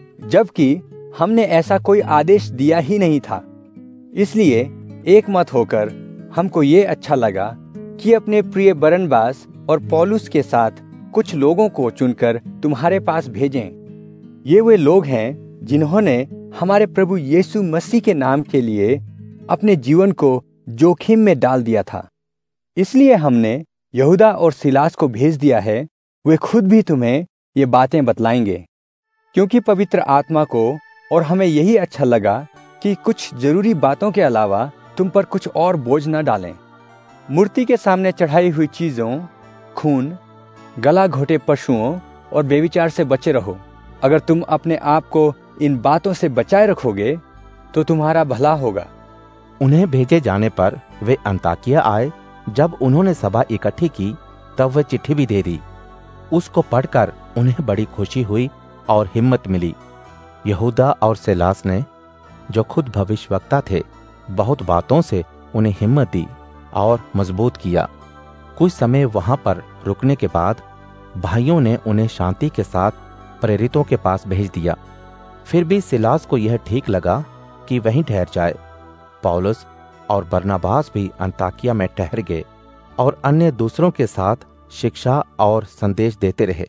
जबकि हमने ऐसा कोई आदेश दिया ही नहीं था। इसलिए एक मत होकर हमको ये अच्छा लगा कि अपने प्रिय बरनबास और पौलुस के साथ कुछ लोगों को चुनकर तुम्हारे पास भेजें। ये वे लोग हैं जिन्होंने हमारे प्रभु यीशु मसीह के नाम के लिए अपने जीवन को जोखिम में डाल दिया था। इसलिए हमने यहूदा और सिलास को भेज दिया है। वे खुद भी तुम्हें ये बातें बतलाएंगे, क्योंकि पवित्र आत्मा को और हमें यही अच्छा लगा कि कुछ जरूरी बातों के अलावा तुम पर कुछ और बोझ न डालें। मूर्ति के सामने चढ़ाई हुई चीजों, खून, गला घोटे पशुओं और बेविचार से बचे रहो। अगर तुम अपने आप को इन बातों से बचाए रखोगे तो तुम्हारा भला होगा। उन्हें भेजे जाने पर वे अंताकिया आए। जब उन्होंने सभा इकट्ठी की तब वह चिट्ठी भी दे दी। उसको पढ़कर उन्हें बड़ी खुशी हुई और हिम्मत मिली। यहूदा और सिलास ने, जो खुद भविष्यवक्ता थे, बहुत बातों से उन्हें हिम्मत दी और मजबूत किया। कुछ समय वहां पर रुकने के बाद भाइयों ने उन्हें शांति के साथ प्रेरितों के पास भेज दिया। फिर भी सिलास को यह ठीक लगा कि वहीं ठहर जाए। पौलुस और बरनबास भी अंताकिया में ठहर गए और अन्य दूसरों के साथ शिक्षा और संदेश देते रहे।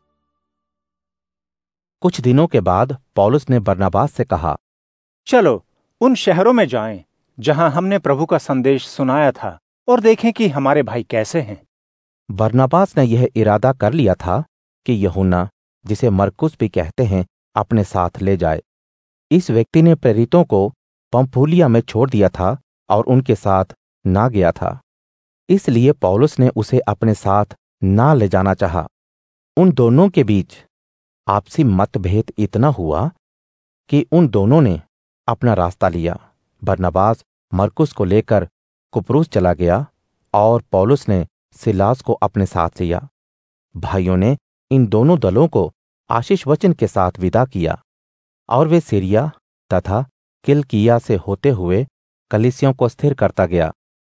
कुछ दिनों के बाद पौलुस ने बरनबास से कहा, चलो उन शहरों में जाएं जहां हमने प्रभु का संदेश सुनाया था और देखें कि हमारे भाई कैसे हैं। बरनबास ने यह इरादा कर लिया था कि यूहन्ना, जिसे मरकुस भी कहते हैं, अपने साथ ले जाए। इस व्यक्ति ने प्रेरितों को पंफूलिया में छोड़ दिया था और उनके साथ ना गया था, इसलिए पौलुस ने उसे अपने साथ ना ले जाना चाहा। उन दोनों के बीच आपसी मतभेद इतना हुआ कि उन दोनों ने अपना रास्ता लिया। बरनबास मरकुस को लेकर कुप्रुस चला गया और पौलुस ने सिलास को अपने साथ लिया। भाइयों ने इन दोनों दलों को आशीष वचन के साथ विदा किया और वे सीरिया तथा किलकिया से होते हुए कलीसियों को स्थिर करता गया।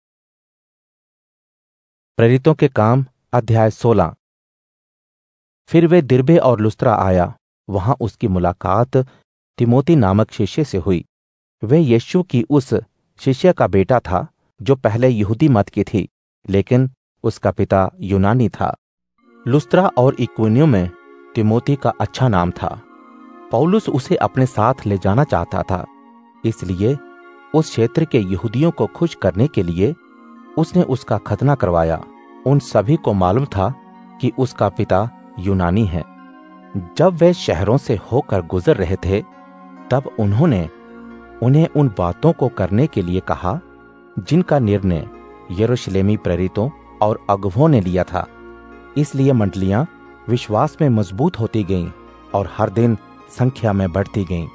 प्रेरितों के काम अध्याय सोलह। फिर वे दिर्बे और लुस्त्रा आया। वहां उसकी मुलाकात तिमोती नामक शिष्य से हुई। वे यीशु की उस शिष्य का बेटा था जो पहले यहूदी मत की थी, लेकिन उसका पिता यूनानी था। लुस्त्रा और इकुनियों में तिमोती का अच्छा नाम था। पौलुस उसे अपने साथ ले जाना चाहता था, इसलिए उस क्षेत्र के यहूदियों को खुश करने के लिए उसने उसका खतना करवाया। उन सभी को मालूम था कि उसका पिता यूनानी है। जब वे शहरों से होकर गुजर रहे थे, तब उन्होंने उन्हें उन बातों को करने के लिए कहा जिनका निर्णय यरूशलेमी प्रेरितों और अगुवों ने लिया था। इसलिए मंडलियां विश्वास में मजबूत होती गईं और हर दिन संख्या में बढ़ती गईं।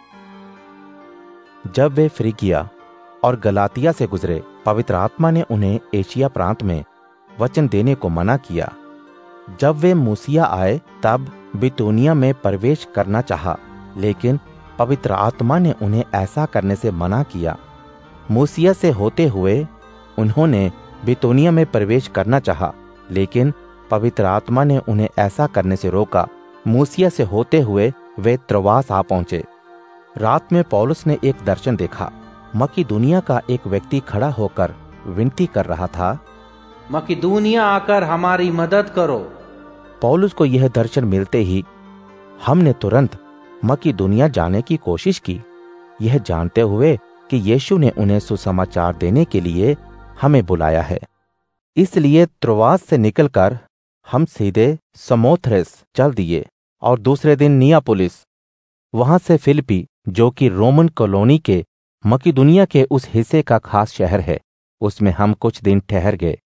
जब वे फ्रीगिया और गलातिया से गुजरे, पवित्र आत्मा ने उन्हें एशिया प्रांत में वचन देने को मना किया। जब वे मूसिया आए, तब बितूनिया में प्रवेश करना चाहा, लेकिन पवित्र आत्मा ने उन्हें ऐसा करने से मना किया। मूसिया से होते हुए उन्होंने बितूनिया में प्रवेश करना चाहा, लेकिन पवित्र आत्मा ने उन्हें ऐसा करने से रोका। मूसिया से होते हुए वे त्रोआस आ पहुंचे। रात में पौलुस ने एक दर्शन देखा। मकिदुनिया का एक व्यक्ति खड़ा होकर विनती कर रहा था, मकिदुनिया आकर हमारी मदद करो। पौलुस को यह दर्शन मिलते ही हमने तुरंत मकिदुनिया जाने की कोशिश की, यह जानते हुए कि यीशु ने उन्हें सुसमाचार देने के लिए हमें बुलाया है। इसलिए त्रोआस से निकलकर हम सीधे समोथ्रेस चल दिए और दूसरे दिन नियापुलिस, वहां से फिलिपी, जो कि रोमन कॉलोनी के मकिदुनिया के उस हिस्से का खास शहर है, उसमें हम कुछ दिन ठहर गए।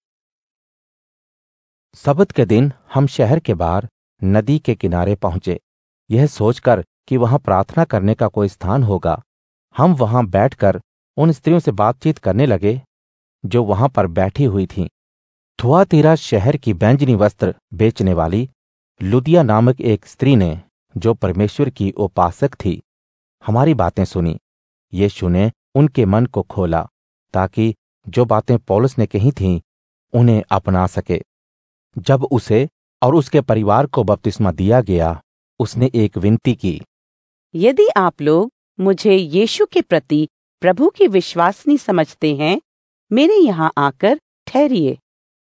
सब्त के दिन हम शहर के बाहर नदी के किनारे पहुंचे, यह सोचकर कि वहां प्रार्थना करने का कोई स्थान होगा। हम वहां बैठकर उन स्त्रियों से बातचीत करने लगे जो वहां पर बैठी हुई थीं। थुआतीरा शहर की बैंजनी वस्त्र बेचने वाली लुदिया नामक एक स्त्री ने, जो परमेश्वर की उपासक थी, हमारी बातें सुनी। यीशु ने उनके मन को खोला ताकि जो बातें पौलुस ने कही थीं उन्हें अपना सके। जब उसे और उसके परिवार को बपतिस्मा दिया गया, उसने एक विनती की, यदि आप लोग मुझे यीशु के प्रति प्रभु की विश्वासनी समझते हैं, मेरे यहाँ आकर ठहरिए।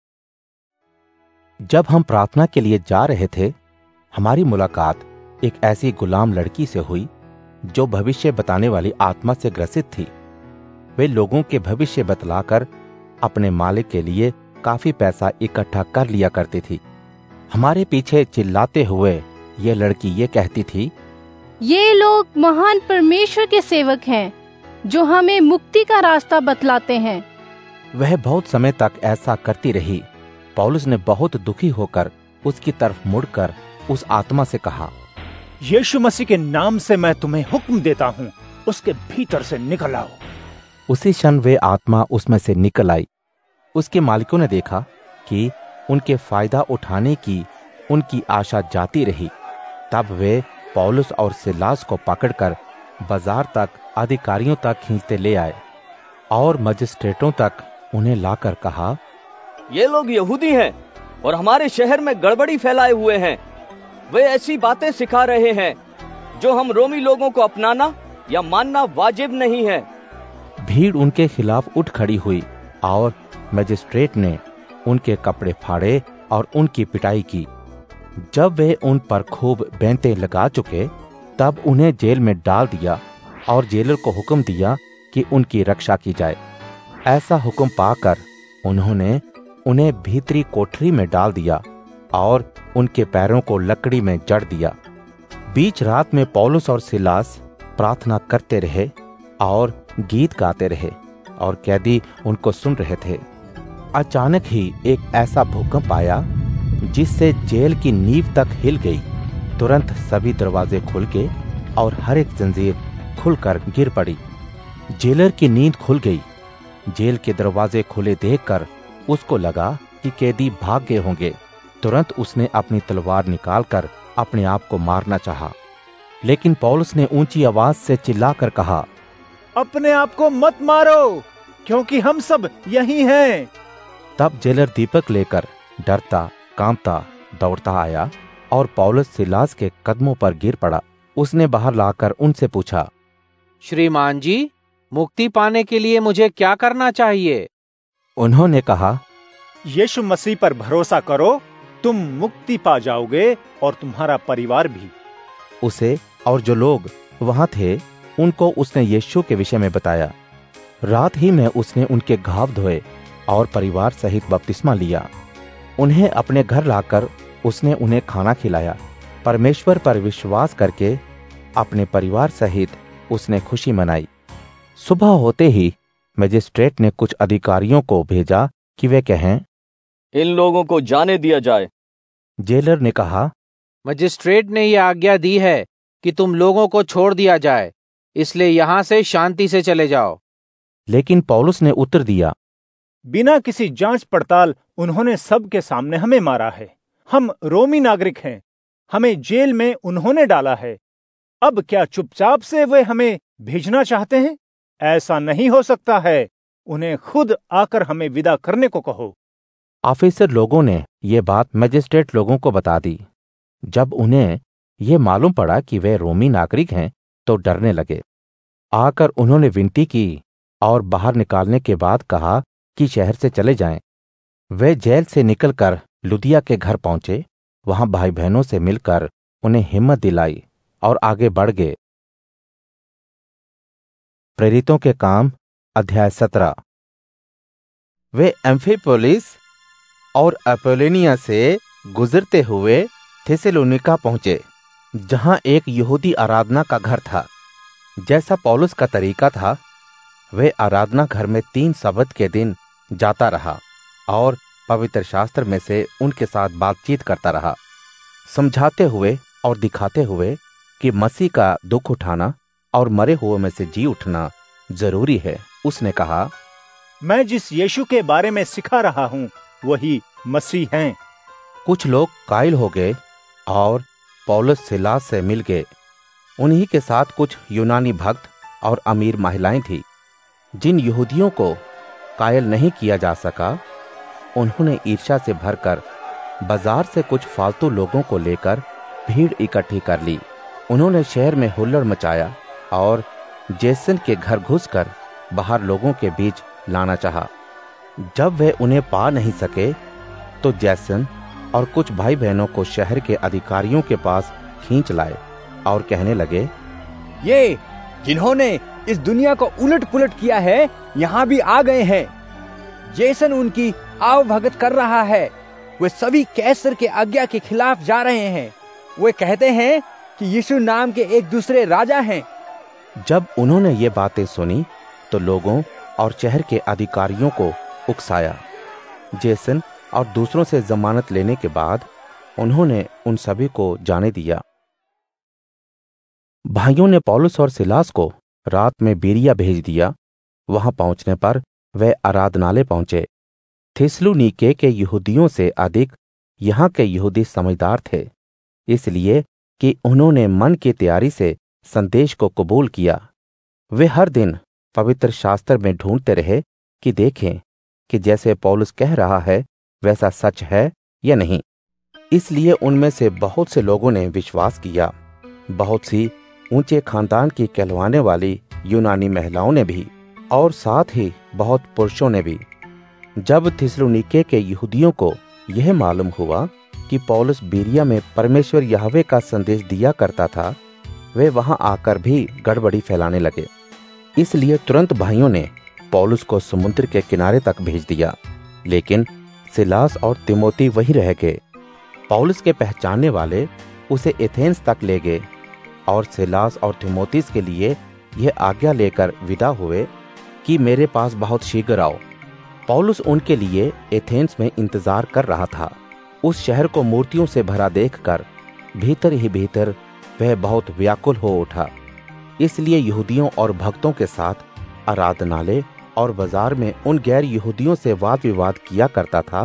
जब हम प्रार्थना के लिए जा रहे थे, हमारी मुलाकात एक ऐसी गुलाम लड़की से हुई जो भविष्य बताने वाली आत्मा से ग्रसित थी। वे लोगों के भविष्य बतलाकर अपने मालिक के लिए काफी पैसा इकट्ठा कर लिया करती थी। हमारे पीछे चिल्लाते हुए यह लड़की ये कहती थी, ये लोग महान परमेश्वर के सेवक हैं जो हमें मुक्ति का रास्ता बतलाते हैं। वह बहुत समय तक ऐसा करती रही। पौलुस ने बहुत दुखी होकर उसकी तरफ मुड़कर उस आत्मा से कहा, यीशु मसीह के नाम से मैं तुम्हें हुक्म देता हूँ, उसके भीतर से निकल आओ। उसी क्षण वे आत्मा उसमें से निकल आई। उसके मालिकों ने देखा कि उनके फायदा उठाने की उनकी आशा जाती रही। तब वे पौलुस और सिलास को पकड़कर बाजार तक अधिकारियों तक खींचते ले आए और मजिस्ट्रेटों तक उन्हें लाकर कहा, ये लोग यहूदी हैं और हमारे शहर में गड़बड़ी फैलाए हुए हैं। वे ऐसी बातें सिखा रहे हैं जो हम रोमी लोगों को अपनाना या मानना वाजिब नहीं है। भीड़ उनके खिलाफ उठ खड़ी हुई और मजिस्ट्रेट ने उनके कपड़े फाड़े और उनकी पिटाई की। जब वे उन पर खूब बैंतें लगा चुके, तब उन्हें जेल में डाल दिया और जेलर को हुक्म दिया कि उनकी रक्षा की जाए। ऐसा हुक्म पाकर उन्होंने उन्हें भीतरी कोठरी में डाल दिया और उनके पैरों को लकड़ी में जड़ दिया। बीच रात में पौलुस और सिलास प्रार्थना करते रहे और गीत गाते रहे और कैदी उनको सुन रहे थे। अचानक ही एक ऐसा भूकंप आया जिससे जेल की नींव तक हिल गई। तुरंत सभी दरवाजे खुल गए और हर एक जंजीर खुलकर गिर पड़ी। जेलर की नींद खुल गई। जेल के दरवाजे खुले देखकर उसको लगा कि कैदी भाग गए होंगे, तुरंत उसने अपनी तलवार निकालकर अपने आप को मारना चाहा। लेकिन पौलुस ने ऊंची आवाज से चिल्लाकर कहा, अपने आप को मत मारो, क्योंकि हम सब यही हैं। तब जेलर दीपक लेकर डरता कांपता दौड़ता आया और पौलुस सिलास के कदमों पर गिर पड़ा। उसने बाहर लाकर उनसे पूछा, श्रीमान जी, मुक्ति पाने के लिए मुझे क्या करना चाहिए? उन्होंने कहा, यीशु मसीह पर भरोसा करो, तुम मुक्ति पा जाओगे और तुम्हारा परिवार भी। उसे और जो लोग वहां थे उनको उसने यीशु के विषय में बताया। रात ही में उसने उनके घाव धोए और परिवार सहित बपतिस्मा लिया। उन्हें अपने घर लाकर उसने उन्हें खाना खिलाया। परमेश्वर पर विश्वास करके अपने परिवार सहित उसने खुशी मनाई। सुबह होते ही मजिस्ट्रेट ने कुछ अधिकारियों को भेजा कि वे कहें, इन लोगों को जाने दिया जाए। जेलर ने कहा, मजिस्ट्रेट ने यह आज्ञा दी है कि तुम लोगों को छोड़ दिया जाए, इसलिए यहाँ से शांति से चले जाओ। लेकिन पौलुस ने उत्तर दिया, बिना किसी जांच पड़ताल उन्होंने सबके सामने हमें मारा है। हम रोमी नागरिक हैं, हमें जेल में उन्होंने डाला है। अब क्या चुपचाप से वे हमें भेजना चाहते हैं? ऐसा नहीं हो सकता है। उन्हें खुद आकर हमें विदा करने को कहो। ऑफिसर लोगों ने ये बात मजिस्ट्रेट लोगों को बता दी। जब उन्हें ये मालूम पड़ा कि वे रोमी नागरिक हैं तो डरने लगे। आकर उन्होंने विनती की और बाहर निकालने के बाद कहा कि शहर से चले जाएं। वे जेल से निकलकर लुदिया के घर पहुंचे। वहां भाई बहनों से मिलकर उन्हें हिम्मत दिलाई और आगे बढ़ गए। प्रेरितों के काम अध्याय सत्रह। वे एम्फिपोलिस और अपोलोनिया से गुजरते हुए थेसलोनिका पहुंचे, जहां एक यहूदी आराधना का घर था। जैसा पौलुस का तरीका था, वे आराधना घर में तीन सब्त के दिन जाता रहा और पवित्र शास्त्र में से उनके साथ बातचीत करता रहा, समझाते हुए और दिखाते हुए कि मसीह का दुख उठाना और मरे हुए में से जी उठना जरूरी है। उसने कहा, मैं जिस यीशु के बारे में सिखा रहा हूं वही मसीह हैं। कुछ लोग कायल हो गए और पौलुस सिलास से मिल गए। उन्हीं के साथ कुछ यूनानी भक्त और अमीर महिलाएं थी। जिन यहूदियों को कायल नहीं किया जा सका, उन्होंने ईर्ष्या से भरकर बाजार से कुछ फालतू लोगों को लेकर भीड़ इकट्ठी कर ली। उन्होंने शहर में हुल्लड़ मचाया और जेसन के घर घुसकर बाहर लोगों के बीच लाना चाहा। जब वे उन्हें पा नहीं सके तो जैसन और कुछ भाई बहनों को शहर के अधिकारियों के पास खींच लाए और कहने लगे, ये जिन्होंने इस दुनिया को उलट पुलट किया है यहाँ भी आ गए हैं। जेसन उनकी आवभगत कर रहा है। वे सभी कैसर के आज्ञा के खिलाफ जा रहे हैं। वे कहते हैं कि यीशु नाम के एक दूसरे राजा हैं। जब उन्होंने ये बातें सुनी तो लोगों और शहर के अधिकारियों को उकसाया। जेसन और दूसरों से जमानत लेने के बाद उन्होंने उन सभी को जाने दिया। भाइयों ने पौलुस और सिलास को रात में बेरिया भेज दिया। वहां पहुंचने पर वे आराधनालय पहुंचे। थिस्सलुनीके के यहूदियों से अधिक यहाँ के यहूदी समझदार थे, इसलिए कि उन्होंने मन की तैयारी से संदेश को कबूल किया। वे हर दिन पवित्र शास्त्र में ढूंढते रहे कि देखें कि जैसे पौलुस कह रहा है वैसा सच है या नहीं। इसलिए उनमें से बहुत से लोगों ने विश्वास किया। बहुत सी ऊंचे खानदान की कहलवाने वाली यूनानी महिलाओं ने भी, और साथ ही बहुत पुरुषों ने भी। जब थिस्सलुनीके के यहूदियों को यह मालूम हुआ कि पौलुस बेरिया में परमेश्वर यहोवा का संदेश दिया करता था, वे वहां आकर भी गड़बड़ी फैलाने लगे। इसलिए तुरंत भाइयों ने पौलुस को समुद्र के किनारे तक भेज दिया, लेकिन सिलास और तिमोथी वहीं रह गए। पौलुस के पहचानने वाले उसे एथेंस तक ले गए और सिलास और तिमोथीस के लिए यह आज्ञा लेकर विदा हुए कि मेरे पास बहुत शीघ्र आओ। पौलुस उनके लिए एथेंस में इंतजार कर रहा था। उस शहर को मूर्तियों से भरा देखकर भीतर ही भीतर वह बहुत व्याकुल हो उठा। इसलिए यहूदियों और भक्तों के साथ आराधनालय और बाजार में उन गैर यहूदियों से वाद विवाद किया करता था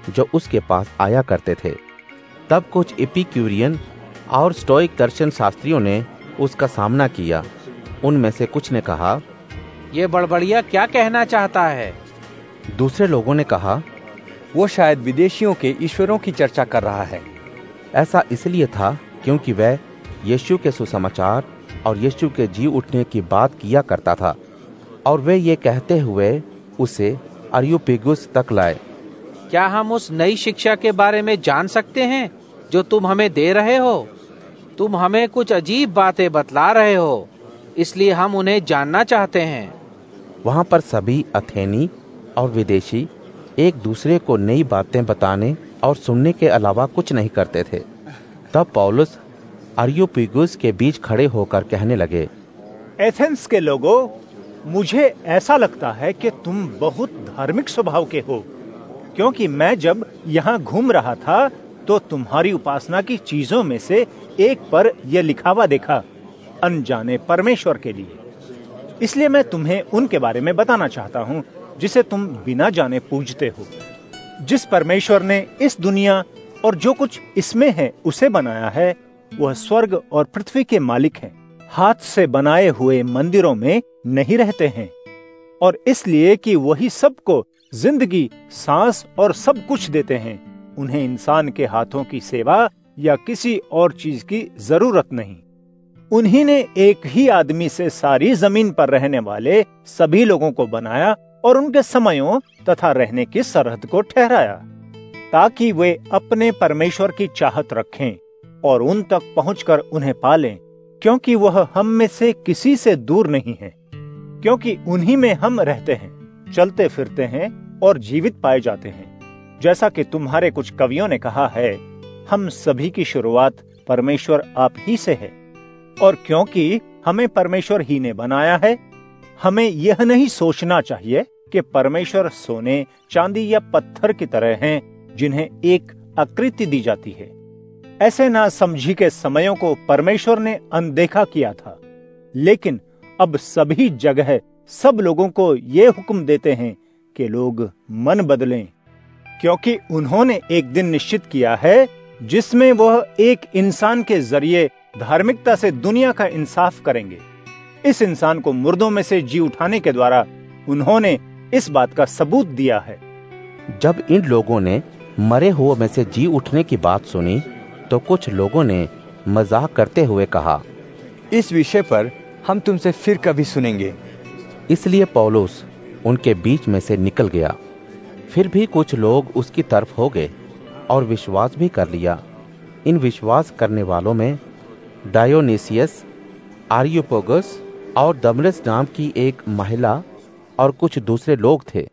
जो उसके पास आया करते थे। तब कुछ एपिक्यूरियन और स्टोइक दर्शन शास्त्रियों ने उसका सामना किया। उनमें से कुछ ने कहा, ये बड़बड़िया क्या कहना चाहता है? दूसरे लोगों ने कहा, वो शायद विदेशियों के ईश्वरों की चर्चा कर रहा है। ऐसा इसलिए था क्योंकि वह यीशु के सुसमाचार और यीशु के जी उठने की बात किया करता था, और वे ये कहते हुए उसे अरियोपेगुस तक लाए। क्या हम उस नई शिक्षा के बारे में जान सकते हैं जो तुम हमें दे रहे हो? तुम हमें कुछ अजीब बातें बतला रहे हो, इसलिए हम उन्हें जानना चाहते हैं। वहाँ पर सभी अथेनी और विदेशी एक दूसरे को नई बातें बताने और सुनने के अलावा कुछ नहीं करते थे। तब पौलुस अरियोपेगुस के बीच खड़े होकर कहने लगे, एथेंस के लोगों, मुझे ऐसा लगता है कि तुम बहुत धार्मिक स्वभाव के हो, क्योंकि मैं जब यहाँ घूम रहा था तो तुम्हारी उपासना की चीजों में से एक पर यह लिखावा देखा, अनजाने परमेश्वर के लिए। इसलिए मैं तुम्हें उनके बारे में बताना चाहता हूँ जिसे तुम बिना जाने पूजते हो। जिस परमेश्वर ने इस दुनिया और जो कुछ इसमें है उसे बनाया है, वह स्वर्ग और पृथ्वी के मालिक हैं। हाथ से बनाए हुए मंदिरों में नहीं रहते हैं, और इसलिए कि वही सबको जिंदगी, सांस और सब कुछ देते हैं, उन्हें इंसान के हाथों की सेवा या किसी और चीज की जरूरत नहीं। उन्हीं ने एक ही आदमी से सारी जमीन पर रहने वाले सभी लोगों को बनाया और उनके समयों तथा रहने की सरहद को ठहराया, ताकि वे अपने परमेश्वर की चाहत रखें और उन तक पहुंचकर उन्हें पालें, क्योंकि वह हम में से किसी से दूर नहीं है। क्योंकि उन्हीं में हम रहते हैं, चलते फिरते हैं और जीवित पाए जाते हैं। जैसा कि तुम्हारे कुछ कवियों ने कहा है, हम सभी की शुरुआत परमेश्वर आप ही से है। और क्योंकि हमें परमेश्वर ही ने बनाया है, हमें यह नहीं सोचना चाहिए कि परमेश्वर सोने, चांदी या पत्थर की तरह हैं, जिन्हें एक आकृति दी जाती है। ऐसे ना समझी के समयों को परमेश्वर ने अनदेखा किया था, लेकिन अब सभी जगह सब लोगों को ये हुक्म देते हैं कि लोग मन बदलें, क्योंकि उन्होंने एक दिन निश्चित किया है जिसमें वह एक इंसान के जरिए धार्मिकता से दुनिया का इंसाफ करेंगे। इस इंसान को मुर्दों में से जी उठाने के द्वारा उन्होंने इस बात का सबूत दिया है। जब इन लोगों ने मरे हुए में से जी उठने की बात सुनी तो कुछ लोगों ने मजाक करते हुए कहा, इस विषय पर हम तुमसे फिर कभी सुनेंगे। इसलिए पौलुस उनके बीच में से निकल गया। फिर भी कुछ लोग उसकी तरफ हो गए और विश्वास भी कर लिया। इन विश्वास करने वालों में डायोनीसियस, आरियोपोगस और दमरस नाम की एक महिला और कुछ दूसरे लोग थे।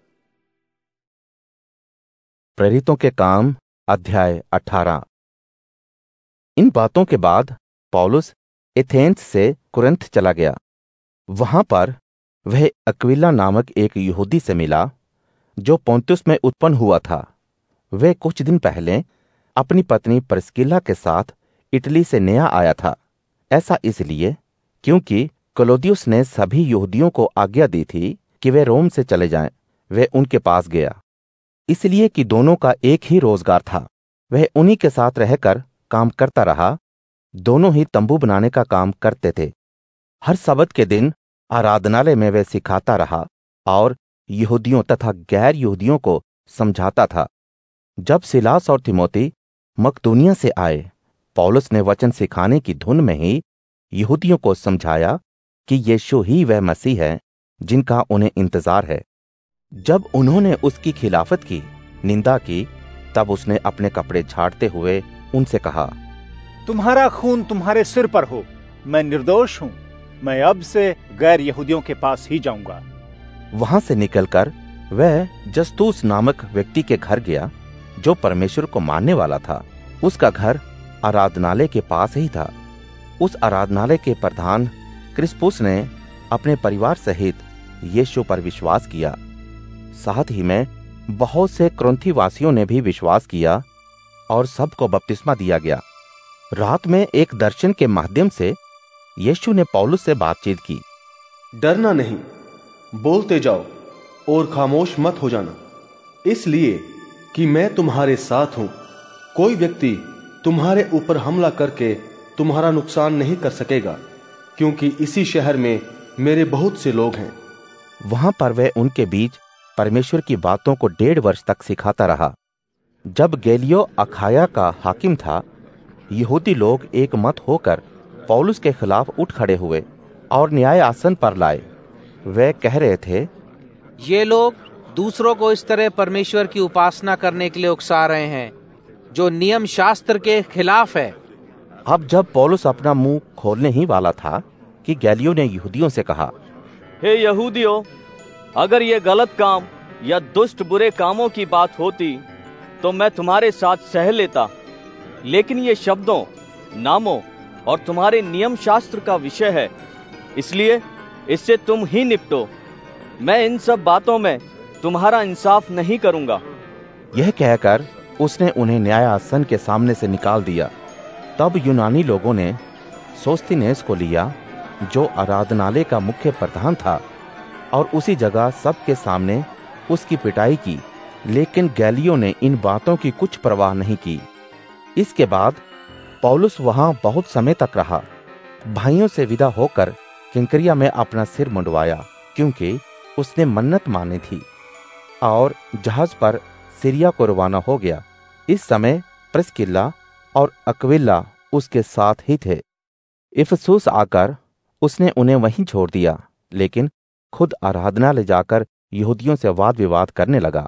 प्रेरितों के काम अध्याय अठारह। इन बातों के बाद पौलुस एथेंस से कुरिन्थ चला गया। वहां पर वह अक्विला नामक एक यहूदी से मिला जो पोंतुस में उत्पन्न हुआ था। वह कुछ दिन पहले अपनी पत्नी प्रिस्किला के साथ इटली से नया आया था। ऐसा इसलिए क्योंकि क्लौदियुस ने सभी यहूदियों को आज्ञा दी थी कि वे रोम से चले जाएं। वह उनके पास गया, इसलिए कि दोनों का एक ही रोजगार था। वह उन्हीं के साथ रहकर काम करता रहा। दोनों ही तंबू बनाने का काम करते थे। हर सब्त के दिन आराधनालय में वह सिखाता रहा और यहूदियों तथा गैर यहूदियों को समझाता था। जब सिलास और तिमोथी मकदूनिया से आए, पौलुस ने वचन सिखाने की धुन में ही यहूदियों को समझाया कि यीशु ही वह मसीह है जिनका उन्हें इंतजार है। जब उन्होंने उसकी खिलाफत की, निंदा की, तब उसने अपने कपड़े झाड़ते हुए उनसे कहा, तुम्हारा खून तुम्हारे सिर पर हो। मैं निर्दोष हूं। मैं अब से गैर यहूदियों के पास ही जाऊंगा। वहां से निकलकर वह जस्तुस नामक व्यक्ति के घर गया जो परमेश्वर को मानने वाला था। उसका घर आराधनालय के पास ही था। उस आराधनालय के प्रधान क्रिस्पुस ने अपने परिवार सहित यीशु पर विश्वास किया। साथ ही में बहुत से कुरिन्थी वासियों ने भी विश्वास किया और सबको बपतिस्मा दिया गया। रात में एक दर्शन के माध्यम से यीशु ने पौलुस से बातचीत की। डरना नहीं, बोलते जाओ और खामोश मत हो जाना, इसलिए कि मैं तुम्हारे साथ हूं। कोई व्यक्ति तुम्हारे ऊपर हमला करके तुम्हारा नुकसान नहीं कर सकेगा, क्योंकि इसी शहर में मेरे बहुत से लोग हैं। वहां पर वह उनके बीच परमेश्वर की बातों को डेढ़ वर्ष तक सिखाता रहा। जब गैलियो अखाया का हाकिम था, यहूदी लोग एक मत होकर पौलुस के खिलाफ उठ खड़े हुए और न्याय आसन पर लाए। वे कह रहे थे, ये लोग दूसरों को इस तरह परमेश्वर की उपासना करने के लिए उकसा रहे हैं जो नियम शास्त्र के खिलाफ है। अब जब पौलुस अपना मुंह खोलने ही वाला था कि गैलियो ने यहूदियों से कहा, हे यहूदियों, अगर ये गलत काम या दुष्ट बुरे कामों की बात होती तो मैं तुम्हारे साथ सह लेता, लेकिन ये शब्दों, नामों और तुम्हारे नियम शास्त्र का विषय है, इसलिए इससे तुम ही निपटो। मैं इन सब बातों में तुम्हारा इंसाफ नहीं करूंगा। यह कहकर उसने उन्हें न्याय आसन के सामने से निकाल दिया। तब यूनानी लोगों ने सोस्थिनेस को लिया, जो आराधनालय का मुख्य प्रधान था, और उसी जगह सबके सामने उसकी पिटाई की। लेकिन गैलियो ने इन बातों की कुछ परवाह नहीं की। इसके बाद पौलुस वहां बहुत समय तक रहा। भाइयों से विदा होकर किंक्रिया में अपना सिर मुंडवाया, क्योंकि उसने मन्नत मानी थी, और जहाज पर सीरिया को रवाना हो गया। इस समय प्रिस्किल्ला और अक्विला उसके साथ ही थे। इफिसुस आकर उसने उन्हें वहीं छोड़ दिया, लेकिन खुद आराधनालय जाकर यहूदियों से वाद विवाद करने लगा।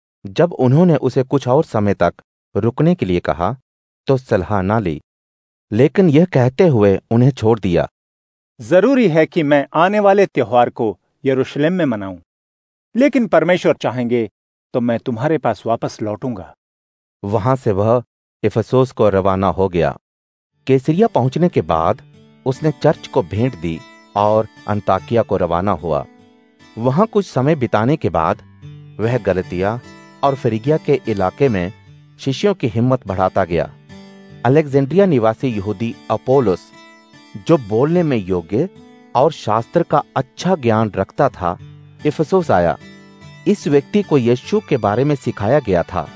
जब उन्होंने उसे कुछ और समय तक रुकने के लिए कहा तो सलाह ना ली, लेकिन यह कहते हुए उन्हें छोड़ दिया, जरूरी है कि मैं आने वाले त्योहार को यरूशलेम में मनाऊं, लेकिन परमेश्वर चाहेंगे तो मैं तुम्हारे पास वापस लौटूंगा। वहां से वह इफिसुस को रवाना हो गया। कैसरिया पहुंचने के बाद उसने चर्च को भेंट दी और अंताकिया को रवाना हुआ। वहां कुछ समय बिताने के बाद वह गलतिया और फ्रिगिया के इलाके में शिष्यों की हिम्मत बढ़ाता गया। अलेक्जेंड्रिया निवासी यहूदी अपोलोस, जो बोलने में योग्य और शास्त्र का अच्छा ज्ञान रखता था, इफिसुस आया। इस व्यक्ति को यीशु के बारे में सिखाया गया था।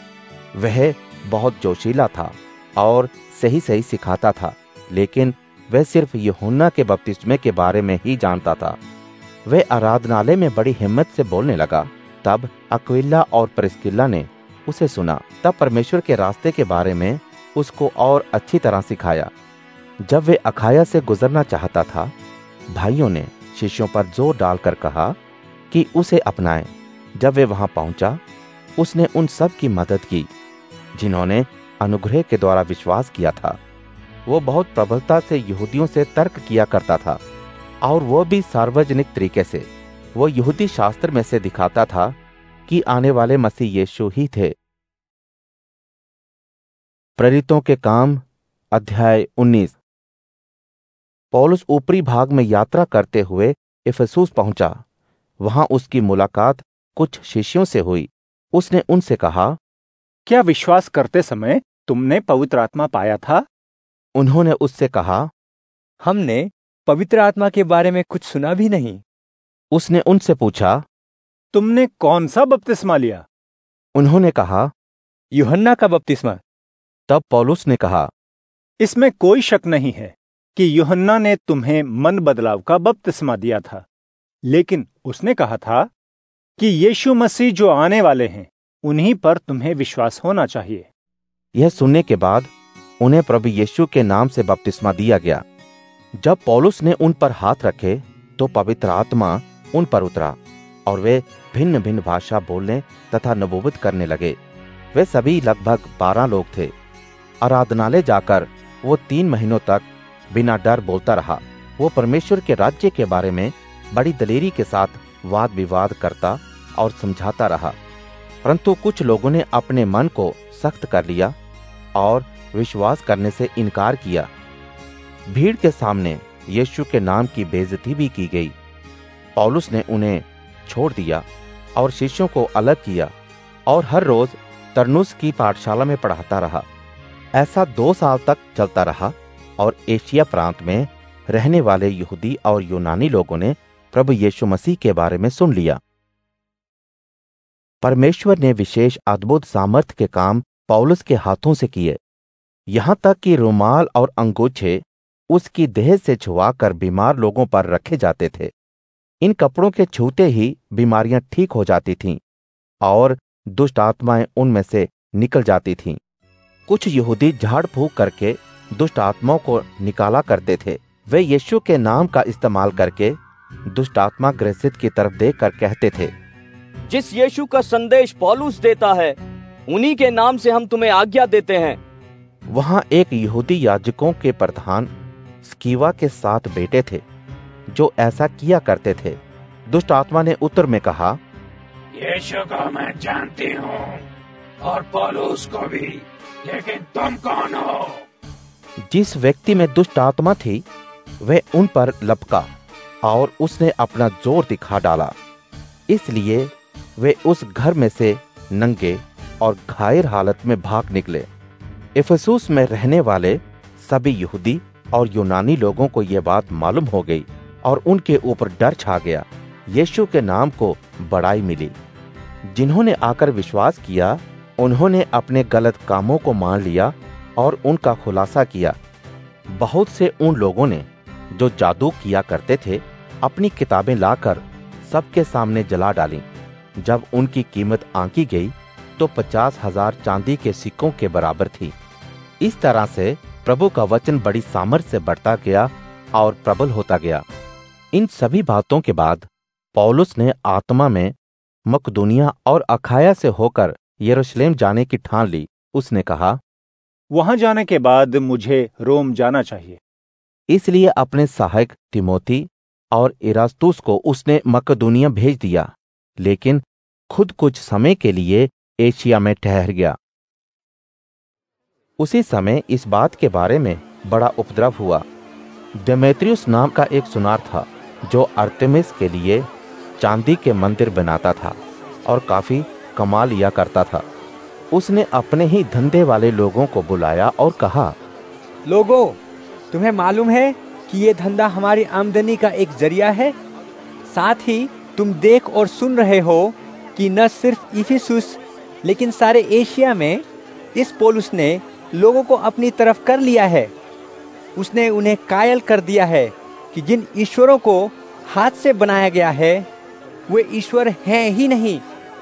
वह बहुत जोशीला था और सही सही सिखाता था, लेकिन वह सिर्फ यूहन्ना के बपतिस्मे के बारे में ही जानता था। वह आराधनालय में बड़ी हिम्मत से बोलने लगा। तब अक्विला और प्रिस्किल्ला ने उसे सुना। तब परमेश्वर के रास्ते के बारे में उसको और अच्छी तरह सिखाया। जब वे अखाया से गुजरना चाहता था, भाइयों ने शिष्यों पर जोर डालकर कहा कि उसे अपनाएं। जब वे वहां पहुंचा, उसने उन सब की मदद की जिन्होंने अनुग्रह के द्वारा विश्वास किया था। वो बहुत प्रबलता से यहूदियों से तर्क किया करता था, और वो भी सार्वजनिक तरीके से। वो यहूदी शास्त्र में से दिखाता था कि आने वाले मसीह यीशु ही थे। प्रेरितों के काम अध्याय उन्नीस। पौलुस ऊपरी भाग में यात्रा करते हुए इफिसुस पहुंचा। वहां उसकी मुलाकात कुछ शिष्यों से हुई। उसने उनसे कहा, क्या विश्वास करते समय तुमने पवित्र आत्मा पाया था? उन्होंने उससे कहा, हमने पवित्र आत्मा के बारे में कुछ सुना भी नहीं। उसने उनसे पूछा, तुमने कौन सा बपतिस्मा लिया? उन्होंने कहा, यूहन्ना का बपतिस्मा। तब पौलुस ने कहा, इसमें कोई शक नहीं है कि यूहन्ना ने तुम्हें मन बदलाव का बपतिस्मा दिया था, लेकिन उसने कहा था कि यीशु मसीह जो आने वाले हैं उन्हीं पर तुम्हें विश्वास होना चाहिए। यह सुनने के बाद उन्हें प्रभु यीशु के नाम से बपतिस्मा दिया गया। जब पौलुस ने उन पर हाथ रखे तो पवित्र आत्मा उन पर उतरा और वे भिन्न भिन्न भाषा बोलने तथा नबूवत करने लगे। वे सभी लगभग बारह लोग थे। आराधनालय जाकर वो तीन महीनों तक बिना डर बोलता रहा। वो परमेश्वर के राज्य के बारे में बड़ी दलेरी के साथ वाद विवाद करता और समझाता रहा, परंतु कुछ लोगों ने अपने मन को सख्त कर लिया और विश्वास करने से इनकार किया। भीड़ के सामने यीशु के नाम की बेइज्जती भी की गई। पौलुस ने उन्हें छोड़ दिया और शिष्यों को अलग किया और हर रोज तरनुस की पाठशाला में पढ़ाता रहा। ऐसा दो साल तक चलता रहा और एशिया प्रांत में रहने वाले यहूदी और यूनानी लोगों ने प्रभु यीशु मसीह के बारे में सुन लिया। परमेश्वर ने विशेष अद्भुत सामर्थ्य के काम पौलुस के हाथों से किए, यहाँ तक कि रुमाल और अंगूछे उसकी देह से छुआकर बीमार लोगों पर रखे जाते थे। इन कपड़ों के छूते ही बीमारियां ठीक हो जाती थीं और दुष्ट आत्माएं उनमें से निकल जाती थीं। कुछ यहूदी झाड़ फूंक करके दुष्ट आत्माओं को निकाला करते थे। वे यीशु के नाम का इस्तेमाल करके दुष्ट आत्मा ग्रसित की तरफ देखकर कहते थे, जिस यीशु का संदेश पौलुस देता है, उन्हीं के नाम से हम तुम्हें आज्ञा देते हैं। वहां एक यहूदी याजकों के प्रधान स्कीवा के सात बेटे थे जो ऐसा किया करते थे। दुष्ट आत्मा ने उत्तर में कहा, यीशु को मैं जानती हूँ और पौलुस को भी, लेकिन तुम कौन हो? जिस व्यक्ति में दुष्ट आत्मा थी वह उन पर लपका और उसने अपना जोर दिखा डाला। इसलिए वे उस घर में से नंगे और घायल हालत में भाग निकले। इफिसुस में रहने वाले सभी यहूदी और यूनानी लोगों को यह बात मालूम हो गई और उनके ऊपर डर छा गया। यीशु के नाम को बड़ाई मिली। जिन्होंने आकर विश्वास किया उन्होंने अपने गलत कामों को मान लिया और उनका खुलासा किया। बहुत से उन लोगों ने जो जादू किया करते थे अपनी किताबें लाकर सबके सामने जला डाली। जब उनकी कीमत आंकी गई तो पचास हजार चांदी के सिक्कों के बराबर थी। इस तरह से प्रभु का वचन बड़ी सामर्थ्य से बढ़ता गया और प्रबल होता गया। इन सभी बातों के बाद पौलुस ने आत्मा में मकदूनिया और अखाया से होकर यरूशलेम जाने की ठान ली। उसने कहा, वहां जाने के बाद मुझे रोम जाना चाहिए। इसलिए अपने सहायक तिमोथी और इरास्तुस को उसने मकदूनिया भेज दिया, लेकिन खुद कुछ समय के लिए एशिया में ठहर गया। उसी समय इस बात के बारे में बड़ा उपद्रव हुआ। देमेत्रियुस नाम का एक सुनार था जो अर्तेमिस के लिए चांदी के मंदिर बनाता था और काफी कमा लिया करता था। उसने अपने ही धंधे वाले लोगों को बुलाया और कहा, लोगों, तुम्हें मालूम है कि ये धंधा हमारी आमदनी का एक जरिया है। साथ ही तुम देख और सुन रहे हो कि न सिर्फ इफिसुस लेकिन सारे एशिया में इस पौलुस ने लोगों को अपनी तरफ कर लिया है। उसने उन्हें कायल कर दिया है कि जिन ईश्वरों को हाथ से बनाया गया है वे ईश्वर हैं ही नहीं।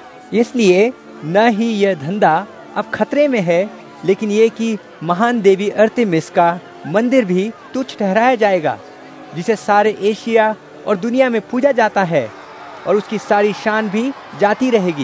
इसलिए न ही यह धंधा अब खतरे में है, लेकिन ये कि महान देवी अर्तेमिस का मंदिर भी तुच्छ ठहराया जाएगा, जिसे सारे एशिया और दुनिया में पूजा जाता है, और उसकी सारी शान भी जाती रहेगी।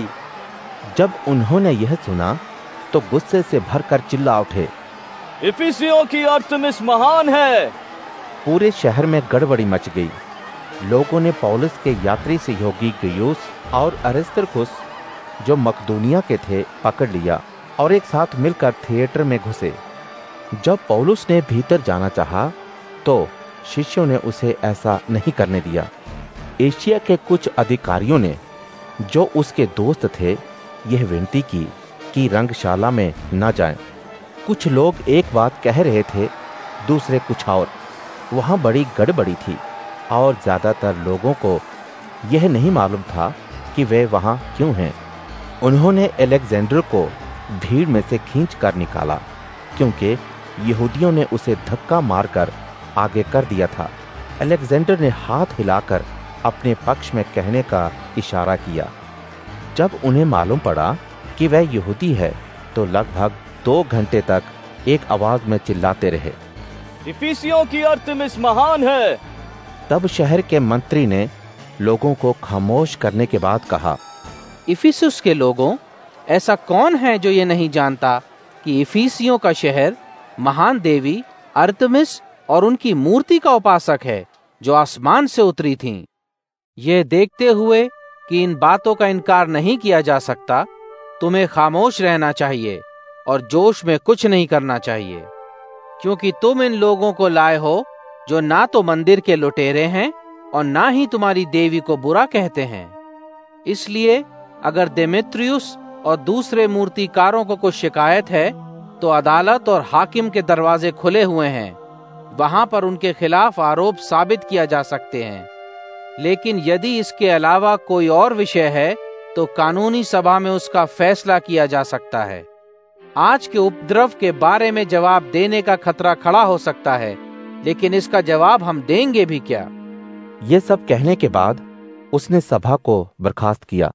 जब उन्होंने यह सुना तो गुस्से से भरकर चिल्ला उठे, इफिसियों की अर्तेमिस महान है। पूरे शहर में गड़बड़ी मच गई। लोगों ने पौलुस के यात्री सहयोगी गयुस और अरिस्तर्खुस जो मकदूनिया के थे पकड़ लिया और एक साथ मिलकर थिएटर में घुसे। जब पौलुस ने भीतर जाना चाहा तो शिष्यों ने उसे ऐसा नहीं करने दिया। एशिया के कुछ अधिकारियों ने जो उसके दोस्त थे यह विनती की कि रंगशाला में न जाएं। कुछ लोग एक बात कह रहे थे, दूसरे कुछ और। वहां बड़ी गड़बड़ी थी और ज्यादातर लोगों को यह नहीं मालूम था कि वे वहां क्यों हैं। उन्होंने अलेक्जेंडर को भीड़ में से खींच कर निकाला, क्योंकि यहूदियों ने उसे धक्का मारकर आगे कर दिया था। अलेक्जेंडर ने हाथ हिलाकर अपने पक्ष में कहने का इशारा किया। जब उन्हें मालूम पड़ा कि वह यहूदी है तो लगभग दो घंटे तक एक आवाज में चिल्लाते रहे, इफिसियों की अर्तेमिस महान है। तब शहर के मंत्री ने लोगों को खामोश करने के बाद कहा, इफिसुस के लोगों, ऐसा कौन है जो ये नहीं जानता कि इफिसियों का शहर महान देवी अर्तेमिस और उनकी मूर्ति का उपासक है जो आसमान से उतरी थीं। यह देखते हुए कि इन बातों का इनकार नहीं किया जा सकता, तुम्हें खामोश रहना चाहिए और जोश में कुछ नहीं करना चाहिए, क्योंकि तुम इन लोगों को लाए हो जो ना तो मंदिर के लुटेरे हैं और ना ही तुम्हारी देवी को बुरा कहते हैं। इसलिए अगर देमेत्रियुस और दूसरे मूर्तिकारों को कुछ शिकायत है तो अदालत और हाकिम के दरवाजे खुले हुए हैं, वहां पर उनके खिलाफ आरोप साबित किया जा सकते हैं। लेकिन यदि इसके अलावा कोई और विषय है तो कानूनी सभा में उसका फैसला किया जा सकता है। आज के उपद्रव के बारे में जवाब देने का खतरा खड़ा हो सकता है, लेकिन इसका जवाब हम देंगे भी क्या? ये सब कहने के बाद उसने सभा को बर्खास्त किया।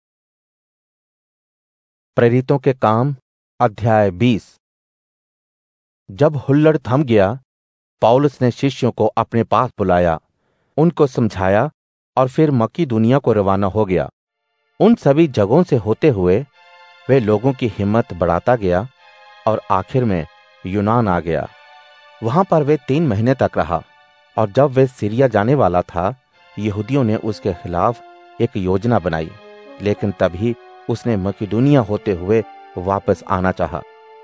प्रेरितों के काम अध्याय बीस। जब हुल्लड़ थम गया, पौलुस ने शिष्यों को अपने पास बुलाया, उनको समझाया और फिर मकीदुनिया को रवाना हो गया। उन सभी जगहों से होते हुए वे लोगों की हिम्मत बढ़ाता गया और आखिर में यूनान आ गया। वहां पर वे तीन महीने तक रहा और जब वे सीरिया जाने वाला था, यहूदियों ने उसके खिलाफ एक योजना बनाई, लेकिन तभी उसने मकीदुनिया होते हुए वापस आना चाहा।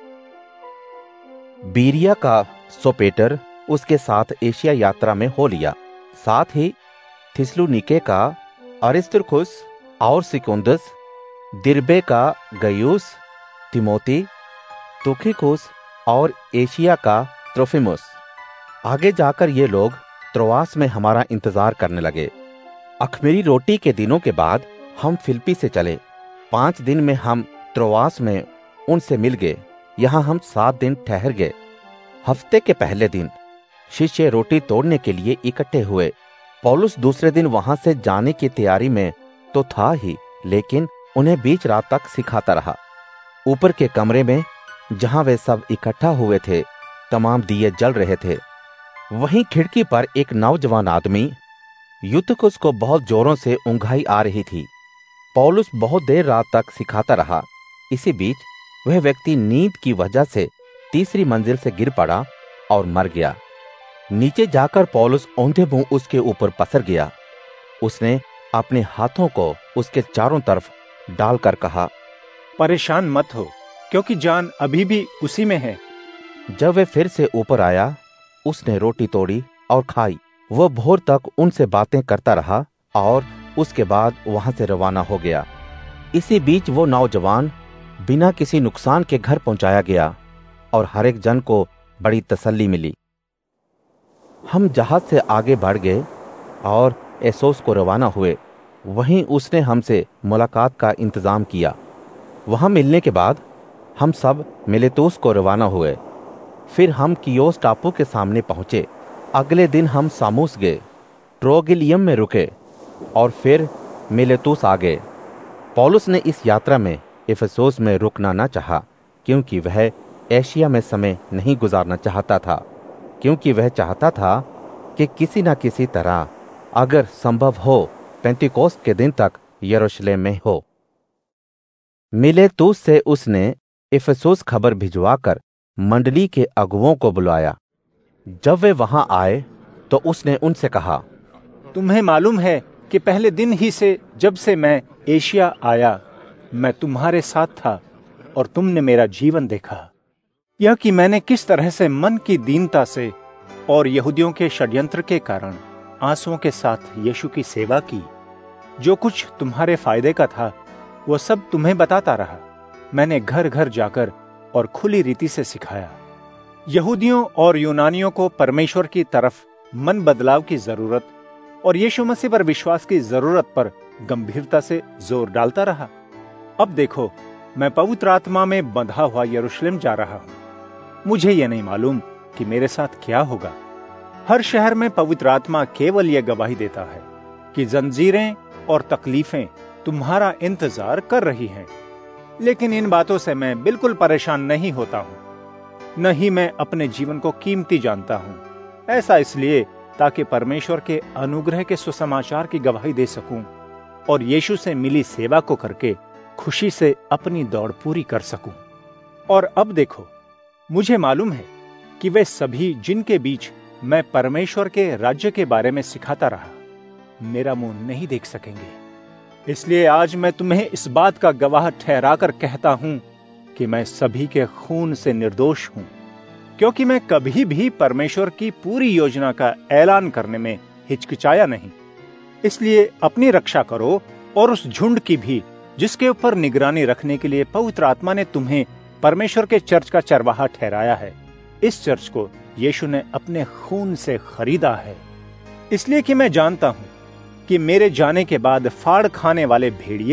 बीरिया का सोपेटर उसके साथ एशिया यात्रा में हो लिया। साथ ही थिस्सलुनीके का अरिस्तर्खुस और सिकुन्दुस, दिरबे का गयुस, तिमोथी, तुखिकुस और एशिया का त्रोफिमुस। आगे जाकर ये लोग त्रोआस में हमारा इंतजार करने लगे। अख़मीरी रोटी के दिनों के बाद हम फिलिप्पी से चले। पांच दिन में हम त्रोआस में उनसे मिल गए। यहाँ हम सात दिन ठहर गए। हफ्ते के पहले दिन शिष्य रोटी तोड़ने के लिए इकट्ठे हुए। पौलुस दूसरे दिन वहां से जाने की तैयारी में तो था ही, लेकिन उन्हें बीच रात तक सिखाता रहा। ऊपर के कमरे में जहां वे सब इकट्ठा हुए थे, तमाम दिए जल रहे थे। वहीं खिड़की पर एक नौजवान आदमी यूतुकुस को बहुत जोरों से ऊंघाई आ रही थी। पौलुस बहुत देर रात तक सिखाता रहा। इसी बीच वह व्यक्ति नींद की वजह से तीसरी मंजिल से गिर पड़ा और मर गया। नीचे जाकर पौलुस औंधे मुंह उसके ऊपर पसर गया। उसने अपने हाथों को उसके चारों तरफ डालकर कहा, परेशान मत हो, क्योंकि जान अभी भी उसी में है। जब वह फिर से ऊपर आया, उसने रोटी तोड़ी और खाई। वह भोर तक उनसे बातें करता रहा और उसके बाद वहां से रवाना हो गया। इसी बीच वो नौजवान बिना किसी नुकसान के घर पहुंचाया गया और हर एक जन को बड़ी तसल्ली मिली। हम जहाज से आगे बढ़ गए और एसोस को रवाना हुए। वहीं उसने हमसे मुलाकात का इंतजाम किया। वहां मिलने के बाद हम सब मिलेतुस को रवाना हुए। फिर हम कियोस टापू के सामने पहुंचे। अगले दिन हम सामुस गए, ट्रोगिलियम में रुके और फिर मिलेतुस आ गए। पौलुस ने इस यात्रा में इफिसुस में रुकना न चाहा, क्योंकि वह एशिया में समय नहीं गुजारना चाहता था, क्योंकि वह चाहता था कि किसी न किसी तरह, अगर संभव हो, पेंतिकोस्त के दिन तक यरूशलेम में हो। मिलेतुस से उसने इफिसुस खबर भिजवाकर मंडली के अगुवों को बुलाया। जब वे वहां आए तो उसने उनसे कहा, तुम्हें मालूम है कि पहले दिन ही से जब से मैं एशिया आया, मैं तुम्हारे साथ था और तुमने मेरा जीवन देखा। यह कि मैंने किस तरह से मन की दीनता से और यहूदियों के षड्यंत्र के कारण आंसुओं के साथ यीशु की सेवा की। जो कुछ तुम्हारे फायदे का था, वो सब तुम्हें बताता रहा। मैंने घर घर जाकर और खुली रीति से सिखाया। यहूदियों और यूनानियों को परमेश्वर की तरफ मन बदलाव की जरूरत और यीशु मसीह पर विश्वास की जरूरत पर गंभीरता से जोर डालता रहा। अब देखो, मैं पवित्र आत्मा में बंधा हुआ यरूशलेम जा रहा हूं। मुझे यह नहीं मालूम कि मेरे साथ क्या होगा। हर शहर में पवित्र आत्मा केवल यह गवाही देता है कि जंजीरें और तकलीफें तुम्हारा इंतजार कर रही हैं। लेकिन इन बातों से मैं बिल्कुल परेशान नहीं होता हूं। न ही मैं अपने जीवन को कीमती जानता हूं। ऐसा इसलिए ताकि परमेश्वर के अनुग्रह के सुसमाचार की गवाही दे सकूं और यीशु से मिली सेवा को करके खुशी से अपनी दौड़ पूरी कर सकूं। और अब देखो, मुझे मालूम है कि वे सभी जिनके बीच मैं परमेश्वर के राज्य के बारे में सिखाता रहा, मेरा मुंह नहीं देख सकेंगे। इसलिए आज मैं तुम्हें इस बात का गवाह ठहराकर कहता हूं कि मैं सभी के खून से निर्दोष हूं, क्योंकि मैं कभी भी परमेश्वर की पूरी योजना का ऐलान करने में हिचकिचाया नहीं। इसलिए अपनी रक्षा करो और उस झुंड की भी जिसके ऊपर निगरानी रखने के लिए पवित्र आत्मा ने तुम्हें परमेश्वर के चर्च का चरवाहा ठहराया है। इस चर्च को यीशु ने अपने खून से खरीदा है। इसलिए कि मैं जानता हूं कि मेरे जाने के बाद फाड़ खाने वाले भेड़िए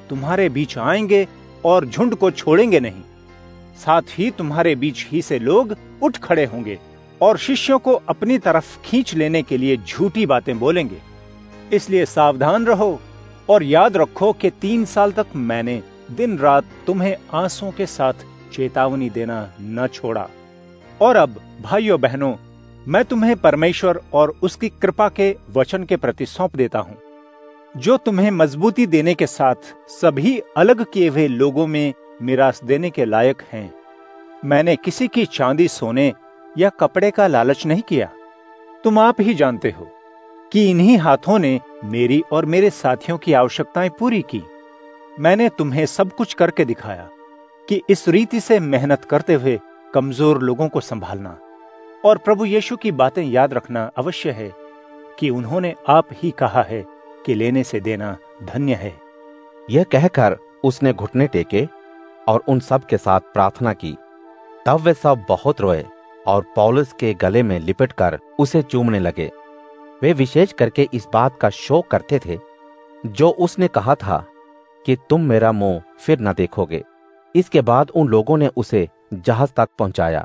तुम्हारे बीच आएंगे और झुंड को छोड़ेंगे नहीं। साथ ही तुम्हारे बीच ही से लोग उठ खड़े होंगे और शिष्यों को अपनी तरफ खींच लेने के लिए झूठी बातें बोलेंगे। इसलिए सावधान रहो और याद रखो कि तीन साल तक मैंने दिन रात तुम्हें आंसुओं के साथ चेतावनी देना न छोड़ा। और अब भाइयों बहनों, मैं तुम्हें परमेश्वर और उसकी कृपा के वचन के प्रति सौंप देता हूं, जो तुम्हें मजबूती देने के साथ सभी अलग किए हुए लोगों में मिरास देने के लायक हैं। मैंने किसी की चांदी सोने या कपड़े का लालच नहीं किया। तुम आप ही जानते हो कि इन्हीं हाथों ने मेरी और मेरे साथियों की आवश्यकताएं पूरी की। मैंने तुम्हें सब कुछ करके दिखाया कि इस रीति से मेहनत करते हुए कमजोर लोगों को संभालना और प्रभु यीशु की बातें याद रखना अवश्य है कि उन्होंने आप ही कहा है कि लेने से देना धन्य है। यह कहकर उसने घुटने टेके और उन सब के साथ प्रार्थना की। तब वे सब बहुत रोए और पौलुस के गले में लिपटकर उसे चूमने लगे। वे विशेष करके इस बात का शोक करते थे जो उसने कहा था कि तुम मेरा मुंह फिर न देखोगे। इसके बाद उन लोगों ने उसे जहाज तक पहुंचाया।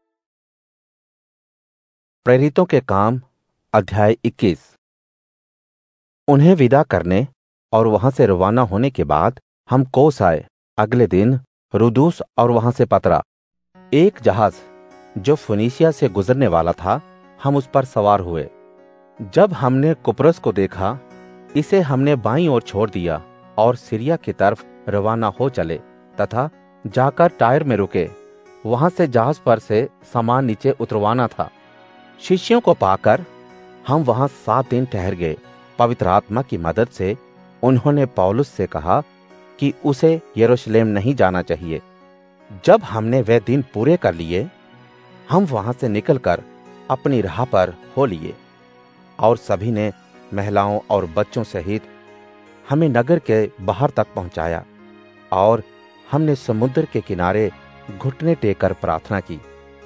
प्रेरितों के काम अध्याय इक्कीस। उन्हें विदा करने और वहां से रवाना होने के बाद हम कोस आए। अगले दिन रुदूस और वहां से पतरा, एक जहाज जो फुनीसिया से गुजरने वाला था, हम उस पर सवार हुए। जब हमने कुप्रोस को देखा, इसे हमने बाईं ओर छोड़ दिया और सीरिया की तरफ रवाना हो चले तथा जाकर टायर में रुके। वहां से जहाज पर से सामान नीचे उतरवाना था। शिष्यों को पाकर हम वहां सात दिन ठहर गए। पवित्र आत्मा की मदद से उन्होंने पौलुस से कहा कि उसे यरूशलेम नहीं जाना चाहिए। जब हमने वह दिन पूरे कर लिए, हम वहां से निकलकर अपनी राह पर हो लिए और सभी ने महिलाओं और बच्चों सहित हमें नगर के बाहर तक पहुंचाया और हमने समुद्र के किनारे घुटने टेकर प्रार्थना की।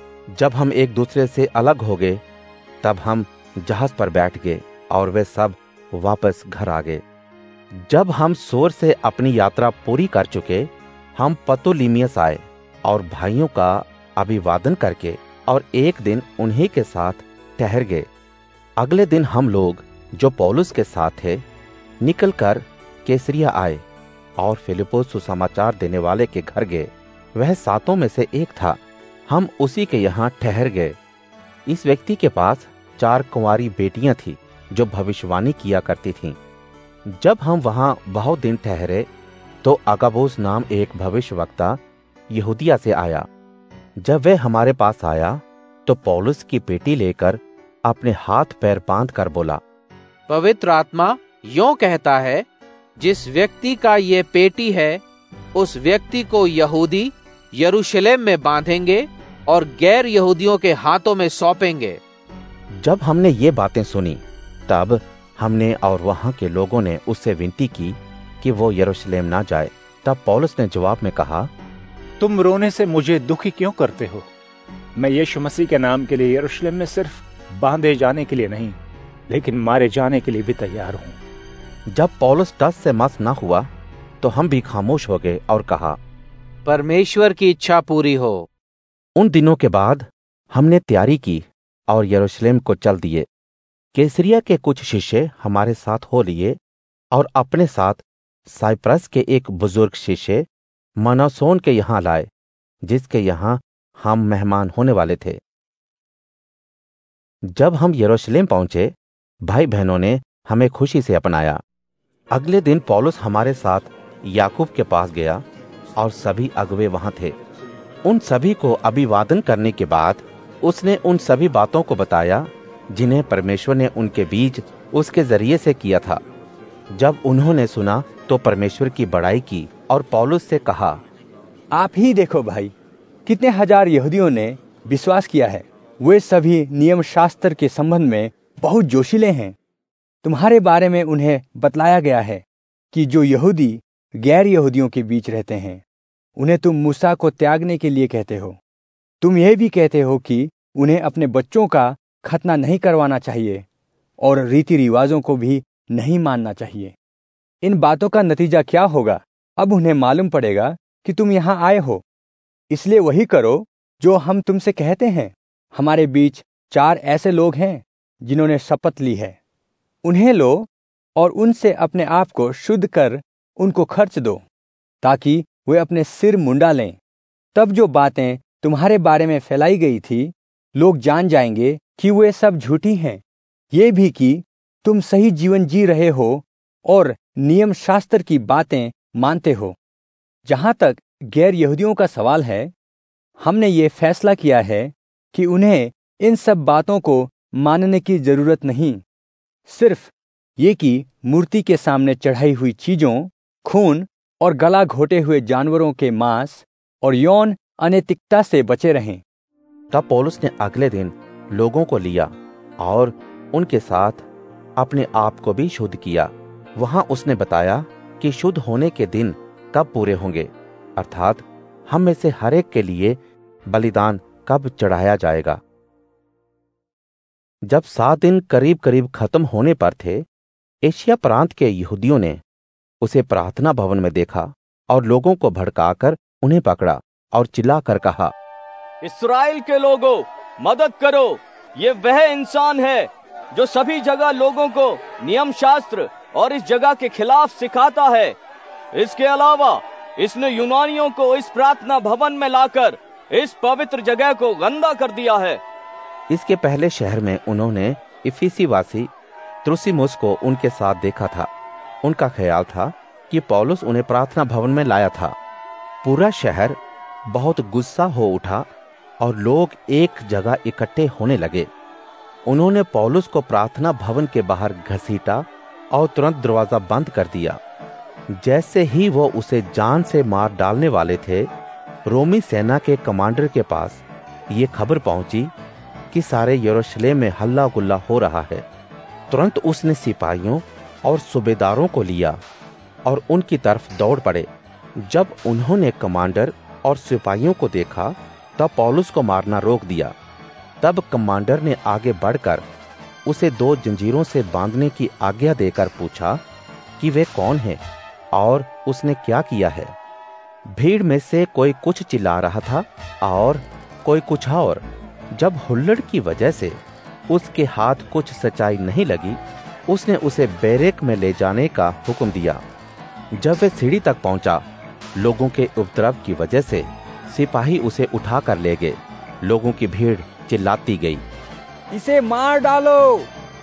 जब हम एक दूसरे से अलग हो गए, तब हम जहाज पर बैठ गए और वे सब वापस घर आ गए। जब हम सोर से अपनी यात्रा पूरी कर चुके, हम पतुलिमियस आए और भाइयों का अभिवादन करके और एक दिन उन्हीं के साथ ठहर गए। अगले दिन हम लोग जो पौलुस के साथ थे निकलकर कैसरिया आए और फिलिप्पुस सुसमाचार देने वाले के घर गए। वह सातों में से एक था। हम उसी के यहाँ ठहर गए। इस व्यक्ति के पास चार कुंवारी बेटियां थीं जो भविष्यवाणी किया करती थीं। जब हम वहां बहुत दिन ठहरे तो अगाबोस नाम एक भविष्यवक्ता यहूदिया से आया। जब वह हमारे पास आया तो पौलुस की पेटी लेकर अपने हाथ पैर बांध कर बोला, पवित्र आत्मा यों कहता है, जिस व्यक्ति का ये पेटी है उस व्यक्ति को यहूदी यरूशलेम में बांधेंगे और गैर यहूदियों के हाथों में सौंपेंगे। जब हमने ये बातें सुनी, तब हमने और वहां के लोगों ने उससे विनती की कि वो यरूशलेम ना जाए। तब पौलुस ने जवाब में कहा, तुम रोने से मुझे दुखी क्यों करते हो? मैं यीशु मसीह के नाम के लिए यरूशलेम में सिर्फ बांधे जाने के लिए नहीं, लेकिन मारे जाने के लिए भी तैयार हूं। जब पौलुस टस से मस न हुआ तो हम भी खामोश हो गए और कहा, परमेश्वर की इच्छा पूरी हो। उन दिनों के बाद हमने तैयारी की और यरूशलेम को चल दिए। कैसरिया के कुछ शिष्य हमारे साथ हो लिए और अपने साथ साइप्रस के एक बुजुर्ग शिष्य मनासोन के यहाँ लाए, जिसके यहाँ हम मेहमान होने वाले थे। जब हम यरूशलेम पहुंचे, भाई बहनों ने हमें खुशी से अपनाया। अगले दिन पौलुस हमारे साथ याकूब के पास गया और सभी अगुवे वहां थे। उन सभी को अभिवादन करने के बाद उसने उन सभी बातों को बताया जिन्हें परमेश्वर ने उनके बीच उसके जरिए से किया था। जब उन्होंने सुना तो परमेश्वर की बड़ाई की और पौलुस से कहा, आप ही देखो भाई, कितने हजार यहूदियों ने विश्वास किया है। वे सभी नियम शास्त्र के संबंध में बहुत जोशीले हैं। तुम्हारे बारे में उन्हें बतलाया गया है कि जो यहूदी गैर यहूदियों के बीच रहते हैं, उन्हें तुम मूसा को त्यागने के लिए कहते हो। तुम यह भी कहते हो कि उन्हें अपने बच्चों का खतना नहीं करवाना चाहिए और रीति रिवाजों को भी नहीं मानना चाहिए। इन बातों का नतीजा क्या होगा अब उन्हें मालूम पड़ेगा कि तुम यहाँ आए हो, इसलिए वही करो जो हम तुमसे कहते हैं। हमारे बीच चार ऐसे लोग हैं जिन्होंने शपथ ली है, उन्हें लो और उनसे अपने आप को शुद्ध कर उनको खर्च दो, ताकि वे अपने सिर मुंडा लें। तब जो बातें तुम्हारे बारे में फैलाई गई थी, लोग जान जाएंगे कि वे सब झूठी हैं। ये भी कि तुम सही जीवन जी रहे हो और नियम शास्त्र की बातें मानते हो। जहाँ तक गैर यहूदियों का सवाल है, हमने ये फैसला किया है कि उन्हें इन सब बातों को मानने की जरूरत नहीं, सिर्फ ये कि मूर्ति के सामने चढ़ाई हुई चीजों, खून और गला घोटे हुए जानवरों के मांस और यौन अनैतिकता से बचे रहें। तब पौलुस ने अगले दिन लोगों को लिया और उनके साथ अपने आप को भी शुद्ध किया। वहां उसने बताया कि शुद्ध होने के दिन कब पूरे होंगे, अर्थात हम में से हर एक के लिए बलिदान कब चढ़ाया जाएगा। जब सात दिन करीब करीब खत्म होने पर थे, एशिया प्रांत के यहूदियों ने उसे प्रार्थना भवन में देखा और लोगों को भड़काकर उन्हें पकड़ा और चिल्लाकर कहा, इस्राएल के लोगों, मदद करो। ये वह इंसान है जो सभी जगह लोगों को नियम शास्त्र और इस जगह के खिलाफ सिखाता है। इसके अलावा इसने यूनानियों को इस प्रार्थना भवन में लाकर इस पवित्र जगह को गंदा कर दिया है। इसके पहले शहर में उन्होंने इफिसी वासी त्रुसिमुस को उनके साथ देखा था। उनका ख्याल था कि पौलुस उन्हें प्रार्थना भवन में लाया था। पूरा शहर बहुत गुस्सा हो उठा और लोग एक जगह इकट्ठे होने लगे। उन्होंने पौलुस को प्रार्थना भवन के बाहर घसीटा और तुरंत दरवाजा बंद कर दिया। जैसे ही वो उसे जान से मार डालने वाले थे, रोमी सेना के कमांडर के पास ये खबर पहुंची कि सारे यरूशलेम में हल्ला गुल्ला हो रहा है। तुरंत उसने सिपाहियों और सूबेदारों को लिया और उनकी तरफ दौड़ पड़े। जब उन्होंने कमांडर और सिपाहियों को देखा, तब पौलुस को मारना रोक दिया। तब कमांडर ने आगे बढ़कर उसे दो जंजीरों से बांधने की आज्ञा देकर पूछा कि वे कौन हैं और उसने क्या किया है। भीड़ में से कोई कुछ चिल्ला रहा था और कोई कुछ और। जब हुल्लड़ की वजह से उसके हाथ कुछ सच्चाई नहीं लगी, उसने उसे बैरेक में ले जाने का हुक्म दिया। जब वे सीढ़ी तक पहुंचा, लोगों के उपद्रव की वजह से सिपाही उसे उठाकर ले गए। लोगों की भीड़ चिल्लाती गई, इसे मार डालो।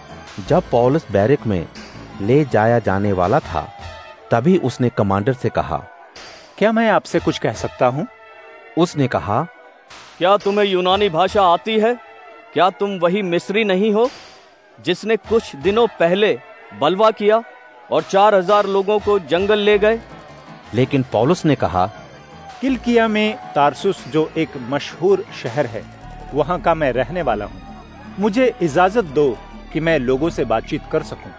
जब पौलुस बैरक में ले जाया जाने वाला था, तभी उसने कमांडर से कहा, क्या मैं आपसे कुछ कह सकता हूँ? उसने कहा, क्या तुम्हें यूनानी भाषा आती है? क्या तुम वही मिस्री नहीं हो जिसने कुछ दिनों पहले बलवा किया और चार हजार लोगों को जंगल ले गए? लेकिन पौलुस ने कहा, किलकिया में तारसुस जो एक मशहूर शहर है, वहां का मैं रहने वाला हूँ। मुझे इजाजत दो कि मैं लोगों से बातचीत कर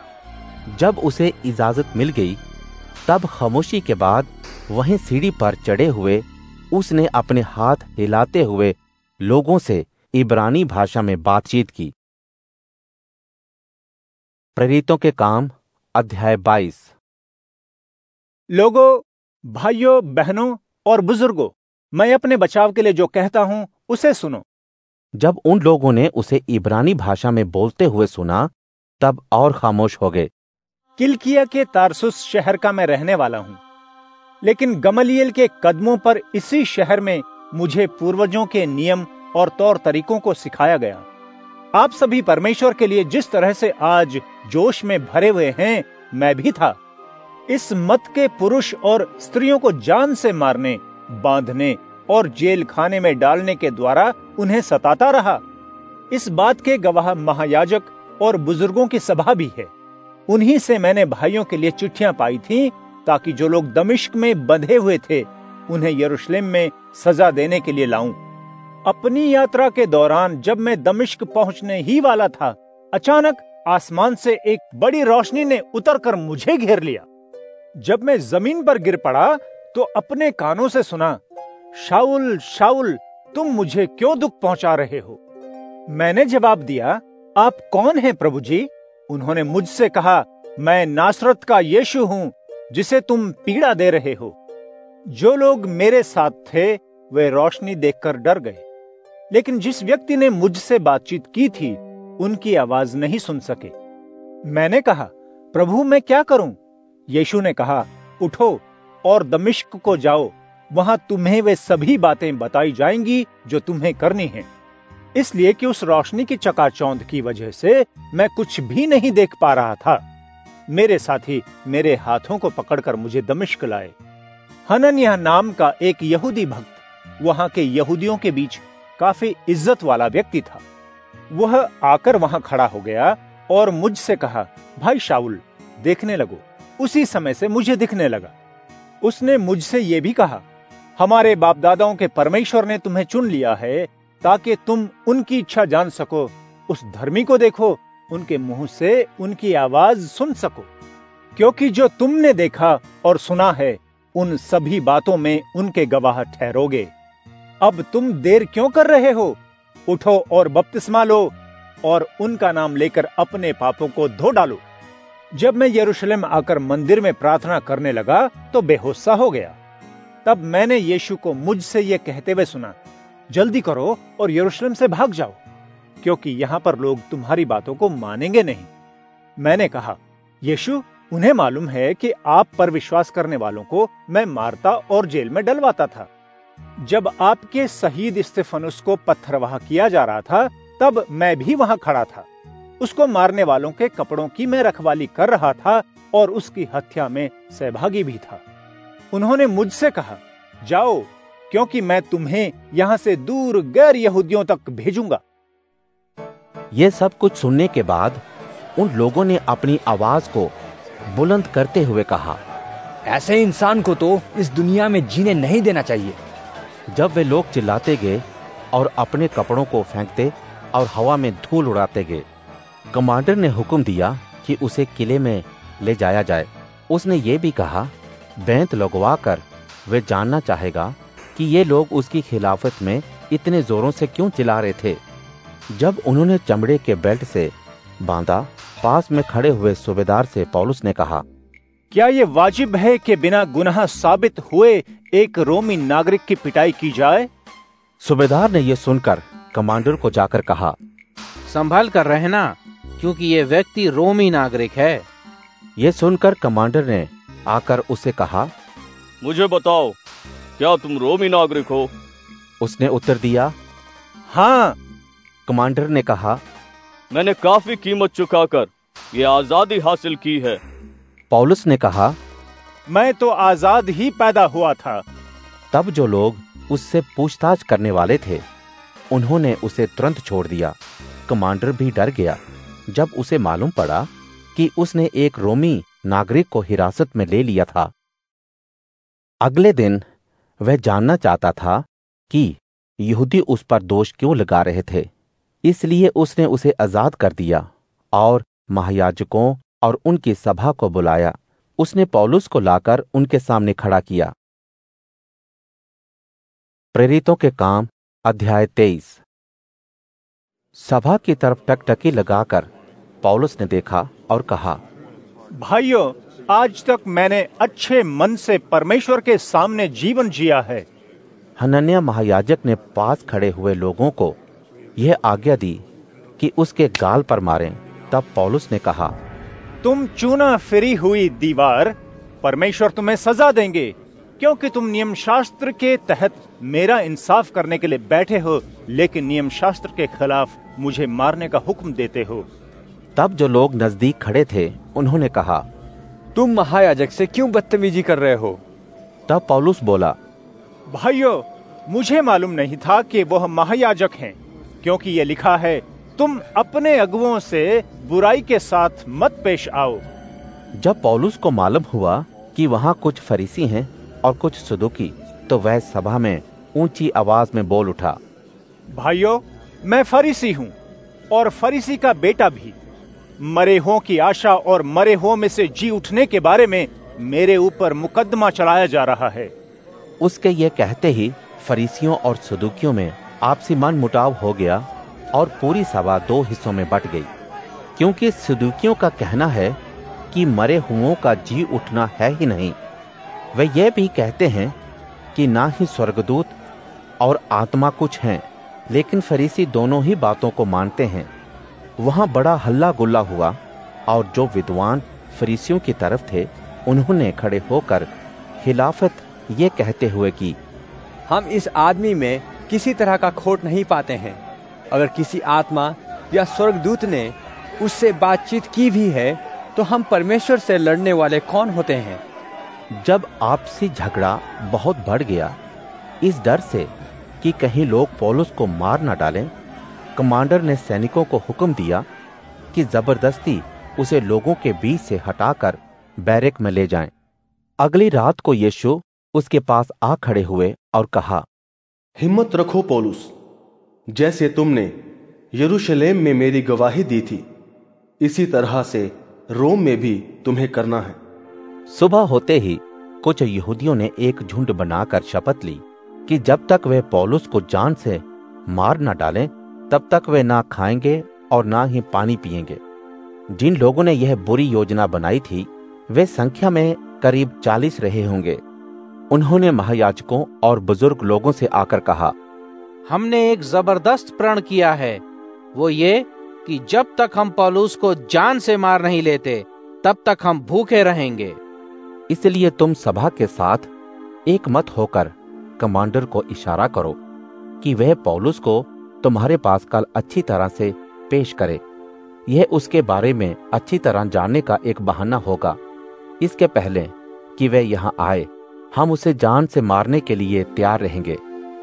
सकूं। जब उसे इजाजत मिल गई, तब खामोशी के बाद वहीं सीढ़ी पर चढ़े हुए उसने अपने हाथ हिलाते हुए लोगों से इब्रानी भाषा में बातचीत की। प्रेरितों के काम अध्याय बाईस। लोगों, भाइयों, बहनों और बुजुर्गों, मैं अपने बचाव के लिए जो कहता हूं उसे सुनो। जब उन लोगों ने उसे इब्रानी भाषा में बोलते हुए सुना, तब और खामोश हो गए। किलकिया के तारसुस शहर का मैं रहने वाला हूं, लेकिन गमलिएल के कदमों पर इसी शहर में मुझे पूर्वजों के नियम और तौर तरीकों को सिखाया गया। आप सभी परमेश्वर के लिए जिस तरह से आज जोश में भरे हुए हैं, मैं भी था। इस मत के पुरुष और स्त्रियों को जान से मारने, बांधने और जेल खाने में डालने के द्वारा उन्हें सताता रहा। इस बात के गवाह महायाजक और बुजुर्गों की सभा भी है। उन्हीं से मैंने भाइयों के लिए चिट्ठियां पाई थीं, ताकि जो लोग दमिश्क में बंधे हुए थे, उन्हें यरूशलेम में सजा देने के लिए लाऊं। अपनी यात्रा के दौरान जब मैं दमिश्क पहुंचने ही वाला था, अचानक आसमान से एक बड़ी रोशनी ने उतरकर मुझे घेर लिया। जब मैं जमीन पर गिर पड़ा तो अपने कानों से सुना, शाऊल, शाऊल, तुम मुझे क्यों दुख पहुंचा रहे हो? मैंने जवाब दिया, आप कौन हैं प्रभु जी? उन्होंने मुझसे कहा, मैं नासरत का यीशु हूं जिसे तुम पीड़ा दे रहे हो। जो लोग मेरे साथ थे वे रोशनी देखकर डर गए, लेकिन जिस व्यक्ति ने मुझसे बातचीत की थी उनकी आवाज नहीं सुन सके। मैंने कहा, प्रभु मैं क्या करूं? यीशु ने कहा, उठो और दमिश्क को जाओ, वहां तुम्हें वे सभी बातें बताई जाएंगी जो तुम्हें करनी है। इसलिए कि उस रोशनी की चकाचौंध की वजह से मैं कुछ भी नहीं देख पा रहा था। मेरे साथी मेरे हाथों को पकड़कर मुझे दमिश्क लाए। हनन्याह नाम का एक यहूदी भक्त वहां के यहूदियों के बीच काफी इज्जत वाला व्यक्ति था। वह आकर वहां खड़ा हो गया और मुझसे कहा, भाई शाऊल देखने लगो। उसी समय से मुझे दिखने लगा। उसने मुझसे यह भी कहा, हमारे बाप दादाओं के परमेश्वर ने तुम्हें चुन लिया है ताकि तुम उनकी इच्छा जान सको। उस धर्मी को देखो, उनके मुंह से उनकी आवाज सुन सको, क्योंकि जो तुमने देखा और सुना है उन सभी बातों में उनके गवाह ठहरोगे। अब तुम देर क्यों कर रहे हो? उठो और बपतिस्मा लो और उनका नाम लेकर अपने पापों को धो डालो। जब मैं यरूशलेम आकर मंदिर में प्रार्थना करने लगा तो बेहोश सा हो गया। तब मैंने यीशु को मुझसे यह कहते हुए सुना, जल्दी करो और यरूशलेम से भाग जाओ, क्योंकि यहाँ पर लोग तुम्हारी बातों को मानेंगे नहीं। मैंने कहा, यीशु उन्हें मालूम है कि आप पर विश्वास करने वालों को मैं मारता और जेल में डलवाता था। जब आपके शहीद स्तेफनुस को पत्थरवाह किया जा रहा था तब मैं भी वहां खड़ा था। उसको मारने वालों के कपड़ों की मैं रखवाली कर रहा था और उसकी हत्या में सहभागी भी था। उन्होंने मुझसे कहा, जाओ, क्योंकि मैं तुम्हें यहां से दूर गैर यहूदियों तक भेजूंगा। ये सब कुछ सुनने के बाद उन लोगों ने अपनी आवाज को बुलंद करते हुए कहा, ऐसे इंसान को तो इस दुनिया में जीने नहीं देना चाहिए। जब वे लोग चिल्लाते गए और अपने कपड़ों को फेंकते और हवा में धूल उड़ाते गए, कमांडर ने हुक्म दिया कि उसे किले में ले जाया जाए। उसने ये भी कहा, बैंत लगवा कर वे जानना चाहेगा कि ये लोग उसकी खिलाफत में इतने जोरों से क्यों चिल्ला रहे थे। जब उन्होंने चमड़े के बेल्ट से बांधा, पास में खड़े हुए सूबेदार से पौलुस ने कहा, क्या ये वाजिब है कि बिना गुनाह साबित हुए एक रोमी नागरिक की पिटाई की जाए? सूबेदार ने यह सुनकर कमांडर को जाकर कहा, संभल कर रहना, क्योंकि ये व्यक्ति रोमी नागरिक है। यह सुनकर कमांडर ने आकर उसे कहा, मुझे बताओ, क्या तुम रोमी नागरिक हो? उसने उत्तर दिया, हाँ। कमांडर ने कहा, मैंने काफी कीमत चुकाकर ये आजादी हासिल की है। पौलुस ने कहा, मैं तो आजाद ही पैदा हुआ था। तब जो लोग उससे पूछताछ करने वाले थे उन्होंने उसे तुरंत छोड़ दिया। कमांडर भी डर गया जब उसे मालूम पड़ा कि उसने एक रोमी नागरिक को हिरासत में ले लिया था। अगले दिन वह जानना चाहता था कि यहूदी उस पर दोष क्यों लगा रहे थे, इसलिए उसने उसे आजाद कर दिया और महायाजकों और उनकी सभा को बुलाया। उसने पौलुस को लाकर उनके सामने खड़ा किया। प्रेरितों के काम अध्याय तेईस। सभा की तरफ टकटकी लगाकर पौलुस ने देखा और कहा, भाइयों, आज तक मैंने अच्छे मन से परमेश्वर के सामने जीवन जिया है। हनन्याह महायाजक ने पास खड़े हुए लोगों को यह आज्ञा दी कि उसके गाल पर मारें। तब पौलुस ने कहा, तुम चूना फिरी हुई दीवार, परमेश्वर तुम्हें सजा देंगे, क्योंकि तुम नियम शास्त्र के तहत मेरा इंसाफ करने के लिए बैठे हो, लेकिन नियम शास्त्र के खिलाफ मुझे मारने का हुक्म देते हो। तब जो लोग नजदीक खड़े थे उन्होंने कहा, तुम महायाजक से क्यों बदतमीजी कर रहे हो? तब पौलुस बोला, भाइयों, मुझे मालूम नहीं था कि वह महायाजक हैं, क्योंकि ये लिखा है, तुम अपने अगुओं से बुराई के साथ मत पेश आओ। जब पौलुस को मालूम हुआ कि वहां कुछ फरीसी हैं और कुछ सदूकी, तो वह सभा में ऊंची आवाज में बोल उठा, भाइयों, मैं फरीसी हूँ और फरीसी का बेटा भी। मरे हुओं की आशा और मरे हुओं में से जी उठने के बारे में मेरे ऊपर मुकदमा चलाया जा रहा है। उसके ये कहते ही फरीसियों और सदूकियों में आपसी मन मुटाव हो गया और पूरी सभा दो हिस्सों में बट गई, क्योंकि सदूकियों का कहना है कि मरे हुओं का जी उठना है ही नहीं। वे ये भी कहते हैं कि ना ही स्वर्गदूत और आत्मा कुछ हैं, लेकिन फरीसी दोनों ही बातों को मानते हैं। वहां बड़ा हल्ला गुल्ला हुआ और जो विद्वान फरीसियों की तरफ थे उन्होंने खड़े होकर खिलाफत ये कहते हुए कि हम इस आदमी में किसी तरह का खोट नहीं पाते हैं। अगर किसी आत्मा या स्वर्गदूत ने उससे बातचीत की भी है तो हम परमेश्वर से लड़ने वाले कौन होते हैं। जब आपसी झगड़ा बहुत बढ़ गया, इस डर से कि कहीं लोग पौलुस को मार न डालें, कमांडर ने सैनिकों को हुक्म दिया कि जबरदस्ती उसे लोगों के बीच से हटाकर बैरक में ले जाएं। अगली रात को यीशु उसके पास आ खड़े हुए और कहा, हिम्मत रखो पौलुस, जैसे तुमने यरूशलेम में मेरी गवाही दी थी, इसी तरह से रोम में भी तुम्हें करना है। सुबह होते ही कुछ यहूदियों ने एक झुंड बनाकर शपथ ली कि जब तक वे पौलुस को जान से मार न डालें, तब तक वे ना खाएंगे और ना ही पानी पिएंगे। जिन लोगों ने यह बुरी योजना बनाई थी, वे संख्या में करीब चालीस रहे होंगे। उन्होंने महायाजकों और बुजुर्ग लोगों से आकर कहा, हमने एक जबरदस्त प्रण किया है, वो ये कि जब तक हम पौलुस को जान से मार नहीं लेते, तब तक हम भूखे रहेंगे। इसलिए तुम सभा के साथ एक मत होकर कमांडर को इशारा करो कि वह पौलुस को तुम्हारे पास कल अच्छी तरह से पेश करे। यह उसके बारे में अच्छी तरह जानने का एक बहाना होगा। इसके पहले कि वह यहाँ आए, हम उसे जान से मारने के लिए तैयार रहेंगे।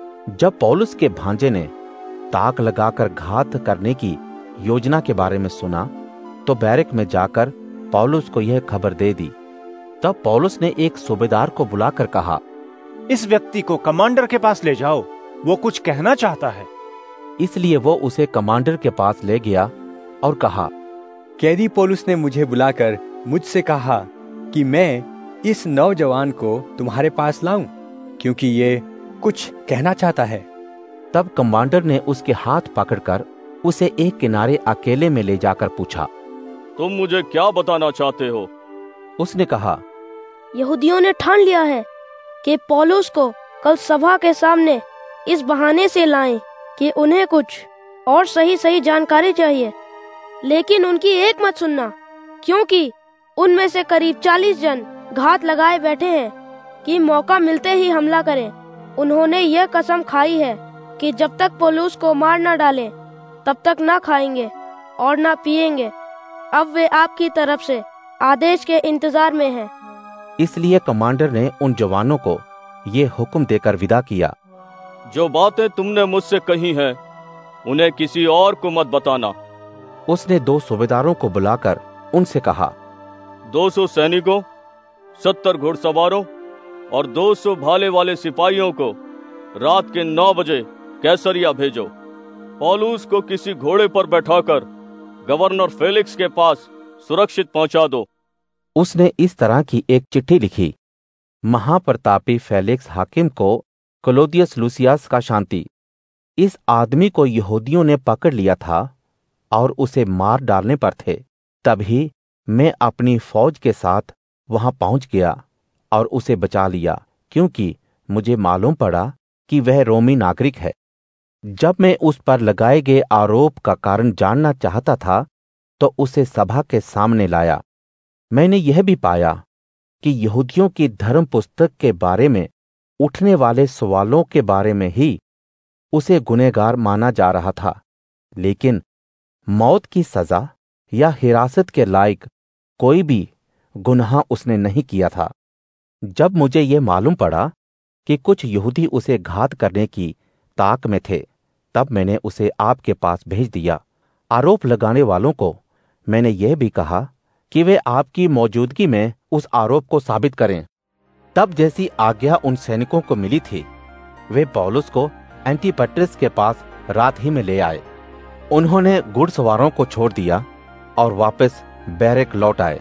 जब पौलुस के भांजे ने ताक लगाकर घात करने की योजना के बारे में सुना, तो बैरक में जाकर पौलुस को यह खबर दे दी। तब पौलुस ने एक सूबेदार को बुलाकर कहा, इस व्यक्ति को कमांडर के पास ले जाओ, वो कुछ कहना चाहता है। इसलिए वो उसे कमांडर के पास ले गया और कहा, कैदी पौलुस ने मुझे बुलाकर मुझसे कहा कि मैं इस नौजवान को तुम्हारे पास लाऊं, क्योंकि ये कुछ कहना चाहता है। तब कमांडर ने उसके हाथ पकड़कर उसे एक किनारे अकेले में ले जाकर पूछा, तुम मुझे क्या बताना चाहते हो? उसने कहा, यहूदियों ने ठान लिया है कि पौलुस को कल सभा के सामने इस बहाने से लाएं कि उन्हें कुछ और सही सही जानकारी चाहिए, लेकिन उनकी एक मत सुनना, क्योंकि उनमें से करीब चालीस जन घात लगाए बैठे हैं कि मौका मिलते ही हमला करें। उन्होंने यह कसम खाई है कि जब तक पौलुस को मार न डालें, तब तक ना खाएंगे और ना पिएंगे। अब वे आपकी तरफ से आदेश के इंतजार में हैं। इसलिए कमांडर ने उन जवानों को ये हुक्म देकर विदा किया, जो बातें तुमने मुझसे कही हैं, उन्हें किसी और को मत बताना। उसने दो सूबेदारों को बुलाकर उनसे कहा, दो सौ सैनिकों, सत्तर घुड़सवारों और दो सौ भाले वाले सिपाहियों को रात के नौ बजे कैसरिया भेजो। पौलुस को किसी घोड़े पर बैठाकर गवर्नर फेलिक्स के पास सुरक्षित पहुंचा दो। उसने इस तरह की एक चिट्ठी लिखी, महाप्रतापी फेलिक्स हाकिम को क्लौदियस लूसियास का शांति। इस आदमी को यहूदियों ने पकड़ लिया था और उसे मार डालने पर थे। तभी मैं अपनी फौज के साथ वहां पहुंच गया और उसे बचा लिया, क्योंकि मुझे मालूम पड़ा कि वह रोमी नागरिक है। जब मैं उस पर लगाए गए आरोप का कारण जानना चाहता था, तो उसे सभा के सामने लाया। मैंने यह भी पाया कि यहूदियों की धर्म पुस्तक के बारे में उठने वाले सवालों के बारे में ही उसे गुनहगार माना जा रहा था, लेकिन मौत की सजा या हिरासत के लायक कोई भी गुनाह उसने नहीं किया था। जब मुझे यह मालूम पड़ा कि कुछ यहूदी उसे घात करने की ताक में थे, तब मैंने उसे आपके पास भेज दिया। आरोप लगाने वालों को मैंने यह भी कहा कि वे आपकी मौजूदगी में उस आरोप को साबित करें। तब जैसी आज्ञा उन सैनिकों को मिली थी, वे पौलुस को एंटीपट्रिस के पास रात ही में ले आए। उन्होंने घुड़सवारों को छोड़ दिया और वापस बैरक लौट आए।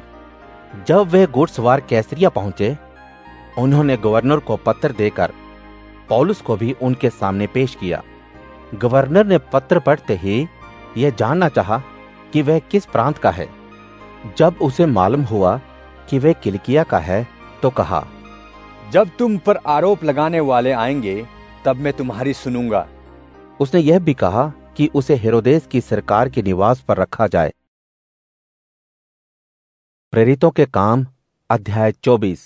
जब वे घुड़सवार कैसरिया पहुंचे, उन्होंने गवर्नर को पत्र देकर पौलुस को भी उनके सामने पेश किया। गवर्नर ने पत्र पढ़ते ही यह जानना चाहा कि वह किस प्रांत का है। जब उसे मालूम हुआ कि वह किलिकिया का है, तो कहा, जब तुम पर आरोप लगाने वाले आएंगे तब मैं तुम्हारी सुनूंगा। उसने यह भी कहा कि उसे हेरोदेस की सरकार के निवास पर रखा जाए। प्रेरितों के काम अध्याय चौबीस।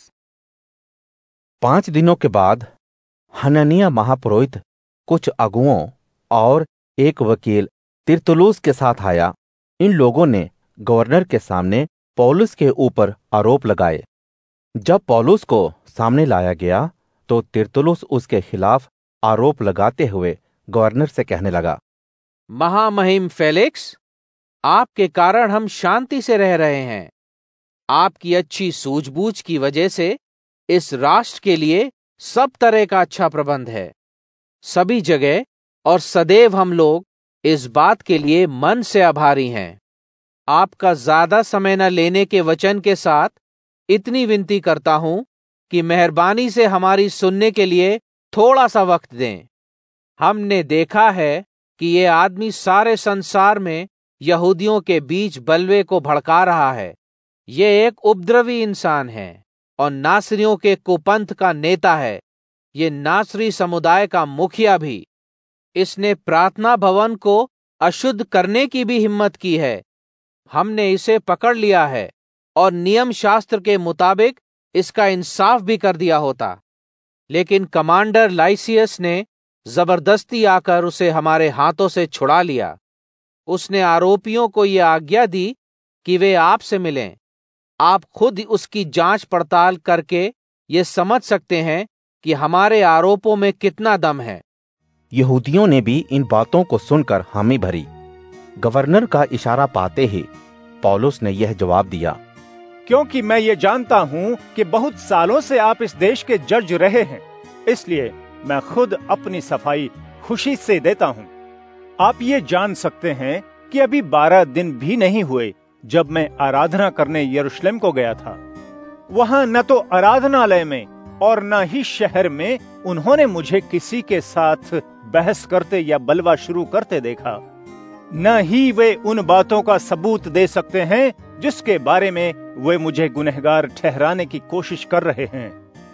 पांच दिनों के बाद हननिया महापुरोहित कुछ अगुओं और एक वकील तिरतुलुस के साथ आया। इन लोगों ने गवर्नर के सामने पौलुस के ऊपर आरोप लगाए। जब पौलुस को सामने लाया गया तो तिरतुलुस उसके खिलाफ आरोप लगाते हुए गवर्नर से कहने लगा, महामहिम फेलिक्स, आपके कारण हम शांति से रह रहे हैं। आपकी अच्छी सूझबूझ की वजह से इस राष्ट्र के लिए सब तरह का अच्छा प्रबंध है। सभी जगह और सदैव हम लोग इस बात के लिए मन से आभारी हैं। आपका ज्यादा समय न लेने के वचन के साथ इतनी विनती करता हूं कि मेहरबानी से हमारी सुनने के लिए थोड़ा सा वक्त दें। हमने देखा है कि ये आदमी सारे संसार में यहूदियों के बीच बलवे को भड़का रहा है। ये एक उपद्रवी इंसान है और नासरियों के कुपंथ का नेता है। ये नासरी समुदाय का मुखिया भी। इसने प्रार्थना भवन को अशुद्ध करने की भी हिम्मत की है। हमने इसे पकड़ लिया है और नियम शास्त्र के मुताबिक इसका इंसाफ भी कर दिया होता, लेकिन कमांडर लाइसियस ने जबरदस्ती आकर उसे हमारे हाथों से छुड़ा लिया। उसने आरोपियों को ये आज्ञा दी कि वे आपसे मिलें। आप खुद उसकी जांच पड़ताल करके ये समझ सकते हैं कि हमारे आरोपों में कितना दम है। यहूदियों ने भी इन बातों को सुनकर हामी भरी। गवर्नर का इशारा पाते ही पौलुस ने यह जवाब दिया, क्योंकि मैं ये जानता हूँ कि बहुत सालों से आप इस देश के जज रहे हैं, इसलिए मैं खुद अपनी सफाई खुशी से देता हूँ। आप ये जान सकते हैं कि अभी बारह दिन भी नहीं हुए जब मैं आराधना करने यरूशलेम को गया था। वहाँ न तो आराधनालय में और न ही शहर में उन्होंने मुझे किसी के साथ बहस करते या बलवा शुरू करते देखा। न ही वे उन बातों का सबूत दे सकते हैं जिसके बारे में वे मुझे गुनहगार ठहराने की कोशिश कर रहे हैं।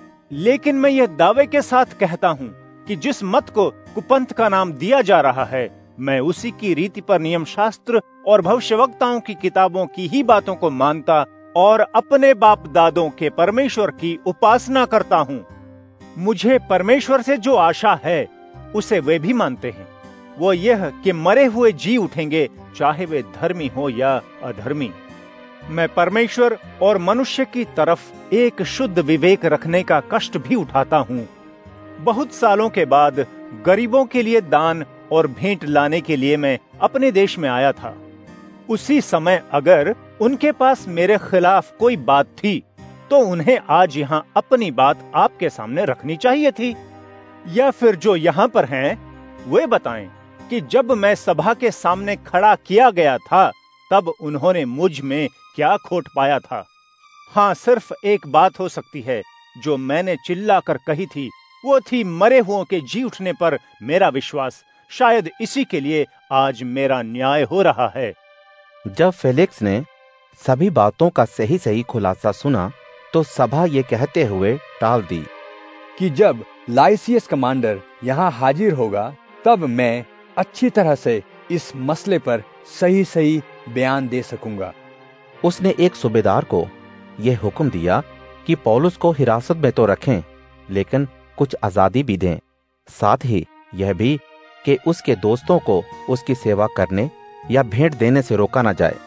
लेकिन मैं यह दावे के साथ कहता हूँ कि जिस मत को कुपंथ का नाम दिया जा रहा है, मैं उसी की रीति पर नियम शास्त्र और भविष्यवक्ताओं की किताबों की ही बातों को मानता और अपने बाप दादों के परमेश्वर की उपासना करता हूँ। मुझे परमेश्वर से जो आशा है उसे वे भी मानते हैं, वो यह कि मरे हुए जी उठेंगे, चाहे वे धर्मी हो या अधर्मी। मैं परमेश्वर और मनुष्य की तरफ एक शुद्ध विवेक रखने का कष्ट भी उठाता हूँ। बहुत सालों के बाद गरीबों के लिए दान और भेंट लाने के लिए मैं अपने देश में आया था। उसी समय अगर उनके पास मेरे खिलाफ कोई बात थी तो उन्हें आज यहाँ अपनी बात आपके सामने रखनी चाहिए थी। या फिर जो यहाँ पर हैं, वे बताएं कि जब मैं सभा के सामने खड़ा किया गया था तब उन्होंने मुझ में क्या खोट पाया था। हाँ, सिर्फ एक बात हो सकती है जो मैंने चिल्लाकर कही थी, वो थी मरे हुओं के जी उठने पर मेरा विश्वास। शायद इसी के लिए आज मेरा न्याय हो रहा है। जब फेलिक्स ने सभी बातों का सही सही खुलासा सुना तो सभा ये कहते हुए टाल दी कि जब लाइसियस कमांडर यहाँ हाजिर होगा तब मैं अच्छी तरह से इस मसले पर सही सही बयान दे सकूंगा। उसने एक सूबेदार को यह हुक्म दिया कि पौलुस को हिरासत में तो रखें, लेकिन कुछ आजादी भी दें। साथ ही यह भी कि उसके दोस्तों को उसकी सेवा करने या भेंट देने से रोका न जाए।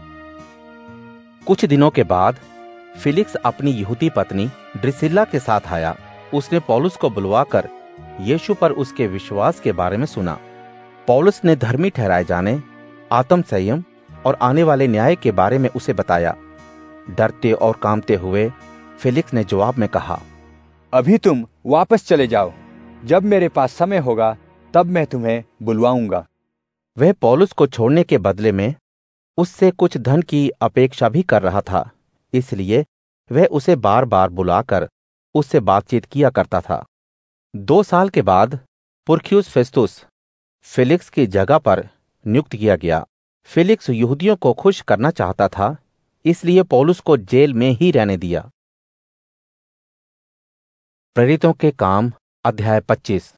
कुछ दिनों के बाद फिलिक्स अपनी यहूदी पत्नी ड्रिसिल्ला के साथ आया। उसने पौलुस को बुलवाकर यीशु पर उसके विश्वास के बारे में सुना। पौलुस ने धर्मी ठहराए जाने, आत्म संयम और आने वाले न्याय के बारे में उसे बताया। डरते और कांपते हुए फिलिक्स ने जवाब में कहा, अभी तुम वापस चले जाओ, जब मेरे पास समय होगा तब मैं तुम्हें बुलवाऊंगा। वह पौलुस को छोड़ने के बदले में उससे कुछ धन की अपेक्षा भी कर रहा था, इसलिए वह उसे बार बार बुलाकर उससे बातचीत किया करता था। दो साल के बाद पुरखियुस फेस्तुस फिलिक्स की जगह पर नियुक्त किया गया। फिलिक्स यहूदियों को खुश करना चाहता था, इसलिए पौलुस को जेल में ही रहने दिया। प्रेरितों के काम अध्याय पच्चीस।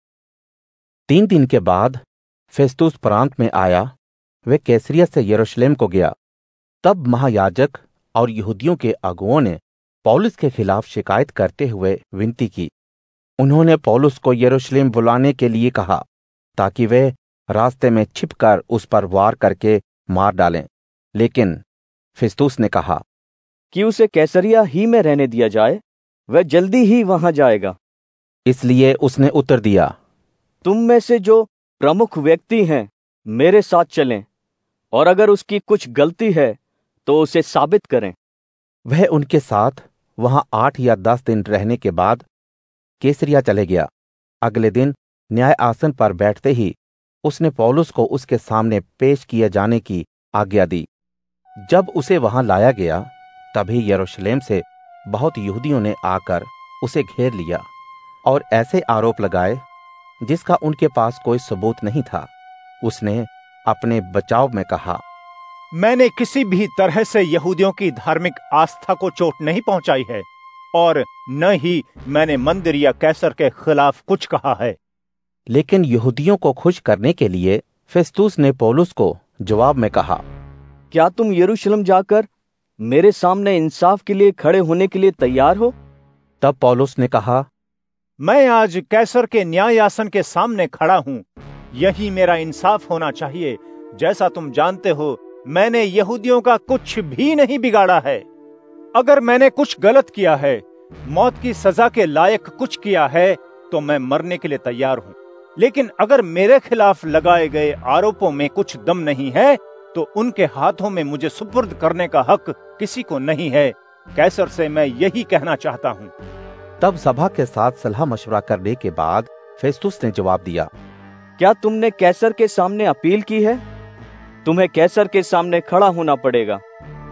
तीन दिन के बाद फेस्तुस प्रांत में आया, वे कैसरिया से यरूशलेम को गया। तब महायाजक और यहूदियों के अगुओं ने पौलुस के खिलाफ शिकायत करते हुए विनती की। उन्होंने पौलुस को यरूशलेम बुलाने के लिए कहा ताकि वे रास्ते में छिपकर उस पर वार करके मार डालें। लेकिन फेस्तुस ने कहा कि उसे कैसरिया ही में रहने दिया जाए, वह जल्दी ही वहां जाएगा। इसलिए उसने उत्तर दिया, तुम में से जो प्रमुख व्यक्ति हैं मेरे साथ चलें, और अगर उसकी कुछ गलती है तो उसे साबित करें। वह उनके साथ वहां आठ या दस दिन रहने के बाद कैसरिया चले गया। अगले दिन न्याय आसन पर बैठते ही उसने पौलुस को उसके सामने पेश किए जाने की आज्ञा दी। जब उसे वहां लाया गया, तभी यरूशलेम से बहुत यहूदियों ने आकर उसे घेर लिया और ऐसे आरोप लगाए जिसका उनके पास कोई सबूत नहीं था। उसने अपने बचाव में कहा, मैंने किसी भी तरह से यहूदियों की धार्मिक आस्था को चोट नहीं पहुंचाई है, और न ही मैंने मंदिर या कैसर के खिलाफ कुछ कहा है। लेकिन यहूदियों को खुश करने के लिए फेस्तुस ने पौलुस को जवाब में कहा, क्या तुम यरूशलेम जाकर मेरे सामने इंसाफ के लिए खड़े होने के लिए तैयार हो? तब पौलुस ने कहा, मैं आज कैसर के न्यायासन के सामने खड़ा हूं। यही मेरा इंसाफ होना चाहिए। जैसा तुम जानते हो, मैंने यहूदियों का कुछ भी नहीं बिगाड़ा है। अगर मैंने कुछ गलत किया है, मौत की सजा के लायक कुछ किया है, तो मैं मरने के लिए तैयार हूं। लेकिन अगर मेरे खिलाफ लगाए गए आरोपों में कुछ दम नहीं है, तो उनके हाथों में मुझे सुपुर्द करने का हक किसी को नहीं है। कैसर से मैं यही कहना चाहता हूं। तब सभा के साथ सलाह मशवरा करने के बाद फेस्तुस ने जवाब दिया, क्या तुमने कैसर के सामने अपील की है? तुम्हें कैसर के सामने खड़ा होना पड़ेगा।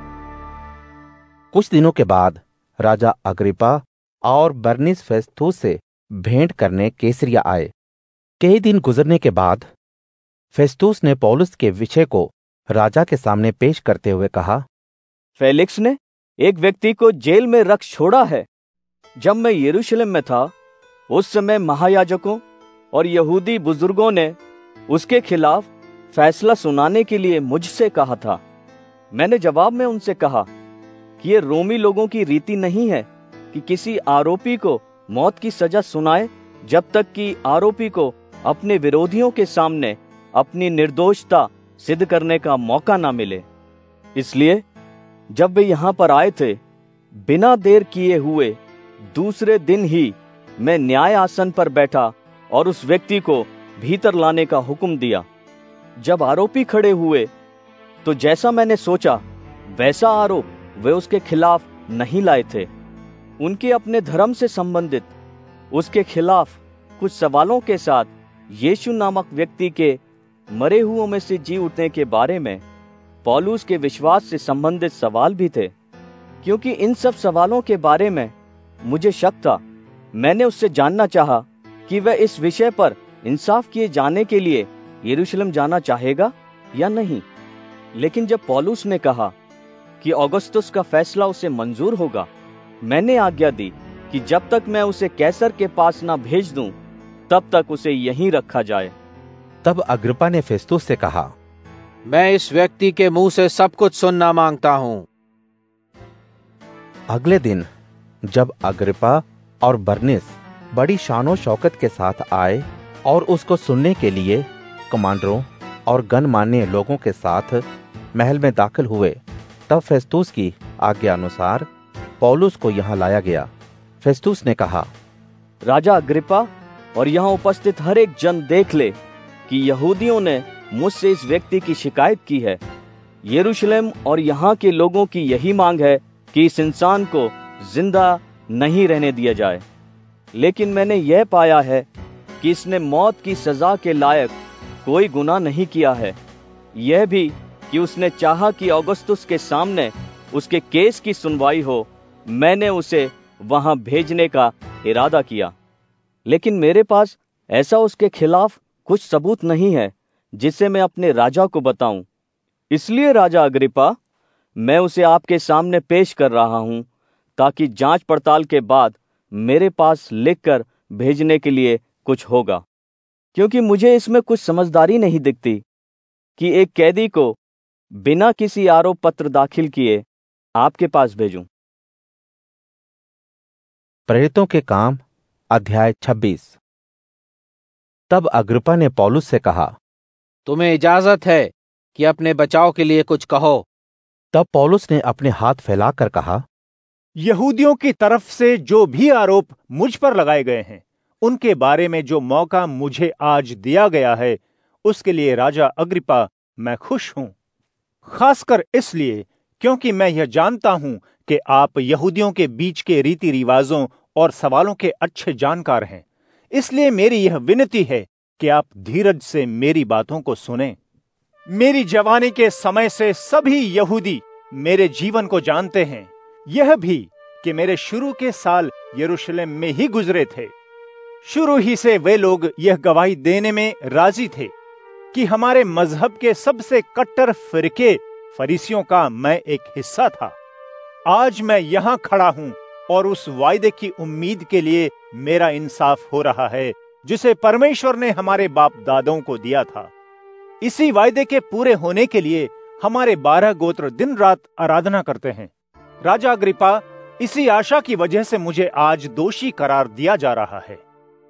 कुछ दिनों के बाद राजा अग्रिप्पा और बरनीस फेस्तुस से भेंट करने कैसरिया आए। कई दिन गुजरने के बाद फेस्तुस ने पौलुस के विषय को राजा के सामने पेश करते हुए कहा, फेलिक्स ने एक व्यक्ति को जेल में रख छोड़ा है। जब मैं यरूशलेम में था, उस समय महायाजकों और यहूदी बुजुर्गों ने उसके खिलाफ फैसला सुनाने के लिए मुझसे कहा था। मैंने जवाब में उनसे कहा कि ये रोमी लोगों की रीति नहीं है कि किसी आरोपी को मौत की सजा सुनाए जब तक कि आरोपी को अपने विरोधियों के सामने अपनी निर्दोषता सिद्ध करने का मौका ना मिले। इसलिए जब वे यहां पर आए थे, बिना देर किए हुए दूसरे दिन ही मैं न्याय आसन पर बैठा और उस व्यक्ति को भीतर लाने का हुक्म दिया। जब आरोपी खड़े हुए तो जैसा मैंने सोचा वैसा आरोप वे उसके खिलाफ नहीं लाए थे। उनके अपने धर्म से संबंधित उसके खिलाफ कुछ सवालों के साथ यीशु नामक व्यक्ति के मरे हुओं में से जी उठने के बारे में पौलुस के विश्वास से संबंधित सवाल भी थे। क्योंकि इन सब सवालों के बारे में मुझे शक था, मैंने उससे जानना चाहा कि वह इस विषय पर इंसाफ किए जाने के लिए यरूशलेम जाना चाहेगा या नहीं। लेकिन जब पौलुस ने कहा कि औगुस्तुस का फैसला उसे मंजूर होगा, मैंने आज्ञा दी कि जब तक मैं उसे कैसर के पास ना भेज दूं, तब तक उसे यहीं रखा जाए। तब अग्रिप्पा ने फेस्तुस से कहा, मैं इस व्यक्ति के मुंह से सब कुछ सुनना मांगता हूं। अगले दिन जब अग्रिप्पा और बरनीस बड़ी शानो शौकत के साथ आए और उसको सुनने के लिए कमांडरों और गणमान्य लोगों के साथ महल में दाखिल हुए, तब फेस्तुस की आज्ञा अनुसार पौलुस को यहाँ लाया गया। फेस्तुस ने कहा, राजा अग्रिप्पा और यहाँ उपस्थित हर एक जन देख ले कि यहूदियों ने मुझसे इस व्यक्ति की शिकायत की है। यरूशलेम और यहाँ के लोगों की यही मांग है कि इस इंसान को जिंदा नहीं रहने दिया जाए। लेकिन मैंने यह पाया है कि इसने मौत की सजा के लायक कोई गुनाह नहीं किया है। यह भी कि उसने चाहा कि औगुस्तुस के सामने उसके केस की सुनवाई हो, मैंने उसे वहां भेजने का इरादा किया। लेकिन मेरे पास ऐसा उसके खिलाफ कुछ सबूत नहीं है जिसे मैं अपने राजा को बताऊं। इसलिए राजा अग्रिप्पा, मैं उसे आपके सामने पेश कर रहा हूं ताकि जांच पड़ताल के बाद मेरे पास लिखकर भेजने के लिए कुछ होगा, क्योंकि मुझे इसमें कुछ समझदारी नहीं दिखती कि एक कैदी को बिना किसी आरोप पत्र दाखिल किए आपके पास भेजूं। प्रेरितों के काम अध्याय छब्बीस। तब अग्रिप्पा ने पौलुस से कहा, तुम्हें इजाजत है कि अपने बचाव के लिए कुछ कहो। तब पौलुस ने अपने हाथ फैलाकर कहा, यहूदियों की तरफ से जो भी आरोप मुझ पर लगाए गए हैं, उनके बारे में जो मौका मुझे आज दिया गया है, उसके लिए राजा अग्रिप्पा मैं खुश हूं। खासकर इसलिए क्योंकि मैं यह जानता हूं कि आप यहूदियों के बीच के रीति रिवाजों और सवालों के अच्छे जानकार हैं। इसलिए मेरी यह विनती है कि आप धीरज से मेरी बातों को सुनें। मेरी जवानी के समय से सभी यहूदी मेरे जीवन को जानते हैं, यह भी कि मेरे शुरू के साल यरूशलेम में ही गुजरे थे। शुरू ही से वे लोग यह गवाही देने में राजी थे कि हमारे मजहब के सबसे कट्टर फिरके फरीसियों का मैं एक हिस्सा था। आज मैं यहां खड़ा हूं और उस वायदे की उम्मीद के लिए मेरा इंसाफ हो रहा है जिसे परमेश्वर ने हमारे बाप दादों को दिया था। इसी वायदे के पूरे होने के लिए हमारे बारह गोत्र दिन रात आराधना करते हैं। राजा अग्रिप्पा, इसी आशा की वजह से मुझे आज दोषी करार दिया जा रहा है।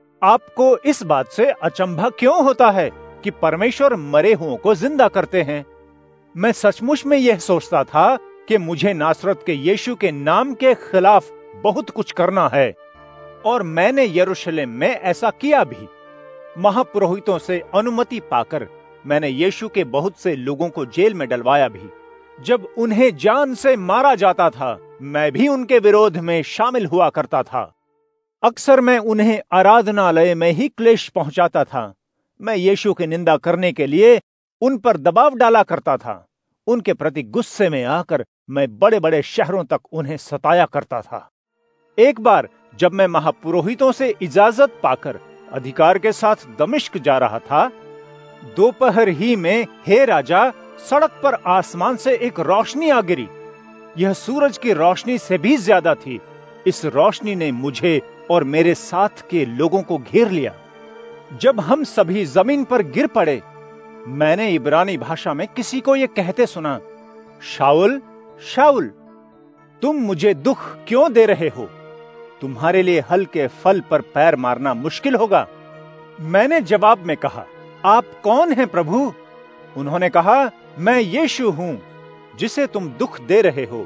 आपको इस बात से अचंभा क्यों होता है कि परमेश्वर मरे हुओं को जिंदा करते हैं? मैं सचमुच में यह सोचता था कि मुझे नासरत के यीशु के नाम के खिलाफ बहुत कुछ करना है, और मैंने यरूशलेम में ऐसा किया भी। महापुरोहितों से अनुमति पाकर मैंने यीशु के बहुत से लोगों को जेल में डलवाया भी। जब उन्हें जान से मारा जाता था, मैं भी उनके विरोध में शामिल हुआ करता था। अक्सर मैं उन्हें आराधनालय में ही क्लेश पहुंचाता था। मैं यीशु की निंदा करने के लिए उन पर दबाव डाला करता था। उनके प्रति गुस्से में आकर मैं बड़े बड़े शहरों तक उन्हें सताया करता था। एक बार जब मैं महापुरोहितों से इजाजत पाकर अधिकार के साथ दमिश्क जा रहा था, दोपहर ही में हे राजा, सड़क पर आसमान से एक रोशनी आ गिरी। यह सूरज की रोशनी से भी ज्यादा थी। इस रोशनी ने मुझे और मेरे साथ के लोगों को घेर लिया। जब हम सभी जमीन पर गिर पड़े, मैंने इब्रानी भाषा में किसी को यह कहते सुना, शाऊल, शाऊल, तुम मुझे दुख क्यों दे रहे हो? तुम्हारे लिए हल्के फल पर पैर मारना मुश्किल होगा। मैंने जवाब में कहा, आप कौन हैं प्रभु? उन्होंने कहा, मैं यीशु हूं जिसे तुम दुख दे रहे हो।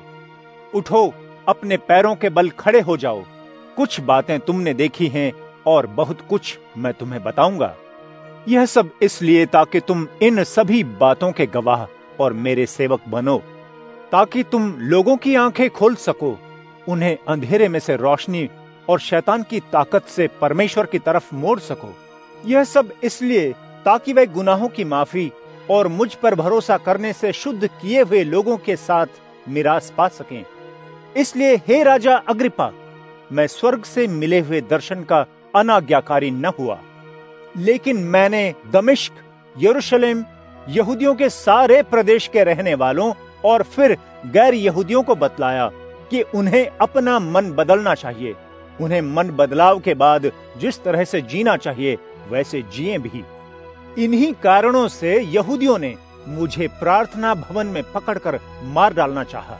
उठो, अपने पैरों के बल खड़े हो जाओ। कुछ बातें तुमने देखी हैं और बहुत कुछ मैं तुम्हें बताऊंगा। यह सब इसलिए ताकि तुम इन सभी बातों के गवाह और मेरे सेवक बनो, ताकि तुम लोगों की आंखें खोल सको, उन्हें अंधेरे में से रोशनी और शैतान की ताकत से परमेश्वर की तरफ मोड़ सको। यह सब इसलिए ताकि वे गुनाहों की माफी और मुझ पर भरोसा करने से शुद्ध किए हुए लोगों के साथ मिरास पा सकें। इसलिए हे राजा अग्रिप्पा, मैं स्वर्ग से मिले हुए दर्शन का अनाज्ञाकारी न हुआ, लेकिन मैंने दमिश्क, यरूशलेम, यहूदियों के सारे प्रदेश के रहने वालों और फिर गैर यहूदियों को बतलाया कि उन्हें अपना मन बदलना चाहिए। उन्हें मन बदलाव के बाद जिस तरह से जीना चाहिए वैसे जिए भी। इन्हीं कारणों से यहूदियों ने मुझे प्रार्थना भवन में पकड़कर मार डालना चाहा।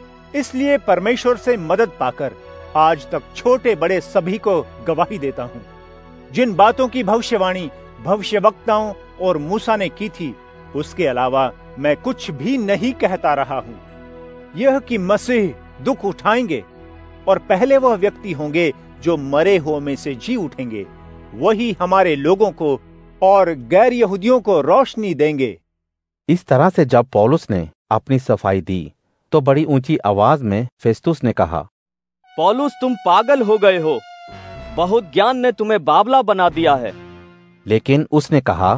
इसलिए परमेश्वर से मदद पाकर आज तक छोटे बड़े सभी को गवाही देता हूँ। जिन बातों की भविष्यवाणी भविष्यवक्ताओं और मूसा ने की थी, उसके अलावा मैं कुछ भी नहीं कहता रहा हूँ। यह कि मसीह दुख उठाएंगे और पहले वह व्यक्ति होंगे जो मरे हुओं में से जी उठेंगे। वही हमारे लोगों को और गैर यहूदियों को रोशनी देंगे। इस तरह से जब पौलुस ने अपनी सफाई दी, तो बड़ी ऊंची आवाज में फेस्तुस ने कहा, पौलुस, तुम पागल हो गए हो। बहुत ज्ञान ने तुम्हें बावला बना दिया है। लेकिन उसने कहा,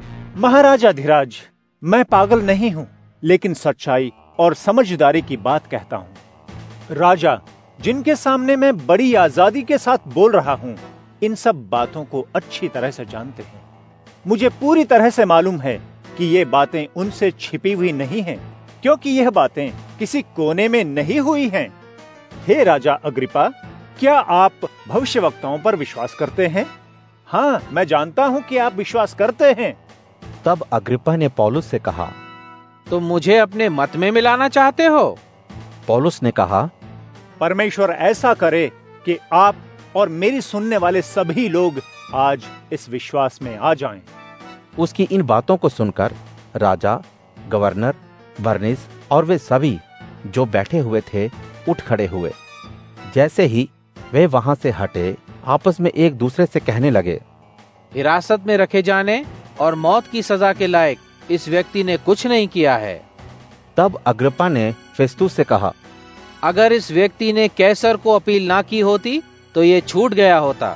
महाराजा धीराज, मैं पागल नहीं हूं, लेकिन सच्चाई और समझदारी की बात कहता हूं। राजा, जिनके सामने मैं बड़ी आजादी के साथ बोल रहा हूं, इन सब बातों को अच्छी तरह से जानते हैं। मुझे पूरी तरह से मालूम है कि ये बातें उनसे छिपी हुई नहीं हैं, क्योंकि यह बातें किसी कोने में नहीं हुई हैं। हे राजा अग्रिप्पा, क्या आप भविष्यवक्ताओं पर विश्वास करते हैं? हाँ, मैं जानता हूँ कि आप विश्वास करते हैं। तब अग्रिप्पा ने पौलुस से कहा, तुम मुझे अपने मत में मिलाना चाहते हो? पौलुस ने कहा, परमेश्वर ऐसा करे कि आप और मेरी सुनने वाले सभी लोग आज इस विश्वास में आ जाएं। उसकी इन बातों को सुनकर राजा, गवर्नर, बरनीस और वे सभी जो बैठे हुए थे उठ खड़े हुए। जैसे ही वे वहां से हटे, आपस में एक दूसरे से कहने लगे, हिरासत में रखे जाने और मौत की सजा के लायक इस व्यक्ति ने कुछ नहीं किया है। तब अग्रिप्पा ने फेस्तुस से कहा, अगर इस व्यक्ति ने कैसर को अपील ना की होती तो ये छूट गया होता।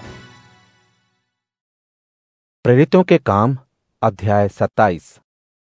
प्रेरितों के काम अध्याय सत्ताईस।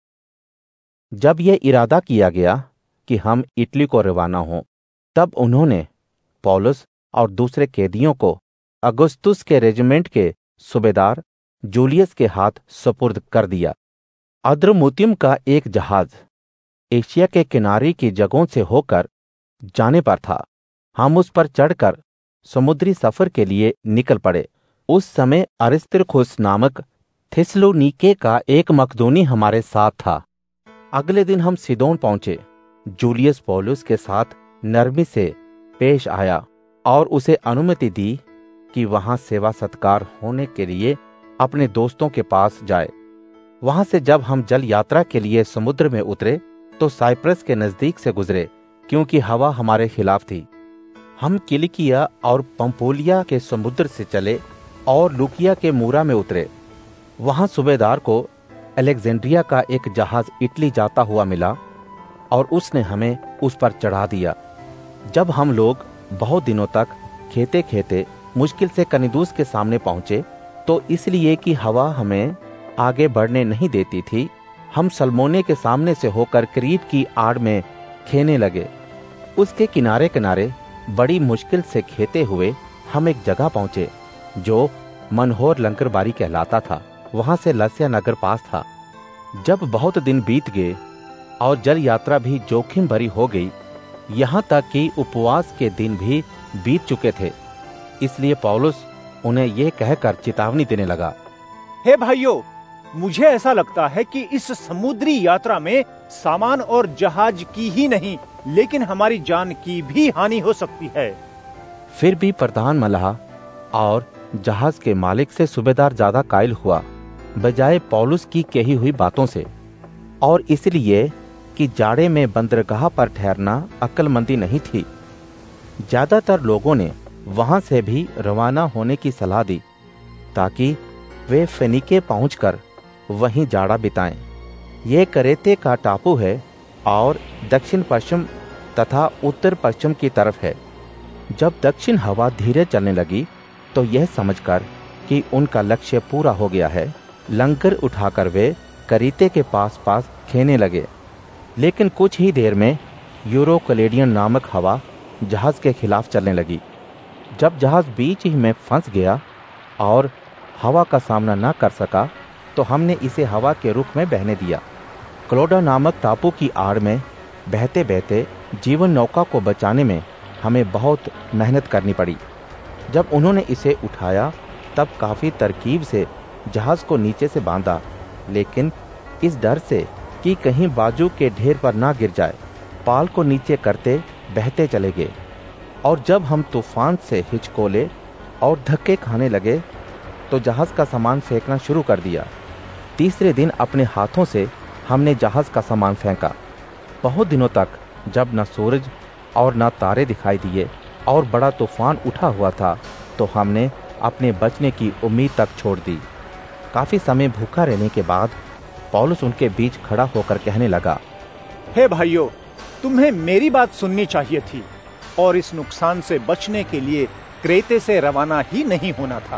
जब यह इरादा किया गया कि हम इटली को रवाना हों, तब उन्होंने पौलुस और दूसरे कैदियों को अगुस्तुस के रेजिमेंट के सूबेदार जूलियस के हाथ सुपुर्द कर दिया। अद्रमुतियम का एक जहाज एशिया के किनारे की जगहों से होकर जाने पर था। हम उस पर चढ़कर समुद्री सफर के लिए निकल पड़े। उस समय अरिस्तर्खुस नामक थिस्सलुनीके का एक मकदूनी हमारे साथ था। अगले दिन हम सीदोन पहुंचे। जूलियस पौलुस के साथ नरमी से पेश आया और उसे अनुमति दी कि वहां सेवा सत्कार होने के लिए अपने दोस्तों के पास जाए। वहां से जब हम जल यात्रा के लिए समुद्र में उतरे तो साइप्रस के नजदीक से गुजरे, क्योंकि हवा हमारे खिलाफ थी। हम किलिकिया और पंफूलिया के समुद्र से चले और लुकिया के मूरा में उतरे। वहां सूबेदार को अलेक्जेंड्रिया का एक जहाज इटली जाता हुआ मिला और उसने हमें उस पर चढ़ा दिया। जब हम लोग बहुत दिनों तक खेते खेते मुश्किल से कनिदुस के सामने पहुंचे, तो इसलिए कि हवा हमें आगे बढ़ने नहीं देती थी, हम सलमोने के सामने से होकर क्रीट की आड़ में खेने लगे। उसके किनारे किनारे बड़ी मुश्किल से खेते हुए हम एक जगह पहुंचे जो मनहोर लंकरबारी कहलाता था। वहां से लस्या नगर पास था। जब बहुत दिन बीत गए और जल यात्रा भी जोखिम भरी हो गई, यहाँ तक कि उपवास के दिन भी बीत चुके थे, इसलिए पौलुस उन्हें यह कहकर चेतावनी देने लगा, हे भाइयों, मुझे ऐसा लगता है कि इस समुद्री यात्रा में सामान और जहाज की ही नहीं, लेकिन हमारी जान की भी हानि हो सकती है। फिर भी प्रधान मल्लाह और जहाज के मालिक से सूबेदार ज्यादा कायल हुआ बजाय पौलुस की कही हुई बातों से, और इसलिए कि जाड़े में बंदरगाह पर ठहरना अक्लमंदी नहीं थी। ज्यादातर लोगों ने वहां से भी रवाना होने की सलाह दी ताकि वे फेनिके पहुंचकर वहीं जाड़ा बिताएं। ये करेते का टापू है और दक्षिण पश्चिम तथा उत्तर पश्चिम की तरफ है। जब दक्षिण हवा धीरे चलने लगी तो यह समझकर कि उनका लक्ष्य पूरा हो गया है, लंगर उठाकर वे करीते के पास पास खेने लगे। लेकिन कुछ ही देर में यूरोकलेडियन नामक हवा जहाज के खिलाफ चलने लगी। जब जहाज बीच ही में फंस गया और हवा का सामना न कर सका, तो हमने इसे हवा के रुख में बहने दिया। क्लोडा नामक टापू की आड़ में बहते बहते जीवन नौका को बचाने में हमें बहुत मेहनत करनी पड़ी। जब उन्होंने इसे उठाया तब काफ़ी तरकीब से जहाज को नीचे से बांधा, लेकिन इस डर से कि कहीं बाजू के ढेर पर ना गिर जाए, पाल को नीचे करते बहते चले गए। और जब हम तूफान से हिचकोले और धक्के खाने लगे तो जहाज का सामान फेंकना शुरू कर दिया। तीसरे दिन अपने हाथों से हमने जहाज का सामान फेंका। बहुत दिनों तक जब न सूरज और न तारे दिखाई दिए और बड़ा तूफान उठा हुआ था, तो हमने अपने बचने की उम्मीद तक छोड़ दी। काफी समय भूखा रहने के बाद पौलुस उनके बीच खड़ा होकर कहने लगा, हे भाइयों, तुम्हें मेरी बात सुननी चाहिए थी और इस नुकसान से बचने के लिए क्रेते से रवाना ही नहीं होना था।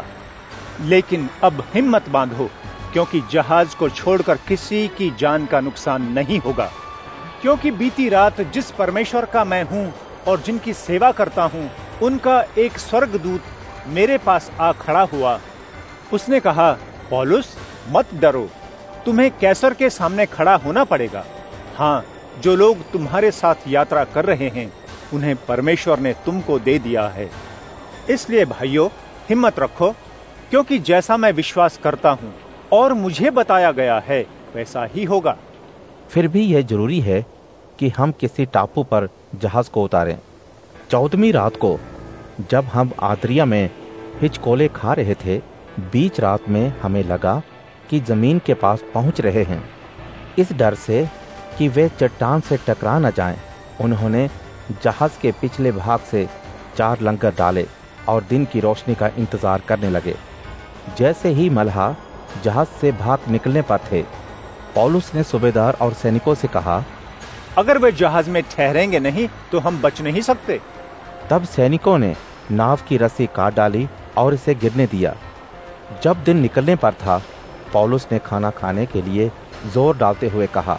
लेकिन अब हिम्मत बांधो, क्योंकि जहाज को छोड़कर किसी की जान का नुकसान नहीं होगा। क्योंकि बीती रात जिस परमेश्वर का मैं हूँ और जिनकी सेवा करता हूँ, उनका एक स्वर्गदूत मेरे पास आ खड़ा हुआ। उसने कहा, पौलुस, मत डरो, तुम्हें कैसर के सामने खड़ा होना पड़ेगा। हाँ, जो लोग तुम्हारे साथ यात्रा कर रहे हैं, उन्हें परमेश्वर ने तुमको दे दिया है। इसलिए भाइयों, हिम्मत रखो, क्योंकि जैसा मैं विश्वास करता हूँ और मुझे बताया गया है वैसा ही होगा। फिर भी यह जरूरी है कि हम किसी टापू पर जहाज को उतारें। चौदहवीं रात को जब हम आद्रिया में हिचकोले खा रहे थे, बीच रात में हमें लगा कि जमीन के पास पहुंच रहे हैं। इस डर से कि वे चट्टान से टकरा न जाएं, उन्होंने जहाज के पिछले भाग से चार लंगर डाले और दिन की रोशनी का इंतजार करने लगे। जैसे ही मल्हा जहाज से भाग निकलने पर थे, पौलुस ने सूबेदार और सैनिकों से कहा, अगर वे जहाज में ठहरेंगे नहीं तो हम बच नहीं सकते। तब सैनिकों ने नाव की रस्सी काट डाली और इसे गिरने दिया। जब दिन निकलने पर था, पौलुस ने खाना खाने के लिए जोर डालते हुए कहा,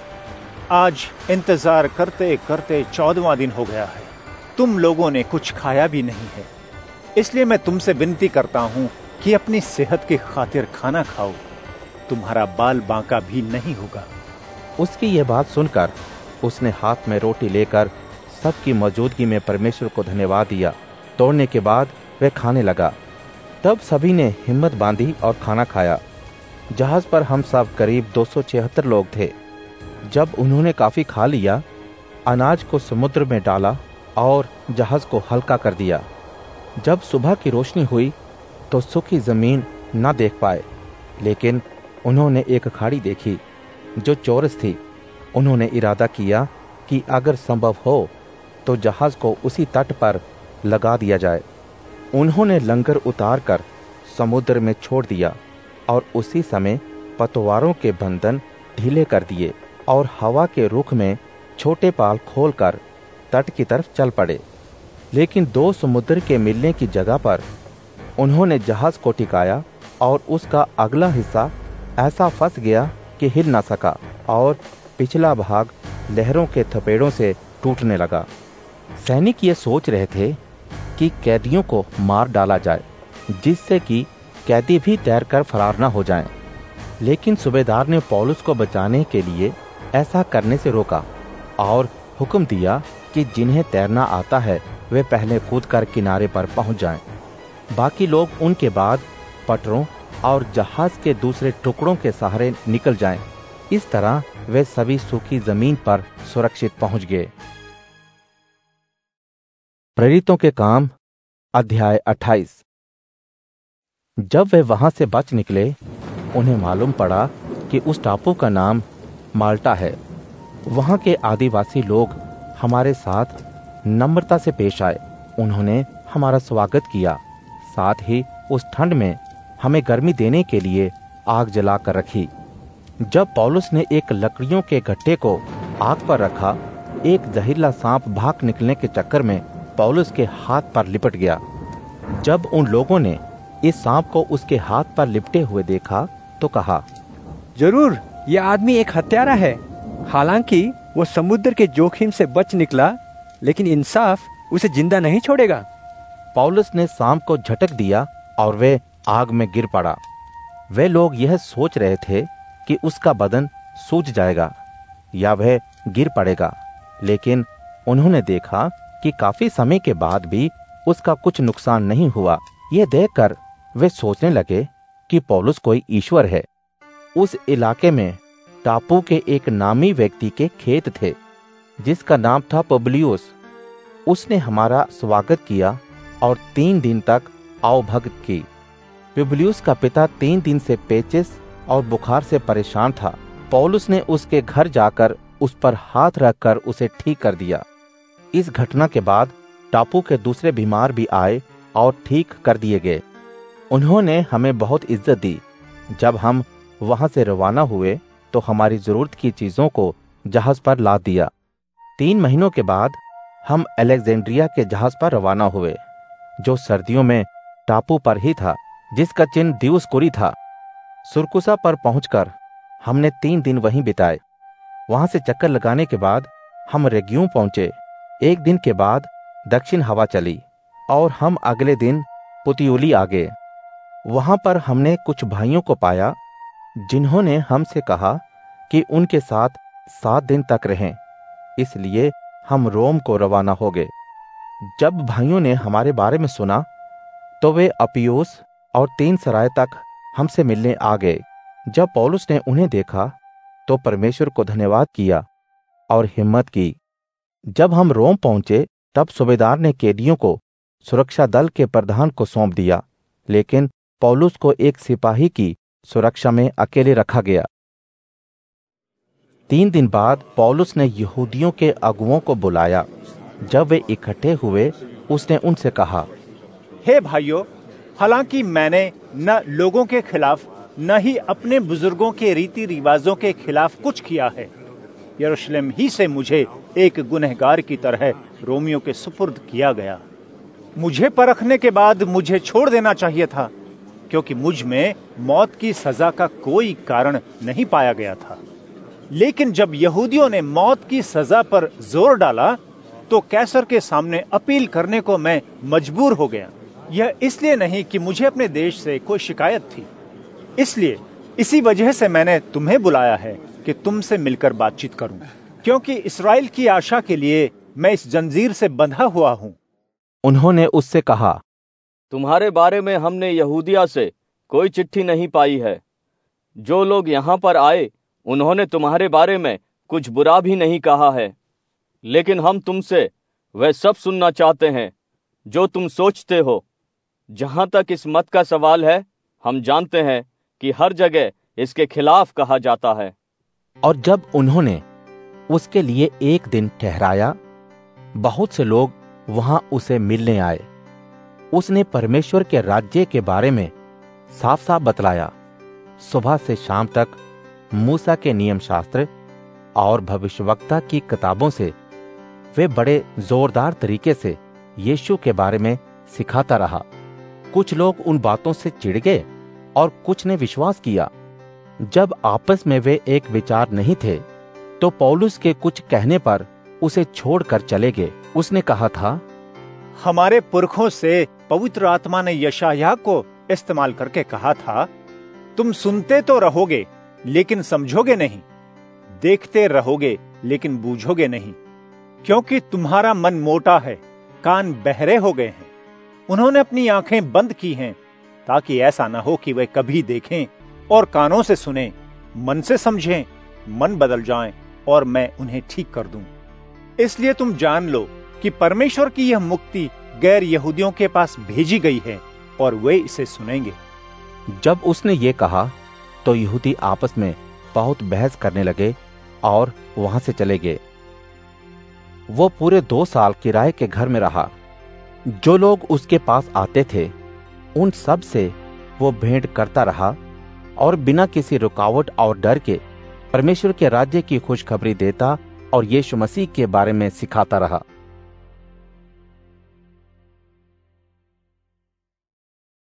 आज इंतजार करते करते चौदहवां दिन हो गया है, तुम लोगों ने कुछ खाया भी नहीं है। इसलिए मैं तुमसे विनती करता हूँ कि अपनी सेहत की खातिर खाना खाओ, तुम्हारा बाल बांका भी नहीं होगा। उसकी यह बात सुनकर उसने हाथ में रोटी लेकर सबकी मौजूदगी में परमेश्वर को धन्यवाद दिया। तोड़ने के बाद वह खाने लगा। तब सभी ने हिम्मत बांधी और खाना खाया। जहाज पर हम सब करीब दो सौ छिहत्तर लोग थे। जब उन्होंने काफी खा लिया, अनाज को समुद्र में डाला और जहाज को हल्का कर दिया। जब सुबह की रोशनी हुई तो सूखी जमीन न देख पाए, लेकिन उन्होंने एक खाड़ी देखी जो चौरस थी। उन्होंने इरादा किया कि अगर संभव हो तो जहाज को उसी तट पर लगा दिया जाए। उन्होंने लंगर उतार कर समुद्र में छोड़ दिया और उसी समय पतवारों के बंधन ढीले कर दिए और हवा के रुख में छोटे पाल खोलकर तट की तरफ चल पड़े। लेकिन दो समुद्र के मिलने की जगह पर उन्होंने जहाज को टिकाया और उसका अगला हिस्सा ऐसा फंस गया कि हिल ना सका और पिछला भाग लहरों के थपेड़ों से टूटने लगा। सैनिक ये सोच रहे थे कि कैदियों को मार डाला जाए, जिससे कि कैदी भी तैरकर फरार न हो जाएं। लेकिन सूबेदार ने पौलुस को बचाने के लिए ऐसा करने से रोका और हुक्म दिया कि जिन्हें तैरना आता है वे पहले कूदकर किनारे पर पहुंच जाएं। बाकी लोग उनके बाद पटरों और जहाज के दूसरे टुकड़ों के सहारे निकल जाएं। इस तरह वे सभी सूखी जमीन पर सुरक्षित पहुंच गए। प्रेरितों के काम अध्याय अट्ठाईस। जब वे वहां से बच निकले, उन्हें मालूम पड़ा कि उस टापू का नाम माल्टा है। वहां के आदिवासी लोग हमारे साथ नम्रता से पेश आए। उन्होंने हमारा स्वागत किया। साथ ही उस ठंड में हमें गर्मी देने के लिए आग जलाकर रखी। जब पौलुस ने एक लकड़ियों के गट्ठे को आग पर रखा, एक जहरीला सांप भाग निकलने के चक्कर में पौलुस के हाथ पर लिपट गया। जब उन लोगों ने इस सांप को उसके हाथ पर लिपटे हुए देखा तो कहा, जरूर यह आदमी एक हत्यारा है। हालांकि वो समुद्र के जोखिम से बच निकला, लेकिन इंसाफ उसे जिंदा नहीं छोड़ेगा। पौलुस ने सांप को झटक दिया और वे आग में गिर पड़ा। वे लोग यह सोच रहे थे कि उसका बदन सूज जाएगा या वह गिर पड़ेगा, लेकिन उन्होंने देखा कि काफी समय के बाद भी उसका कुछ नुकसान नहीं हुआ। यह देखकर वे सोचने लगे कि पौलुस कोई ईश्वर है। उस इलाके में टापू के एक नामी व्यक्ति के खेत थे, जिसका नाम था पब्लियुस। उसने हमारा स्वागत किया और तीन दिन तक आवभगत की। पब्लियुस का पिता तीन दिन से पेचिस और बुखार से परेशान था। पौलुस ने उसके घर जाकर उस पर हाथ रखकर उसे ठीक कर दिया। इस घटना के बाद टापू के दूसरे बीमार भी आए और ठीक कर दिए गए। उन्होंने हमें बहुत इज्जत दी। जब हम वहां से रवाना हुए तो हमारी जरूरत की चीजों को जहाज पर लाद दिया। तीन महीनों के बाद हम अलेक्जेंड्रिया के जहाज पर रवाना हुए, जो सर्दियों में टापू पर ही था, जिसका चिन्ह दियुसकुरी था। सुरकुसा पर पहुंचकर हमने तीन दिन वहीं बिताए। वहां से चक्कर लगाने के बाद हम रेगियों पहुंचे। एक दिन के बाद दक्षिण हवा चली और हम अगले दिन पुतियुली आ गए। वहां पर हमने कुछ भाइयों को पाया, जिन्होंने हमसे कहा कि उनके साथ सात दिन तक रहें। इसलिए हम रोम को रवाना हो गए। जब भाइयों ने हमारे बारे में सुना तो वे अपियोस और तीन सराय तक हमसे मिलने आ गए। जब पौलुस ने उन्हें देखा तो परमेश्वर को धन्यवाद किया और हिम्मत की। जब हम रोम पहुंचे तब सूबेदार ने कैदियों को सुरक्षा दल के प्रधान को सौंप दिया, लेकिन पौलुस को एक सिपाही की सुरक्षा में अकेले रखा गया। तीन दिन बाद पौलुस ने यहूदियों के अगुओं को बुलाया। जब वे इकट्ठे हुए उसने उनसे कहा, हे भाइयों, हालांकि मैंने न लोगों के खिलाफ न ही अपने बुजुर्गों के रीति रिवाजों के खिलाफ कुछ किया है। यरूशलेम ही से मुझे एक गुनहगार की तरह रोमियों के सुपुर्द किया गया। मुझे परखने के बाद मुझे छोड़ देना चाहिए था, क्योंकि मुझ में मौत की सजा का कोई कारण नहीं पाया गया था। लेकिन जब यहूदियों ने मौत की सजा पर जोर डाला तो कैसर के सामने अपील करने को मैं मजबूर हो गया। यह इसलिए नहीं कि मुझे अपने देश से कोई शिकायत थी, इसलिए इसी वजह से मैंने तुम्हें बुलाया है कि तुमसे मिलकर बातचीत करूं, क्योंकि इस्राएल की आशा के लिए मैं इस जंजीर से बंधा हुआ हूं। उन्होंने उससे कहा, तुम्हारे बारे में हमने यहूदिया से कोई चिट्ठी नहीं पाई है। जो लोग यहाँ पर आए उन्होंने तुम्हारे बारे में कुछ बुरा भी नहीं कहा है, लेकिन हम तुमसे वह सब सुनना चाहते हैं जो तुम सोचते हो। जहाँ तक इस मत का सवाल है, हम जानते हैं कि हर जगह इसके खिलाफ कहा जाता है। और जब उन्होंने उसके लिए एक दिन ठहराया, बहुत से लोग वहां उसे मिलने आए। उसने परमेश्वर के राज्य के बारे में साफ साफ बतलाया। सुबह से शाम तक मूसा के नियम शास्त्र और भविष्यवक्ता की किताबों से वे बड़े जोरदार तरीके से यीशु के बारे में सिखाता रहा। कुछ लोग उन बातों से चिढ़ गए और कुछ ने विश्वास किया। जब आपस में वे एक विचार नहीं थे तो पौलुस के कुछ कहने पर उसे छोड़कर चले गए। उसने कहा था, हमारे पुरखों से पवित्र आत्मा ने यशायाह को इस्तेमाल करके कहा था, तुम सुनते तो रहोगे लेकिन समझोगे नहीं, देखते रहोगे लेकिन बूझोगे नहीं, क्योंकि तुम्हारा मन मोटा है, कान बहरे हो गए हैं। उन्होंने अपनी आंखें बंद की हैं ताकि ऐसा ना हो कि वे कभी देखें और कानों से सुने, मन से समझें, मन बदल जाएं और मैं उन्हें ठीक कर दूं। इसलिए तुम जान लो कि परमेश्वर की यह मुक्ति गैर यहूदियों के पास भेजी गई है और वे इसे सुनेंगे। जब उसने ये कहा तो यहूदी आपस में बहुत बहस करने लगे और वहां से चले गए। वो पूरे दो साल किराए के घर में रहा। जो लोग उसके पास आते थे उन सब से वो भेंट करता रहा और बिना किसी रुकावट और डर के परमेश्वर के राज्य की खुशखबरी देता और यीशु मसीह के बारे में सिखाता रहा।